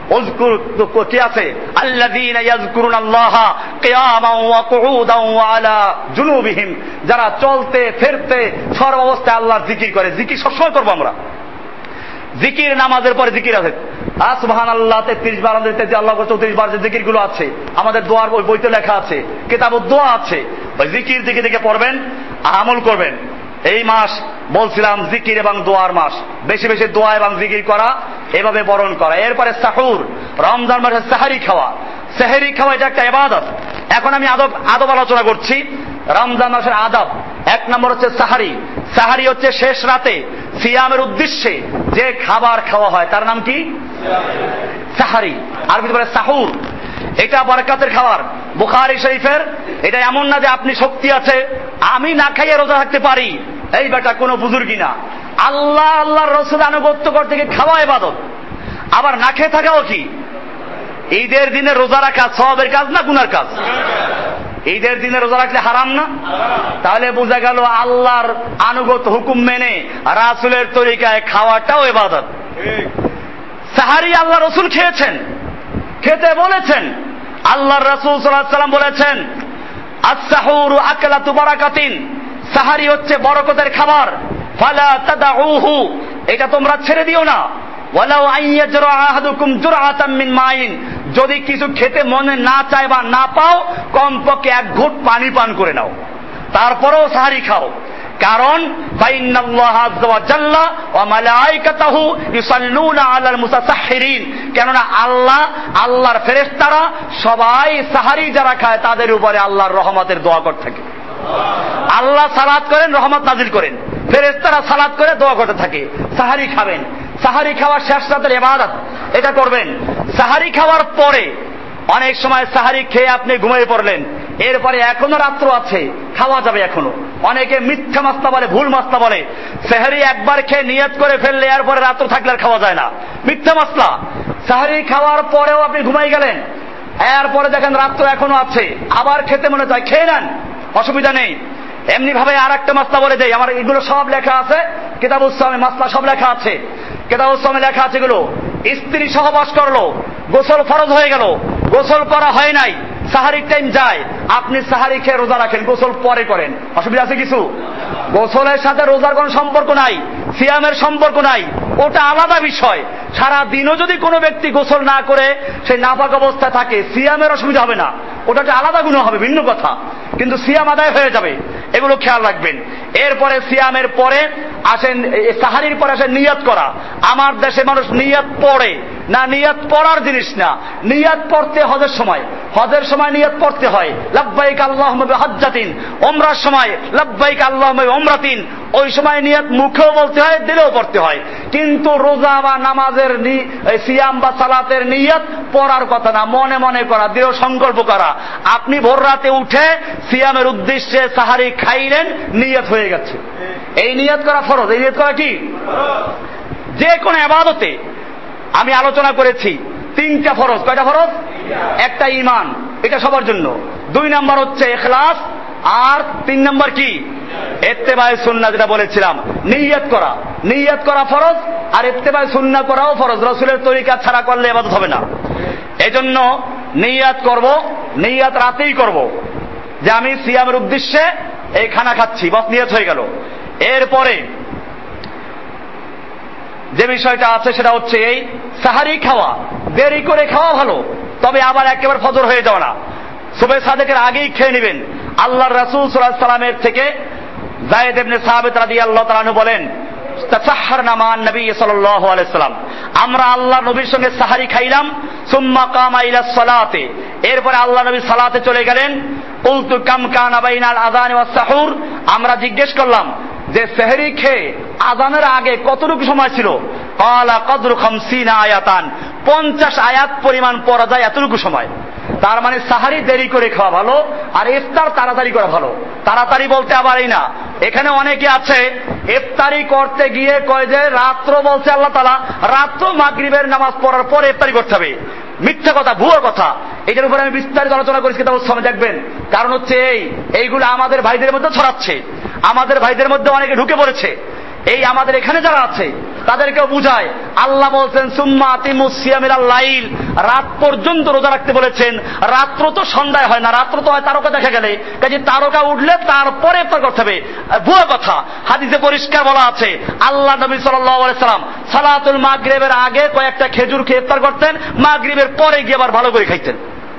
কি আছে? আল্লাযীনা ইয়াযকুরুনাল্লাহা কিয়ামান ওয়া কুউদান ওয়া আলা জুনুবিহিম, যারা চলতে ফিরতে সর্বাবস্থায় আল্লাহর জিকির করে। জিকির সবসময় করবো আমরা। জিকির নামাজের পরে জিকির আছে, সুবহানাল্লাহ তেত্রিশ বার, আল্লাহ চৌত্রিশ বার যে জিকির গুলো আছে আমাদের দোয়ার বইতে লেখা আছে, কিতাবুদ দোয়া আছে। ওই জিকির দিকে দিকে পড়বেন, আমল করবেন। এই মাস বলছিলাম জিকির এবং দোয়ার মাস, বেশি বেশি দোয়া এবং জিকির করা, এভাবে বরণ করা। এরপরে সাহুর, রমজান মাসে সাহারি খাওয়া। সাহারি খাওয়া এটা একটা ইবাদত। এখন আমি আদব আদব আলোচনা করছি। রমজান মাসের আদব এক নম্বর হচ্ছে সাহারি। সাহারি হচ্ছে শেষ রাতে সিয়ামের উদ্দেশ্যে যে খাবার খাওয়া হয় তার নাম কি? সাহারি। আরবিতে বলে সাহুর। এটা বরকতের খাবার। বুখারী শরীফের, এটা এমন না যে আপনি শক্তি আছে আমি না খাইয়ে রোজা থাকতে পারি, এই বেটা কোনো বুজুর্গি না। আল্লাহ আল্লাহর রাসূল আনুগত্য করতে গিয়ে খাওয়া ইবাদত, আবার না খেয়ে থাকাও কি? ঈদের দিনে রোজা রাখা সওয়াবের কাজ না গুনার কাজ? ঈদের দিনে রোজা রাখলে হারাম না? তাহলে বোঝা গেল আল্লাহর আনুগত্য হুকুম মেনে রাসূলের তরিকায় খাওয়াটাও ইবাদত। সাহারি আল্লাহ রাসূল খেয়েছেন, খেতে বলেছেন। আল্লাহর রাসূল সাল্লাল্লাহু আলাইহি ওয়াসাল্লাম বলেছেন, আস-সাহুরু আকলাতু বারাকাতিন, সাহারি হচ্ছে বরকতের খাবার। ফালা তাদউহু, এটা তোমরা ছেড়ে দিও না। ওয়ালাউ আইয়াজরা আহাদুকুম জুরআতাম মিন মাইন, যদি কিছু খেতে মনে না চায় বা না পাও, কমপক্ষে এক ঘুট পানি পান করে নাও, তারপরেও সাহারি খাও। কারণ ফাইন্নাল্লাহা আযজা ওয়া জাল্লা ওয়া মালায়েকাতুহু ইউসাল্লুনা আলাল মুতাসাহহিরিন, কেননা আল্লাহ, আল্লাহর ফেরেশতারা সবাই সাহারি যারা খায় তাদের উপরে আল্লাহর রহমতের দোয়া করতে থাকে। আল্লাহ সালাত করেন, রহমত নাজিল করেন, ফেরেশতারা সালাত করে দোয়া করতে থাকে। সাহারি খাবেন। সাহারি খাওয়ার শেষ রাতের ইবাদত, এটা করবেন। সাহারি খাওয়ার পরে অনেক সময় সাহারি খেয়ে আপনি ঘুমিয়ে পড়লেন, এরপরে এখনো রাত্র আছে, খাওয়া যাবে এখনো। অনেকে মিথ্যা মাস্তা বলে, ভুল মাস্তা বলে, সাহারি একবার খেয়ে নিয়ত করে ফেললে এরপরে রাত্র থাকলে আর খাওয়া যায় না, মিথ্যা মাস্তা। সাহারি খাওয়ার পরেও আপনি ঘুমাই গেলেন, এরপরে দেখেন রাত্র এখনো আছে, আবার খেতে মনে চায়, খেয়ে নেন, অসুবিধা নেই। এমনি ভাবে আর একটা মাসলা বলে দেয়, আমার এগুলো সব লেখা আছে কিতাবুস সাওমে, মাসলা সব লেখা আছে কিতাবুস সাওমে লেখা আছে। এগুলো স্ত্রী সহবাস করলো, গোসল ফরজ হয়ে গেল, গোসল করা হয় নাই, সাহারির টাইম যায়, আপনি সাহারি খেয়ে রোজা রাখেন, গোসল পরে করেন, অসুবিধা আছে কিছু? গোসলের সাথে রোজার কোনো সম্পর্ক নাই, সিয়ামের সম্পর্ক নাই, ওটা আলাদা বিষয়। সারা দিনও যদি কোনো ব্যক্তি গোসল না করে সেই নাপাক অবস্থায় থাকে, সিয়ামের অসুবিধা হবে না, ওটা একটা আলাদা গুনাহ হবে, ভিন্ন কথা, কিন্তু সিয়াম আদায় হয়ে যাবে। এগুলো খেয়াল রাখবেন। এরপরে সিয়ামের পরে আসেন, সাহারির পরে আসেন নিয়ত করা। আমার দেশে মানুষ নিয়ত পড়ে না, নিয়ত পড়ার জিনিস না, নিয়ত পড়তে হজের সময়, হজের সময় নিয়ত পড়তে হয়, লাব্বাইক আল্লাহুম্মা বিহজ্জাতিন, ওমরার সময় লাব্বাইক আল্লাহুম্মা বিউমরাতিন, ওই সময় নিয়ত মুখেও বলতে হয়, দিলেও পড়তে হয়। কিন্তু রোজা বা নামাজের সিয়াম বা সালাতের নিয়ত পড়ার কথা না, মনে মনে করা, দৃঢ় সংকল্প করা। আপনি ভোর রাতে উঠে সিয়ামের উদ্দেশ্যে সাহারি খাইলেন, নিয়ত হয়ে গেছে, এই নিয়ত করা ফরজ। এই নিয়ত করা কি? যে কোনো ইবাদতে আমি আলোচনা করেছি তিনটা ফরজ। কয়টা ফরজ? একটা ঈমান, এটা সবার জন্য। দুই নাম্বার হচ্ছে ইখলাস, আর তিন নাম্বার কি? ইত্তেবায়ে সুন্নাহ যেটা বলেছিলাম, নিয়ত করা, নিয়ত করা ফরজ, আর ইত্তেবায়ে সুন্নাহ করাও ফরজ। রাসূলের তরিকা ছাড়া করলে ইবাদত হবে না। এজন্য নিয়ত করব, নিয়ত রাতেই করব যে আমি সিয়ামের উদ্দেশ্যে এই খানা খাচ্ছি, বাস নিয়ত হয়ে গেল। এরপরে যে বিষয়টা আছে সেটা হচ্ছে এই সাহারি খাওয়া, দেরি করে খাওয়া ভালো, তবে আবার একেবারে ফজর হয়ে যাওয়া না, সুবহে সাদেকের আগেই খেয়ে নেবেন। আল্লাহর রাসূল সাল্লাল্লাহু আলাইহি ওয়াসাল্লামের থেকে যায়েদ ইবনে সাবিত রাদিয়াল্লাহু তাআলা আনহু বলেন, তাসাহহারনা মা নবী সাল্লাল্লাহু আলাইহি ওয়াসাল্লাম, আমরা আল্লাহ নবীর সঙ্গে সাহারি খাইলাম। সুম্মা কামা ইলাস সালাতে, এরপরে আল্লাহ নবী সালাতে চলে গেলেন। কুলতু কাম কানা বাইনাল আযান ওয়াস সাহুর, আমরা জিজ্ঞেস করলাম যে সেহরি খেয়ে আযানের আগে কতটুকু সময় ছিল? ক্বালা কদরু খামসিনা আয়াতান, পঞ্চাশ আয়াত পরিমাণ পড়া যায় এতটুকু সময়। তার মানে সাহারি দেরি করে খাওয়া ভালো, আর ইফতার তাড়াতাড়ি করা ভালো। তাড়াতাড়ি বলতে আবার এই না, এখানে অনেকে আছে ইফতারি করতে গিয়ে কয় যে রাত্র বলছে আল্লাহ তাআলা রাত্র মাগরিবের নামাজ পড়ার পরে ইফতারি করতে হবে। মিথ্যা কথা, ভুয়ো কথা। এটার উপরে আমি বিস্তারিত আলোচনা করেছি, কিতাবুস সামনে দেখবেন। কারণ হচ্ছে এই এইগুলো আমাদের ভাইদের মধ্যে ছড়াচ্ছে, আমাদের ভাইদের মধ্যে অনেকে ঢুকে পড়েছে। এই আমাদের এখানে যারা আছে তাদেরকেও বুঝায়। আল্লাহ বলছেন সুম্মা আতিমুস সিয়ামিলাল লাইল, রাত পর্যন্ত রোজা রাখতে বলেছেন। রাত্র তো সন্ধ্যায় হয় না, রাত্র তো হয় তারকা দেখা গেলে, কাজে তারকা উঠলে তারপরে ইফতার করতে হবে। ভুয়া কথা, হাদিসে পরিষ্কার বলা আছে আল্লাহ নবী সাল্লাল্লাহু আলাইহি সাল্লাম সালাতুল মাগরিবের আগে কয়েকটা খেজুর খেয়ে ইফতার করতেন, মাগরিবের পরে গিয়ে আবার ভালো করে খাইতেন।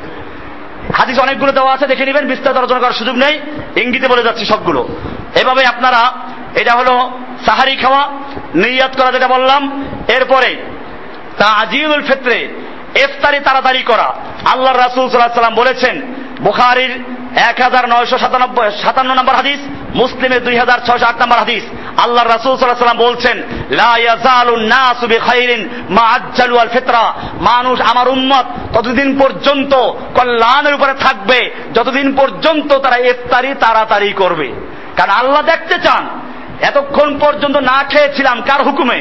হাদিস অনেকগুলো দেওয়া আছে, দেখে নেবেন, বিস্তারিত আলোচনা করার সুযোগ নেই, ইঙ্গিতে বলে যাচ্ছি সবগুলো। এভাবে আপনারা, এটা হলো সাহারি খাওয়া, নিয়ত করা যেটা বললাম। এরপরে তাজিলুল ফিত্রে, ইফতারি তাড়াতাড়ি করা। আল্লাহর রাসূল সাল্লাল্লাহু আলাইহি ওয়াসাল্লাম বলেছেন, বুখারীর এক হাজার নয়শো সাতানব্বই সাতান্ন নম্বর হাদিস, মুসলিমের দুই হাজার ছয়শো আট নম্বর হাদিস, আল্লাহর রাসূল সাল্লাল্লাহু আলাইহি ওয়াসাল্লাম বলছেন, লা ইয়াজালুন নাসু বিখাইরিন মা আজ্জালু আল ফিতরা, মানুষ আমার উম্মত ততদিন পর্যন্ত কল্যাণের উপরে থাকবে যতদিন পর্যন্ত তারা ইফতারি তাড়াতাড়ি করবে। কারণ আল্লাহ দেখতে চান এতক্ষণ পর্যন্ত না খেয়েছিলাম কার হুকুমে?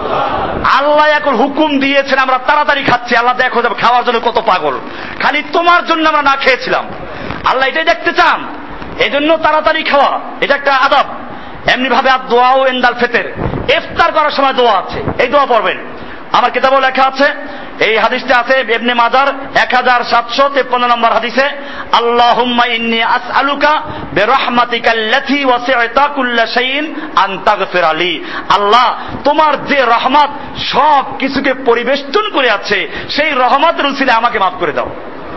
আল্লাহ এখন হুকুম দিয়েছেন আমরা তাড়াতাড়ি খাচ্ছি। আল্লাহ দেখো খাওয়ার জন্য কত পাগল, খালি তোমার জন্য আমরা না খেয়েছিলাম। আল্লাহ এটাই দেখতে চান, এই জন্য তাড়াতাড়ি খাওয়া এটা একটা আদব। এমনি ভাবে আর দোয়াও ইনদাল ফিতর, ইফতার করার সময় দোয়া আছে, এই দোয়া পড়বেন। আমার কিতাবে লেখা আছে, এই হাদিসটা আছে ইবনে মাজার এক হাজার সাতশো তেপ্পান্ন নম্বর হাদিসে, আল্লাহুম্মা ইন্নী আসআলুকা বিরহমাতিকাল্লাতী ওয়াসি'তা কুল্লা শাইইন আন তাগফির লি, আল্লাহ তোমার যে রহমত সব কিছুকে পরিবেষ্টন করে আছে, সেই রহমতের উসিলায় আমাকে মাফ করে দাও।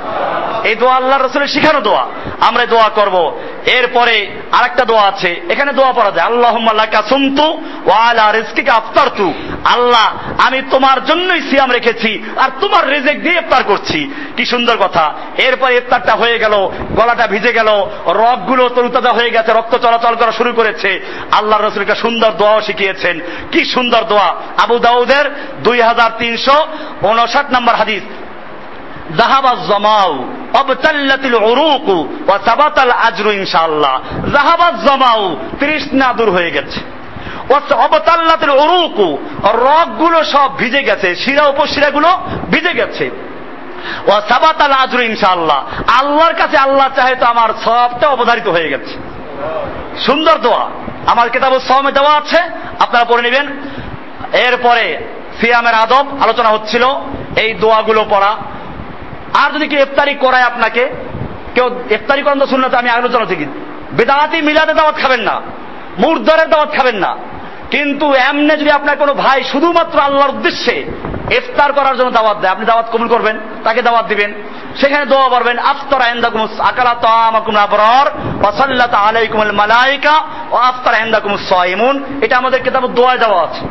এই দোয়া আল্লাহর রাসূলের শিখানো দোয়া, আমরা দোয়া করব। এরপরে আরেকটা দোয়া আছে, এখানে দোয়া পড়া যায়, আল্লাহুম্মা লাকা সুমতু ওয়া আলা রিজকিকা আফতারতু, আল্লাহ আমি তোমার জন্যই সিয়াম রেখেছি আর তোমার রিজিক দিয়ে ইফতার করছি। কি সুন্দর কথা। এরপর ইফতারটা হয়ে গেল, গলাটা ভিজে গেল, রগগুলো তরুতাজা হয়ে গেছে, রক্ত চলাচল করা শুরু করেছে। আল্লাহর রাসূল একটা সুন্দর দোয়াও শিখিয়েছেন। কি সুন্দর দোয়া! আবু দাউদের দুই হাজার তিনশো উনষাট নম্বর হাদিস, যাহাবাজ জামাউ ওয়াবতাল্লাতিল উরুকু ওয়া সাবাতাল আজরু ইনশাআল্লাহ, যাহাবাজ জামাউ তৃষ্ণা দূর হয়ে গেছে, ওয়াবতাল্লাতিল উরুকু রগগুলো সব ভিজে গেছে, শিরা উপশিরাগুলো ভিজে গেছে, ওয়া সাবাতাল আজরু ইনশাআল্লাহ, আল্লাহর কাছে আল্লাহ চাহে তো আমার সবটা অবধারিত হয়ে গেছে। সুন্দর দোয়া, আমার কিতাবুস সাওমে দেওয়া আছে, আপনারা পড়ে নেবেন। এরপরে সিয়ামের আদব আলোচনা হচ্ছিল, এই দোয়াগুলো পড়া। আর যদি কেউ ইফতারি করায় আপনাকে, কেউ ইফতারি করেন তো সুন্নাত, আমি আলোচনা থেকে বেদাতি মিলাদে দাওয়াত খাবেন না, মুরদারের দাওয়াত খাবেন না। কিন্তু এমনি যদি আপনার কোনো ভাই শুধুমাত্র আল্লাহর উদ্দেশ্যে ইফতার করার জন্য দাওয়াত দেয়, আপনি দাওয়াত কবুল করবেন, তাকে দাওয়াত দিবেন, সেখানে দোয়া পড়বেন, আফতারা ইনদাকুমুস আকালা তাআমাকুম আবরার ওয়া সাল্লাত আলাইকুমুল মালায়েকা ওয়া আফতারা ইনদাকুমুস সায়িমুন, এটা আমাদের কিতাবে দোয়া দেওয়া আছে।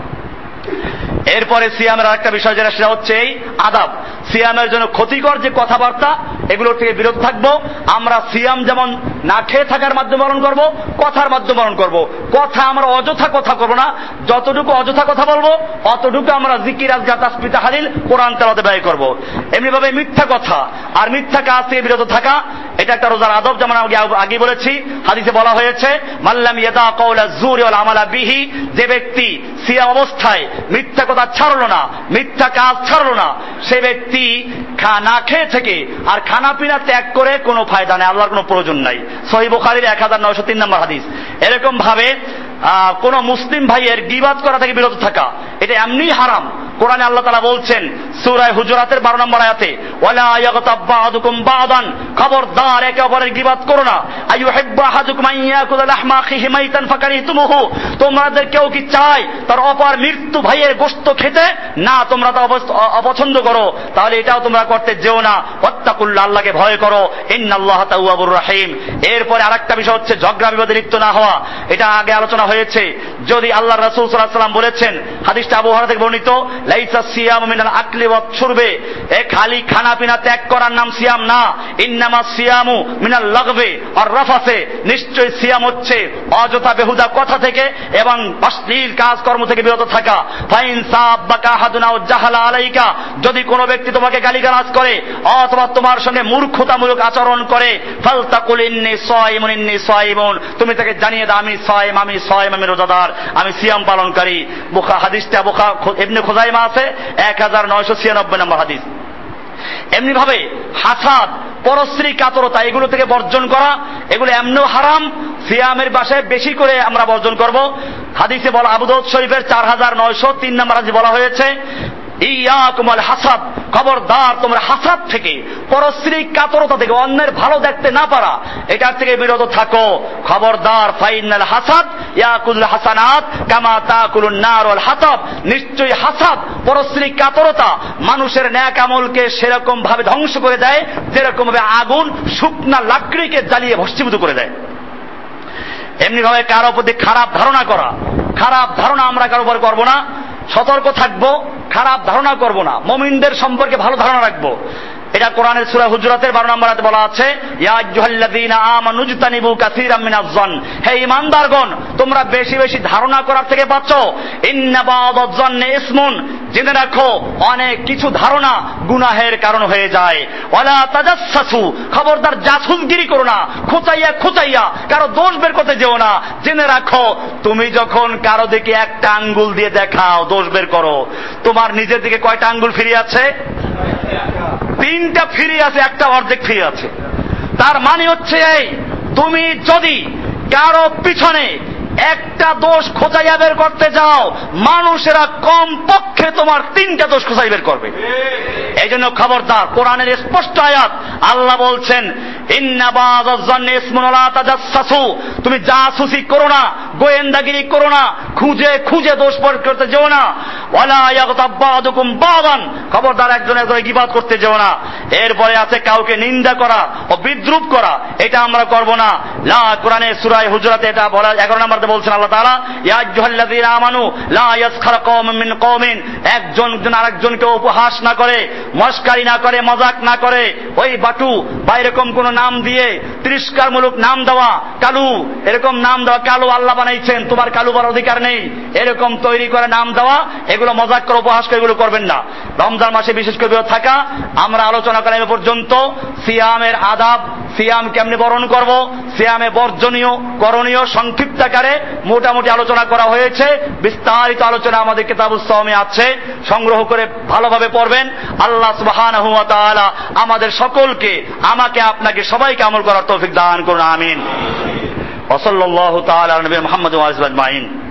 এরপরে সিয়ামের আরেকটা বিষয় যেটা, সেটা হচ্ছে এই আদাব। সিয়ামের জন্য ক্ষতিকর যে কথাবার্তা, এগুলোর থেকে বিরত থাকবো। আমরা সিয়াম যেমন না খেয়ে থাকার মাধ্যমে পালন করব, কথার মাধ্যমে পালন করব। কথা আমরা অযথা কথা করবো না, যতটুকু অযথা কথা বলবো অতটুকু আমরা জিকির আজকার তাসবিহ তাহলিল কোরআন তেলাওয়াতে ব্যয় করব। এমনি ভাবে মিথ্যা কথা আর মিথ্যা কাজ থেকে বিরত থাকা, এটা একটা রোজার আদব, যেমন আমি আগে বলেছি, হাদিসে বলা হয়েছে মাল্লাম ইয়াদা কাওলা যুরি ওয়াল আমালা বিহি, যে ব্যক্তি সিয়াম অবস্থায় মিথ্যা কথা ছাড়লো না, মিথ্যা কাজ ছাড়লো না, সে ব্যক্তি না খেয়ে থেকে আর খানা পিনা ত্যাগ করে কোনো ফায়দা নেই, আল্লাহর কোনো প্রয়োজন নাই। সহিহ বুখারীর এক হাজার নয়শো তিন নম্বর হাদিস। এরকম ভাবে কোন মুসলিম ভাইয়ের গীবাত করা থেকে বিরত থাকা, এটা এমনি হারাম। কোরআনে আল্লাহ তাআলা বলছেন সূরা হুজুরাতের বারো নম্বর আয়াতে, ওয়ালা ইয়াগতাব বা'দুকুম বা'দান, খবরদার একে অপরের গীবাত করো না। আইয়ুহিব্বু আহাদুকুম আন ইয়াকুলা লাহমা আখিহি মাইতান ফাকারিহতুমুহু, তোমাদের কেউ কি চায় তার অপর মৃত্যু ভাইয়ের গোশত খেতে? না, তোমরা তা অপছন্দ করো, তাহলে এটাও তোমরা করতে যেও না। ওয়াত্তাকুল্লাহ, আল্লাহকে ভয় করো, ইন্নাল্লাহা তাওয়াবুর রাহিম। এরপরে আরেকটা বিষয় হচ্ছে ঝগড়া বিবাদে লিপ্ত না হওয়া। এটা আগে আলোচনা হয়েছে। যদি আল্লাহ রাসূল সাল্লাল্লাহু আলাইহি ওয়াসাল্লাম বলেছেন, হাদিসটা আবু হুরায়রা থেকে বর্ণিত, লাইসা সিয়ামু মিনাল আকলি ওয়াত শুরবে, এ খালি খানা পিনা ত্যাগ করার নাম সিয়াম না। ইন্নামা সিয়ামু মিনাল লাগবে আর রাফাসে, নিশ্চয় সিয়াম হচ্ছে অযথা বেহুদা কথা থেকে এবং অশ্লীল কাজকর্ম থেকে বিরত থাকা। ফাইন সাবাকা আহাদুন আও জাহালা আলাইকা, যদি কোনো ব্যক্তি তোমাকে গালিগালাজ করে অথবা তোমার সঙ্গে মূর্খতামূলক আচরণ করে, ফালতাকুল ইন্নী সায়িমুন ইন্নী সায়িমুন, তুমি তাকে জানিয়ে দাও আমি সায়িম, আমি সায়িম, আমি রোজাদার, আমি সিয়াম পালনকারী। বুখা হাদিসটা বুখা ইবনে খুজাইমা আছে এক হাজার নয়শো ছিয়ানব্বই নম্বর হাদিস। এমনি ভাবে হাসাদ, পরশ্রী কাতরতা, এগুলো থেকে বর্জন করা, এগুলো এমনিও হারাম। সিয়ামের বাসায় বেশি করে আমরা বর্জন করব। হাদিসে বলা, আবু দাউদ শরীফের চার হাজার নয়শো তিন নম্বর হাদিসে বলা হয়েছে, ইয়াকুমুল হাসাদ, খবরদার তোমরা হাসাদ থেকে, পরশ্রী কাতরতা থেকে, অন্যের ভালো দেখতে না পারা, এটার থেকে বিরত থাকো। খবরদার, ফাইনাল হাসাদ ইয়াকুল হাসানাত কামা তাকুলুন নার ওয়াল হাতাব, নিশ্চয়ই হাসাদ, পরশ্রী কাতরতা মানুষের নেক আমলকে সেরকম ভাবে ধ্বংস করে দেয় যেরকম ভাবে আগুন শুকনা লাকড়িকে জ্বালিয়ে ভস্মীভূত করে দেয়। এমনি ভাবে কারো প্রতি খারাপ ধারণা করা, খারাপ ধারণা আমরা কারো উপর করবো না, সতর্ক থাকবো, খারাপ ধারণা করব না, মুমিনদের সম্পর্কে ভালো ধারণা রাখবো। এটা কোরআনের সূরা হুজুরাতের বারো নম্বর আয়াতে বলা আছে, ইয়া আইয়ুহাল্লাযীনা আমানু ইজতানিবু কাসীরাম মিনাজ-যন, হে ঈমানদারগণ তোমরা বেশি বেশি ধারণা করার থেকে বাঁচো। ইন্না বা'দাজ-যন্নি ইসমুন, জেনে রাখো অনেক কিছু ধারণা গুনাহের কারণ হয়ে যায়। ওয়ালা তাজাসসু, খবরদার জাসুসগিরি করো না, খোঁচাইয়া খোঁচাইয়া কারো দোষ বের করতে যেও না। জেনে রাখো তুমি যখন কারো দিকে একটা আঙ্গুল দিয়ে দেখাও, দোষ বের করো, তোমার নিজের দিকে কয়টা আঙ্গুল ফিরে আছে? তিনটা ফিরে আছে, একটা অর্ধেক ফিরে আছে। তার মানে হচ্ছে এই, তুমি যদি কারো পিছনে একটা দোষ খোঁজাইয়া বের করতে যাও, মানুষেরা কম পক্ষে তোমার তিনটা দোষ খোঁজাই বের করবে। এই জন্য খবরদার, কোরআনের স্পষ্ট আয়াত, আল্লাহ বলছেন ইন্না বা'দাজ-যন্নি ইসমুন ওয়া লা তাজাসসু, তুমি জাসুসি করো না, গোয়েন্দাগিরি করো না, খুঁজে খুঁজে দোষ বের করতে যেও না। ওয়ালা ইয়াগতাব বা'দুকুম বা'দান, খবরদার একজন একজনের গীবাত করতে যেও না। এরপরে আছে কাউকে নিন্দা করা ও বিদ্রুপ করা, এটা আমরা করব না। লা, কোরআনে সূরা হুজুরাতে এটা বলা এগারো নম্বর বলছেন আল্লাহ তাআলা, ইয়া আইয়ুহাল্লাযীনা আমানু লা ইয়াসখার কওমুম মিন কওমিন, একজন একজন আরেকজনকে উপহাস না করে, মস্কারি না করে, মজাক না করে, ওই বাটু বা এরকম কোন নাম দিয়ে তিরস্কারমূলক নাম দেওয়া, কালু এরকম নাম দেওয়া, কালু আল্লাহ বানাইছেন, তোমার কালু বলার অধিকার নেই, এরকম তৈরি করে নাম দেওয়া, এগুলো মজাক করে উপহাস করে এগুলো করবেন না। রমজান মাসে বিশেষ করে বিরত থাকা। আমরা আলোচনা করলাম এ পর্যন্ত সিয়ামের আদাব, সিয়াম কেমনে বরণ করব, সিয়ামে বর্জনীয় করণীয় সংক্ষিপ্ত আকারে মোটামুটি আলোচনা করা হয়েছে। বিস্তারিত আলোচনা আমাদের কিতাবুস সাওমে আছে, সংগ্রহ করে ভালোভাবে পড়বেন। আল্লাহ সুবহানাহু ওয়া তাআলা আমাদের সকলকে, আমাকে আপনাকে সবাইকে আমল করার তৌফিক দান করুন, আমিন। ওয়া সাল্লাল্লাহু তাআলা আলা নবী মুহাম্মদ ওয়া আলিহি ওয়া সাহবিহি আজমাইন।